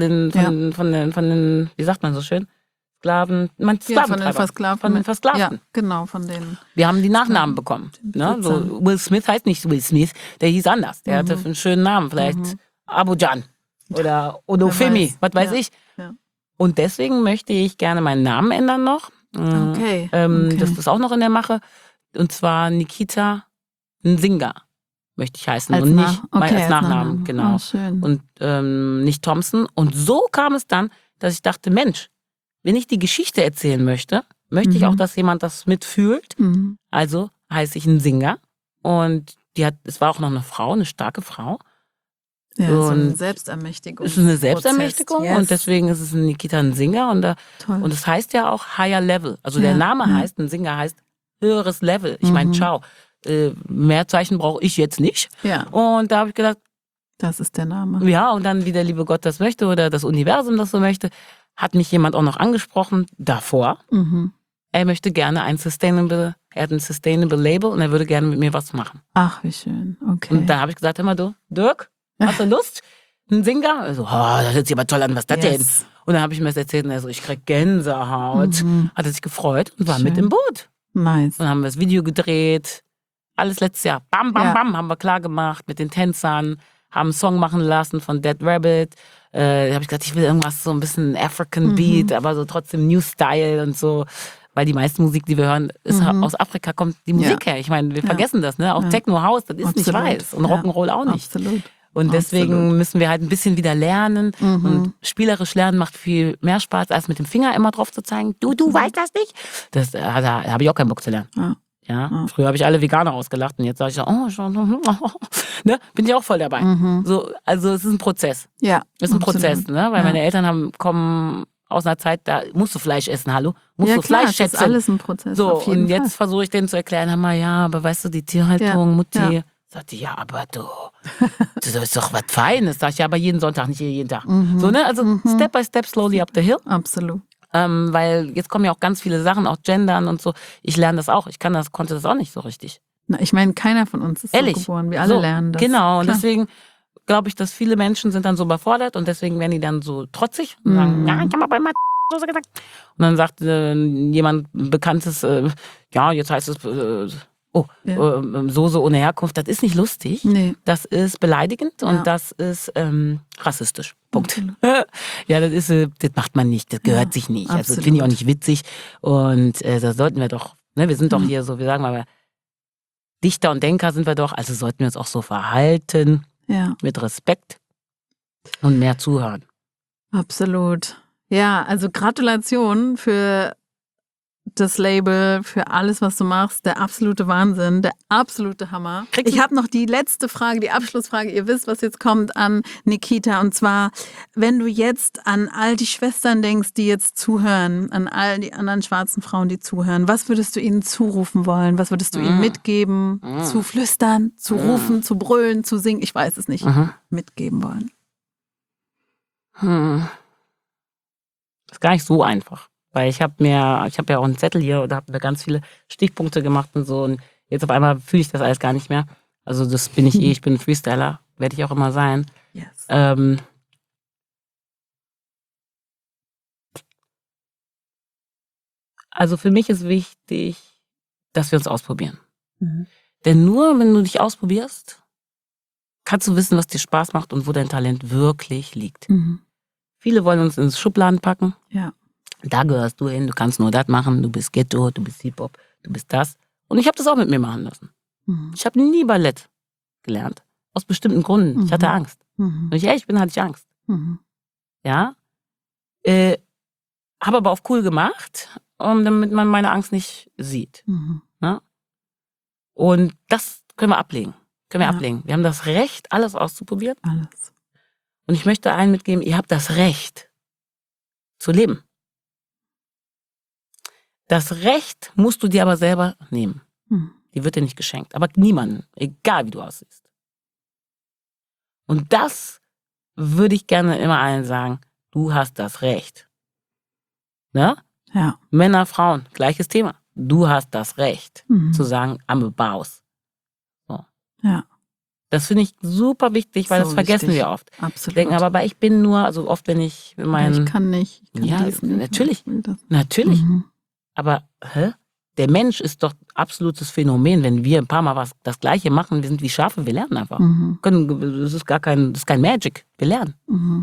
den, wie sagt man so schön? Sklaven, Ja, von den Sklaventreiber. Versklavten. Von den Versklavten. Ja, genau, von den. Wir haben die Nachnamen bekommen. Ne? So, Will Smith heißt nicht Will Smith, der hieß anders. Der hatte einen schönen Namen, vielleicht Abujan oder Odofemi, was weiß ich. Ja. Und deswegen möchte ich gerne meinen Namen ändern noch. Okay. Das ist auch noch in der Mache. Und zwar Nikita Nzinga möchte ich heißen. Als und Nach- nicht okay, als Nachnamen. Genau. Oh, schön. Und nicht Thompson. Und so kam es dann, dass ich dachte, Mensch, wenn ich die Geschichte erzählen möchte, möchte ich auch, dass jemand das mitfühlt. Also heiße ich Nzinga. Und es war auch noch eine Frau, eine starke Frau. Ja, so eine und Selbstermächtigung. Es ist eine Selbstermächtigung Yes. und deswegen ist es ein Nikita Nzinga und es heißt ja auch Higher Level. Also der Name heißt, Nzinga heißt höheres Level. Ich meine, ciao. Mehr Zeichen brauche ich jetzt nicht. Ja. Und da habe ich gedacht, Das ist der Name. ja, und dann wie der liebe Gott das möchte oder das Universum das so möchte, hat mich jemand auch noch angesprochen davor. Er möchte gerne er hat ein Sustainable Label und er würde gerne mit mir was machen. Ach, wie schön. Okay. Und da habe ich gesagt, hör mal du, Dirk, hast du Lust? Ein Singer? Also, das hört sich aber toll an, was das denn? Und dann habe ich mir das erzählt und er so, ich krieg Gänsehaut. Hat er sich gefreut und war mit im Boot. Nice. Und dann haben wir das Video gedreht. Alles letztes Jahr. Bam, bam, bam, haben wir klar gemacht mit den Tänzern. Haben einen Song machen lassen von Dead Rabbit. Da habe ich gesagt, ich will irgendwas so ein bisschen African Beat, aber so trotzdem New Style und so. Weil die meiste Musik, die wir hören, ist aus Afrika, kommt die Musik her. Ich meine, wir vergessen das, ne? Auch Techno, House, das ist nicht weiß. Und Rock'n'Roll auch nicht. Absolut. Und deswegen müssen wir halt ein bisschen wieder lernen. Und spielerisch lernen macht viel mehr Spaß, als mit dem Finger immer drauf zu zeigen, du weißt das nicht. Da habe ich auch keinen Bock zu lernen. Ja. Früher habe ich alle Veganer ausgelacht und jetzt sage ich so, ne? Bin ich auch voll dabei. So, also es ist ein Prozess. Ja. Es ist ein Prozess, ne? Weil meine Eltern kommen aus einer Zeit, da musst du Fleisch essen, hallo? Musst du klar, Fleisch schätzen. Das ist alles ein Prozess. So, auf jeden und jetzt Fall. versuche ich denen zu erklären, hör mal, ja, aber weißt du, die Tierhaltung, Mutti, Ja. sagt die, ja, aber das ist doch was Feines. Sag ich, ja, aber jeden Sonntag, nicht jeden Tag. So, ne? Also Step by Step, slowly up the hill. Absolut. Weil jetzt kommen ja auch ganz viele Sachen, auch Gendern und so. Ich lerne das auch. Konnte das auch nicht so richtig. Na, ich meine, keiner von uns ist Ehrlich. so geboren. Wir alle lernen das. Genau, und Klar. deswegen glaube ich, dass viele Menschen sind dann so überfordert und deswegen werden die dann so trotzig und sagen, ja, ich habe aber immer so gesagt. Und dann sagt jemand Bekanntes, ja, jetzt heißt es, Soße ohne Herkunft. Das ist nicht lustig. Nee. Das ist beleidigend und das ist rassistisch. Punkt. Ja, das macht man nicht. Das gehört sich nicht. Also das absolut. finde ich auch nicht witzig. Und da sollten wir doch, ne, wir sind doch hier so, wir sagen mal, Dichter und Denker sind wir doch, also sollten wir uns auch so verhalten, mit Respekt und mehr zuhören. Absolut. Ja, also Gratulation für das Label für alles, was du machst. Der absolute Wahnsinn, der absolute Hammer. Ich habe noch die letzte Frage, die Abschlussfrage. Ihr wisst, was jetzt kommt an Nikita. Und zwar, wenn du jetzt an all die Schwestern denkst, die jetzt zuhören, an all die anderen schwarzen Frauen, die zuhören, was würdest du ihnen zurufen wollen? Was würdest du ihnen mitgeben? Zu flüstern, zu rufen, zu brüllen, zu singen? Ich weiß es nicht. Mitgeben wollen. Das ist gar nicht so einfach. Weil ich habe ja auch einen Zettel hier oder habe mir ganz viele Stichpunkte gemacht und so. Und jetzt auf einmal fühle ich das alles gar nicht mehr. Also das bin ich ich bin ein Freestyler. Werde ich auch immer sein. Yes. Also für mich ist wichtig, dass wir uns ausprobieren. Denn nur wenn du dich ausprobierst, kannst du wissen, was dir Spaß macht und wo dein Talent wirklich liegt. Viele wollen uns ins Schubladen packen. Ja. Da gehörst du hin, du kannst nur das machen, du bist Ghetto, du bist Hip-Hop, du bist das. Und ich habe das auch mit mir machen lassen. Ich habe nie Ballett gelernt. Aus bestimmten Gründen. Ich hatte Angst. Wenn ich ehrlich bin, hatte ich Angst. Ja. Habe aber auf cool gemacht, damit man meine Angst nicht sieht. Ja? Und das können wir ablegen. Wir haben das Recht, alles auszuprobieren. Alles. Und ich möchte allen mitgeben, ihr habt das Recht zu leben. Das Recht musst du dir aber selber nehmen. Die wird dir nicht geschenkt. Aber niemandem, egal wie du aussiehst. Und das würde ich gerne immer allen sagen. Du hast das Recht. Ne? Ja. Männer, Frauen, gleiches Thema. Du hast das Recht zu sagen, I'm a boss. So. Ja. Das finde ich super wichtig, weil So das vergessen wichtig. wir oft. Absolut. Denken aber ich bin nur, also oft wenn ich in meinen... Ich kann nicht. Ich kann Ja, dies nicht. natürlich. Ich will das. Natürlich. Aber der Mensch ist doch absolutes Phänomen. Wenn wir ein paar Mal das Gleiche machen, wir sind wie Schafe, wir lernen einfach. Das ist kein Magic. Wir lernen.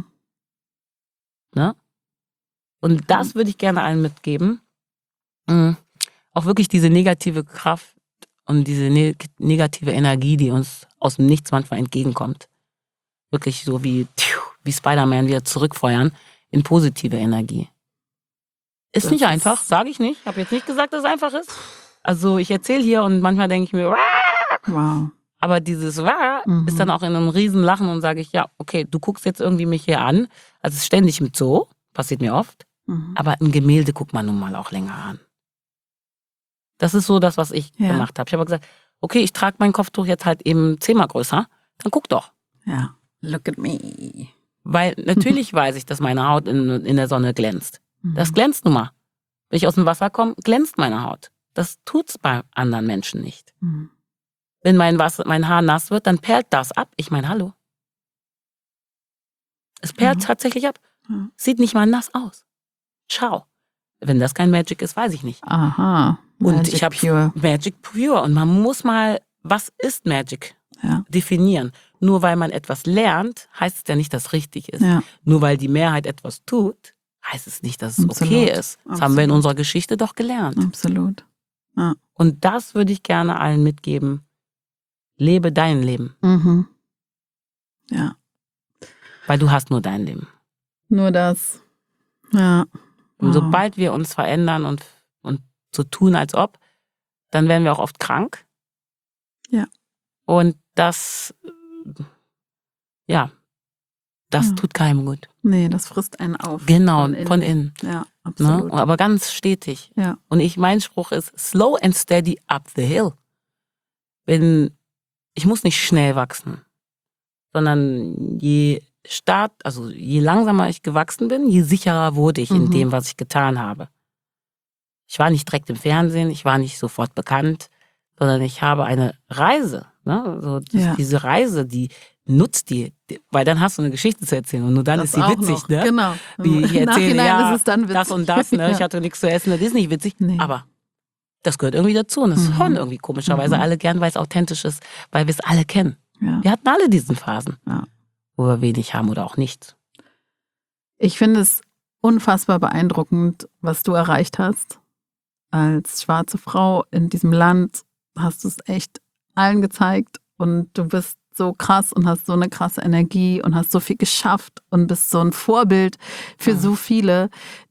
Ne? Und das würde ich gerne allen mitgeben. Auch wirklich diese negative Kraft und diese negative Energie, die uns aus dem Nichts manchmal entgegenkommt. Wirklich so wie Spider-Man wieder zurückfeuern in positive Energie. Ist Das nicht ist- einfach, sage ich nicht. Ich habe jetzt nicht gesagt, dass es einfach ist. Also ich erzähle hier und manchmal denke ich mir, Wow. aber dieses ist dann auch in einem riesen Lachen und sage ich, ja, okay, du guckst jetzt irgendwie mich hier an. Also es ist ständig mit so, passiert mir oft. Aber ein Gemälde guckt man nun mal auch länger an. Das ist so das, was ich gemacht habe. Ich habe gesagt, okay, ich trage mein Kopftuch jetzt halt eben 10-mal größer. Dann guck doch. Ja. Look at me. Weil natürlich weiß ich, dass meine Haut in der Sonne glänzt. Das glänzt nun mal. Wenn ich aus dem Wasser komme, glänzt meine Haut. Das tut's bei anderen Menschen nicht. Wenn mein Haar nass wird, dann perlt das ab. Ich meine, hallo. Es perlt tatsächlich ab. Sieht nicht mal nass aus. Schau. Wenn das kein Magic ist, weiß ich nicht. Aha. Und Magic ich habe Pure. Magic Pure. Und man muss mal, was ist Magic? Ja. Definieren. Nur weil man etwas lernt, heißt es ja nicht, dass es richtig ist. Ja. Nur weil die Mehrheit etwas tut, heißt es nicht, dass es Absolut. okay ist. Das haben wir in Absolut. unserer Geschichte doch gelernt. Absolut. Ja. Und das würde ich gerne allen mitgeben. Lebe dein Leben. Ja. Weil du hast nur dein Leben. Nur das. Ja. Und sobald wir uns verändern und so tun, als ob, dann werden wir auch oft krank. Ja. Und das tut keinem gut. Nee, das frisst einen auf. Genau, von innen. Ja, Ne? absolut. Aber ganz stetig. Ja. Und mein Spruch ist, slow and steady up the hill. Ich muss nicht schnell wachsen, sondern je langsamer ich gewachsen bin, je sicherer wurde ich in dem, was ich getan habe. Ich war nicht direkt im Fernsehen, ich war nicht sofort bekannt, sondern ich habe eine Reise. Ne? So, diese Reise, die nutzt die, weil dann hast du eine Geschichte zu erzählen und nur dann Das ist sie auch witzig. noch. Ne? Genau. Wie ich Im erzähle, Nachhinein ist es dann witzig. das und das, ne? Ja. Ich hatte nichts zu essen, das ist nicht witzig. Nee. Aber das gehört irgendwie dazu und das hören irgendwie komischerweise alle gern, weil es authentisch ist, weil wir es alle kennen. Ja. Wir hatten alle diesen Phasen, Ja. wo wir wenig haben oder auch nichts. Ich finde es unfassbar beeindruckend, was du erreicht hast. Als schwarze Frau in diesem Land hast du es echt allen gezeigt und du bist so krass und hast so eine krasse Energie und hast so viel geschafft und bist so ein Vorbild für so viele,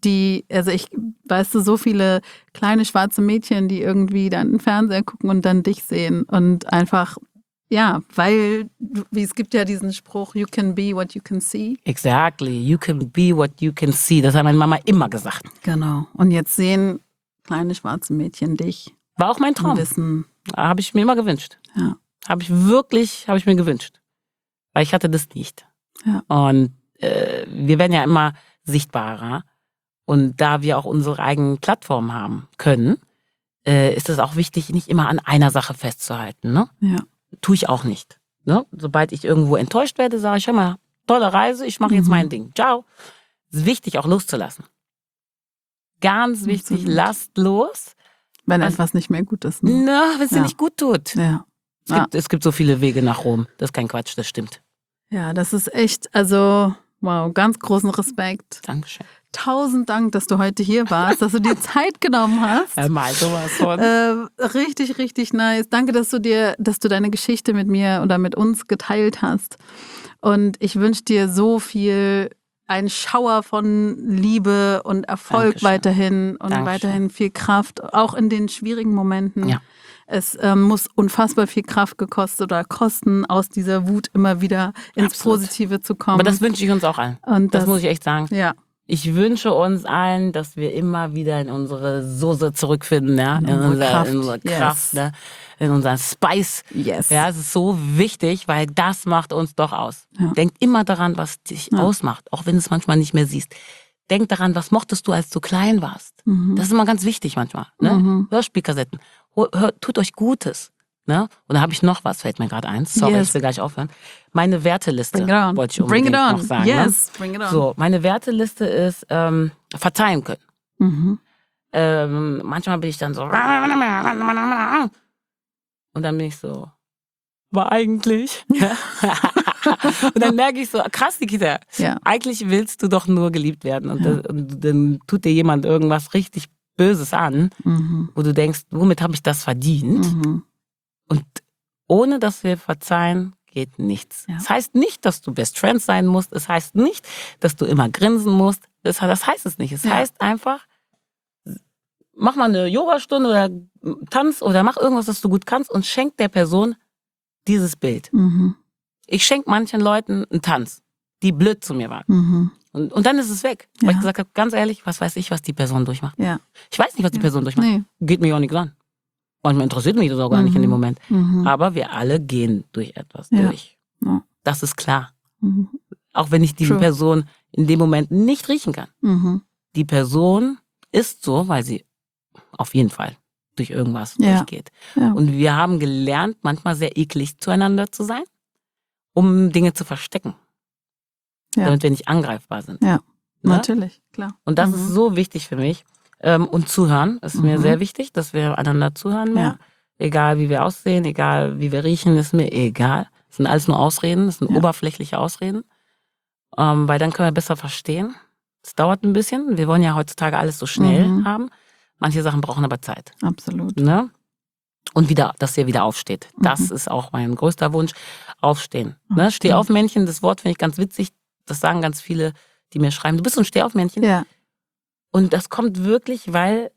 so viele kleine schwarze Mädchen, die irgendwie dann den Fernseher gucken und dann dich sehen und einfach, ja, weil es gibt ja diesen Spruch, you can be what you can see. Exactly, you can be what you can see. Das hat meine Mama immer gesagt. Genau. Und jetzt sehen kleine schwarze Mädchen dich. War auch mein Traum. Wissen. Habe ich mir immer gewünscht. Ja. Habe ich mir gewünscht. Weil ich hatte das nicht. Ja. Und wir werden ja immer sichtbarer. Und da wir auch unsere eigenen Plattformen haben können, ist es auch wichtig, nicht immer an einer Sache festzuhalten. Ne? Ja. Tue ich auch nicht. Ne? Sobald ich irgendwo enttäuscht werde, sage ich, hör mal, tolle Reise, ich mache jetzt mein Ding. Ciao. Es ist wichtig, auch loszulassen. Ganz wichtig, lasst los. Wenn etwas nicht mehr gut ist. Ne? Wenn es dir nicht gut tut. Ja. Es gibt so viele Wege nach Rom. Das ist kein Quatsch, das stimmt. Ja, das ist echt, also, wow, ganz großen Respekt. Dankeschön. 1000 Dank, dass du heute hier warst, dass du dir Zeit genommen hast. Mal sowas von. Richtig, richtig nice. Danke, dass du deine Geschichte mit mir oder mit uns geteilt hast. Und ich wünsche dir so viel, einen Schauer von Liebe und Erfolg Dankeschön. weiterhin und Dankeschön. weiterhin viel Kraft, auch in den schwierigen Momenten. Ja. Es muss unfassbar viel Kraft gekostet oder kosten, aus dieser Wut immer wieder ins Absolut. Positive zu kommen. Aber das wünsche ich uns auch allen. Und Das muss ich echt sagen. Ja. Ich wünsche uns allen, dass wir immer wieder in unsere Soße zurückfinden, ja, in unsere Kraft, Yes. ne? In unseren Spice. Yes. Ja, es ist so wichtig, weil das macht uns doch aus. Ja. Denk immer daran, was dich ausmacht, auch wenn du es manchmal nicht mehr siehst. Denk daran, was mochtest du, als du klein warst. Das ist immer ganz wichtig manchmal. Ne? Hörspielkassetten. Tut euch Gutes. Ne? Und da habe ich noch was, fällt mir gerade ein. Sorry, Yes. ich will gleich aufhören. Meine Werteliste wollte ich Bring unbedingt it on. noch sagen. Yes, Ne? bring it on. So, meine Werteliste ist verzeihen können. Manchmal bin ich dann so und dann bin ich so, war eigentlich. Und dann merke ich so, krass, Nikita, eigentlich willst du doch nur geliebt werden. Und dann tut dir jemand irgendwas richtig Böses an, wo du denkst, womit habe ich das verdient? Und ohne dass wir verzeihen, geht nichts. Ja. Das heißt nicht, dass du Best Friends sein musst. Es heißt nicht, dass du immer grinsen musst. Das heißt es nicht. Es heißt einfach, mach mal eine Yogastunde oder Tanz oder mach irgendwas, was du gut kannst und schenk der Person dieses Bild. Ich schenke manchen Leuten einen Tanz, die blöd zu mir waren. Und dann ist es weg. Weil ich gesagt habe, ganz ehrlich, was weiß ich, was die Person durchmacht. Ja. Ich weiß nicht, was die Person durchmacht. Nee. Geht mich auch nichts an. Manchmal interessiert mich das auch gar nicht in dem Moment. Aber wir alle gehen durch etwas durch. Ja. Das ist klar. Auch wenn ich die Person in dem Moment nicht riechen kann. Die Person ist so, weil sie auf jeden Fall durch irgendwas durchgeht. Ja. Und wir haben gelernt, manchmal sehr eklig zueinander zu sein, um Dinge zu verstecken. Damit wir nicht angreifbar sind. Ja, Ne? natürlich, klar. Und das ist so wichtig für mich. Und zuhören ist mir sehr wichtig, dass wir einander zuhören mehr. Egal wie wir aussehen, egal wie wir riechen, ist mir egal. Das sind alles nur Ausreden, das sind oberflächliche Ausreden. Weil dann können wir besser verstehen. Es dauert ein bisschen. Wir wollen ja heutzutage alles so schnell haben. Manche Sachen brauchen aber Zeit. Absolut. Ne? Und dass ihr wieder aufsteht. Das ist auch mein größter Wunsch. Aufstehen. Ne? Steh auf, Männchen. Das Wort finde ich ganz witzig. Das sagen ganz viele, die mir schreiben. Du bist so ein Steh-auf-Männchen. Ja. Und das kommt wirklich, weil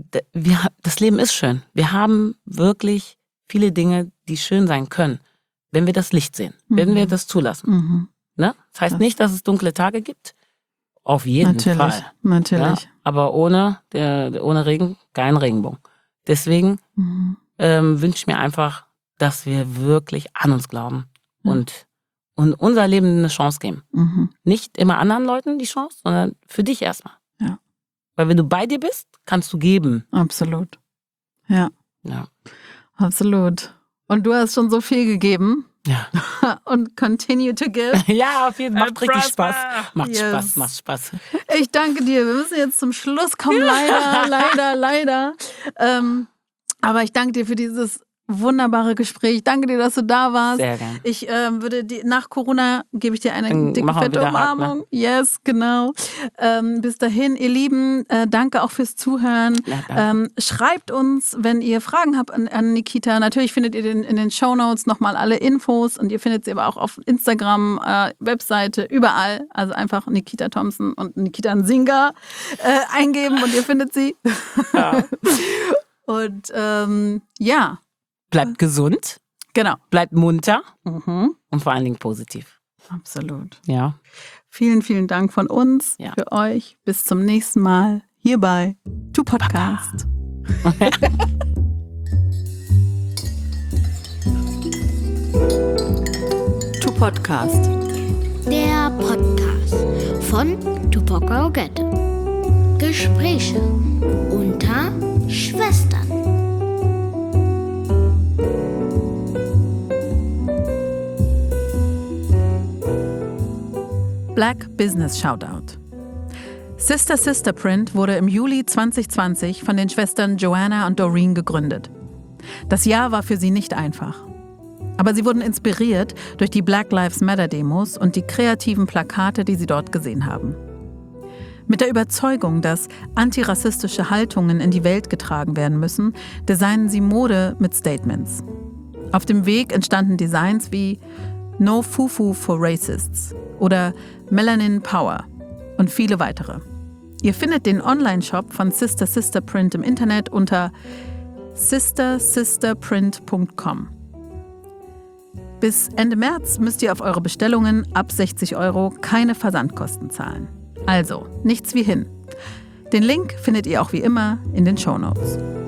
das Leben ist schön. Wir haben wirklich viele Dinge, die schön sein können, wenn wir das Licht sehen, wenn wir das zulassen. Ne? Das heißt nicht, dass es dunkle Tage gibt. Auf jeden Fall. Natürlich. Ja? Aber ohne Regen kein Regenbogen. Deswegen wünsche ich mir einfach, dass wir wirklich an uns glauben und unser Leben eine Chance geben. Nicht immer anderen Leuten die Chance, sondern für dich erstmal. Ja. Weil wenn du bei dir bist, kannst du geben. Absolut. Ja. Ja. Absolut. Und du hast schon so viel gegeben. Ja. Und continue to give. Ja, auf jeden Fall. Macht richtig Spaß. Macht Yes. Spaß, macht Spaß. Ich danke dir. Wir müssen jetzt zum Schluss kommen. Leider. Aber ich danke dir für dieses wunderbare Gespräch. Danke dir, dass du da warst. Sehr gern. Ich würde nach Corona gebe ich dir eine Dann dicke, machen wir fette wieder hart, Umarmung. Yes, genau. Bis dahin, ihr Lieben, danke auch fürs Zuhören. Ja, Schreibt uns, wenn ihr Fragen habt an Nikita. Natürlich findet ihr in den Shownotes nochmal alle Infos und ihr findet sie aber auch auf Instagram, Webseite, überall. Also einfach Nikita Thompson und Nikita Nzinga eingeben und ihr findet sie. Ja. Und ja. Bleibt gesund, Genau. bleibt munter Mhm. und vor allen Dingen positiv. Absolut. Ja. Vielen, vielen Dank von uns für euch. Bis zum nächsten Mal hier bei Tu Podcast. Tu Podcast. Der Podcast von Tupoka Ogette. Gespräche unter Schwestern. Black Business Shoutout. Sister Print wurde im Juli 2020 von den Schwestern Joanna und Doreen gegründet. Das Jahr war für sie nicht einfach. Aber sie wurden inspiriert durch die Black Lives Matter Demos und die kreativen Plakate, die sie dort gesehen haben. Mit der Überzeugung, dass antirassistische Haltungen in die Welt getragen werden müssen, designen sie Mode mit Statements. Auf dem Weg entstanden Designs wie No Fufu for Racists oder Melanin Power und viele weitere. Ihr findet den Online-Shop von Sister Print im Internet unter sisterprint.com. Bis Ende März müsst ihr auf eure Bestellungen ab 60 € keine Versandkosten zahlen. Also, nichts wie hin. Den Link findet ihr auch wie immer in den Shownotes.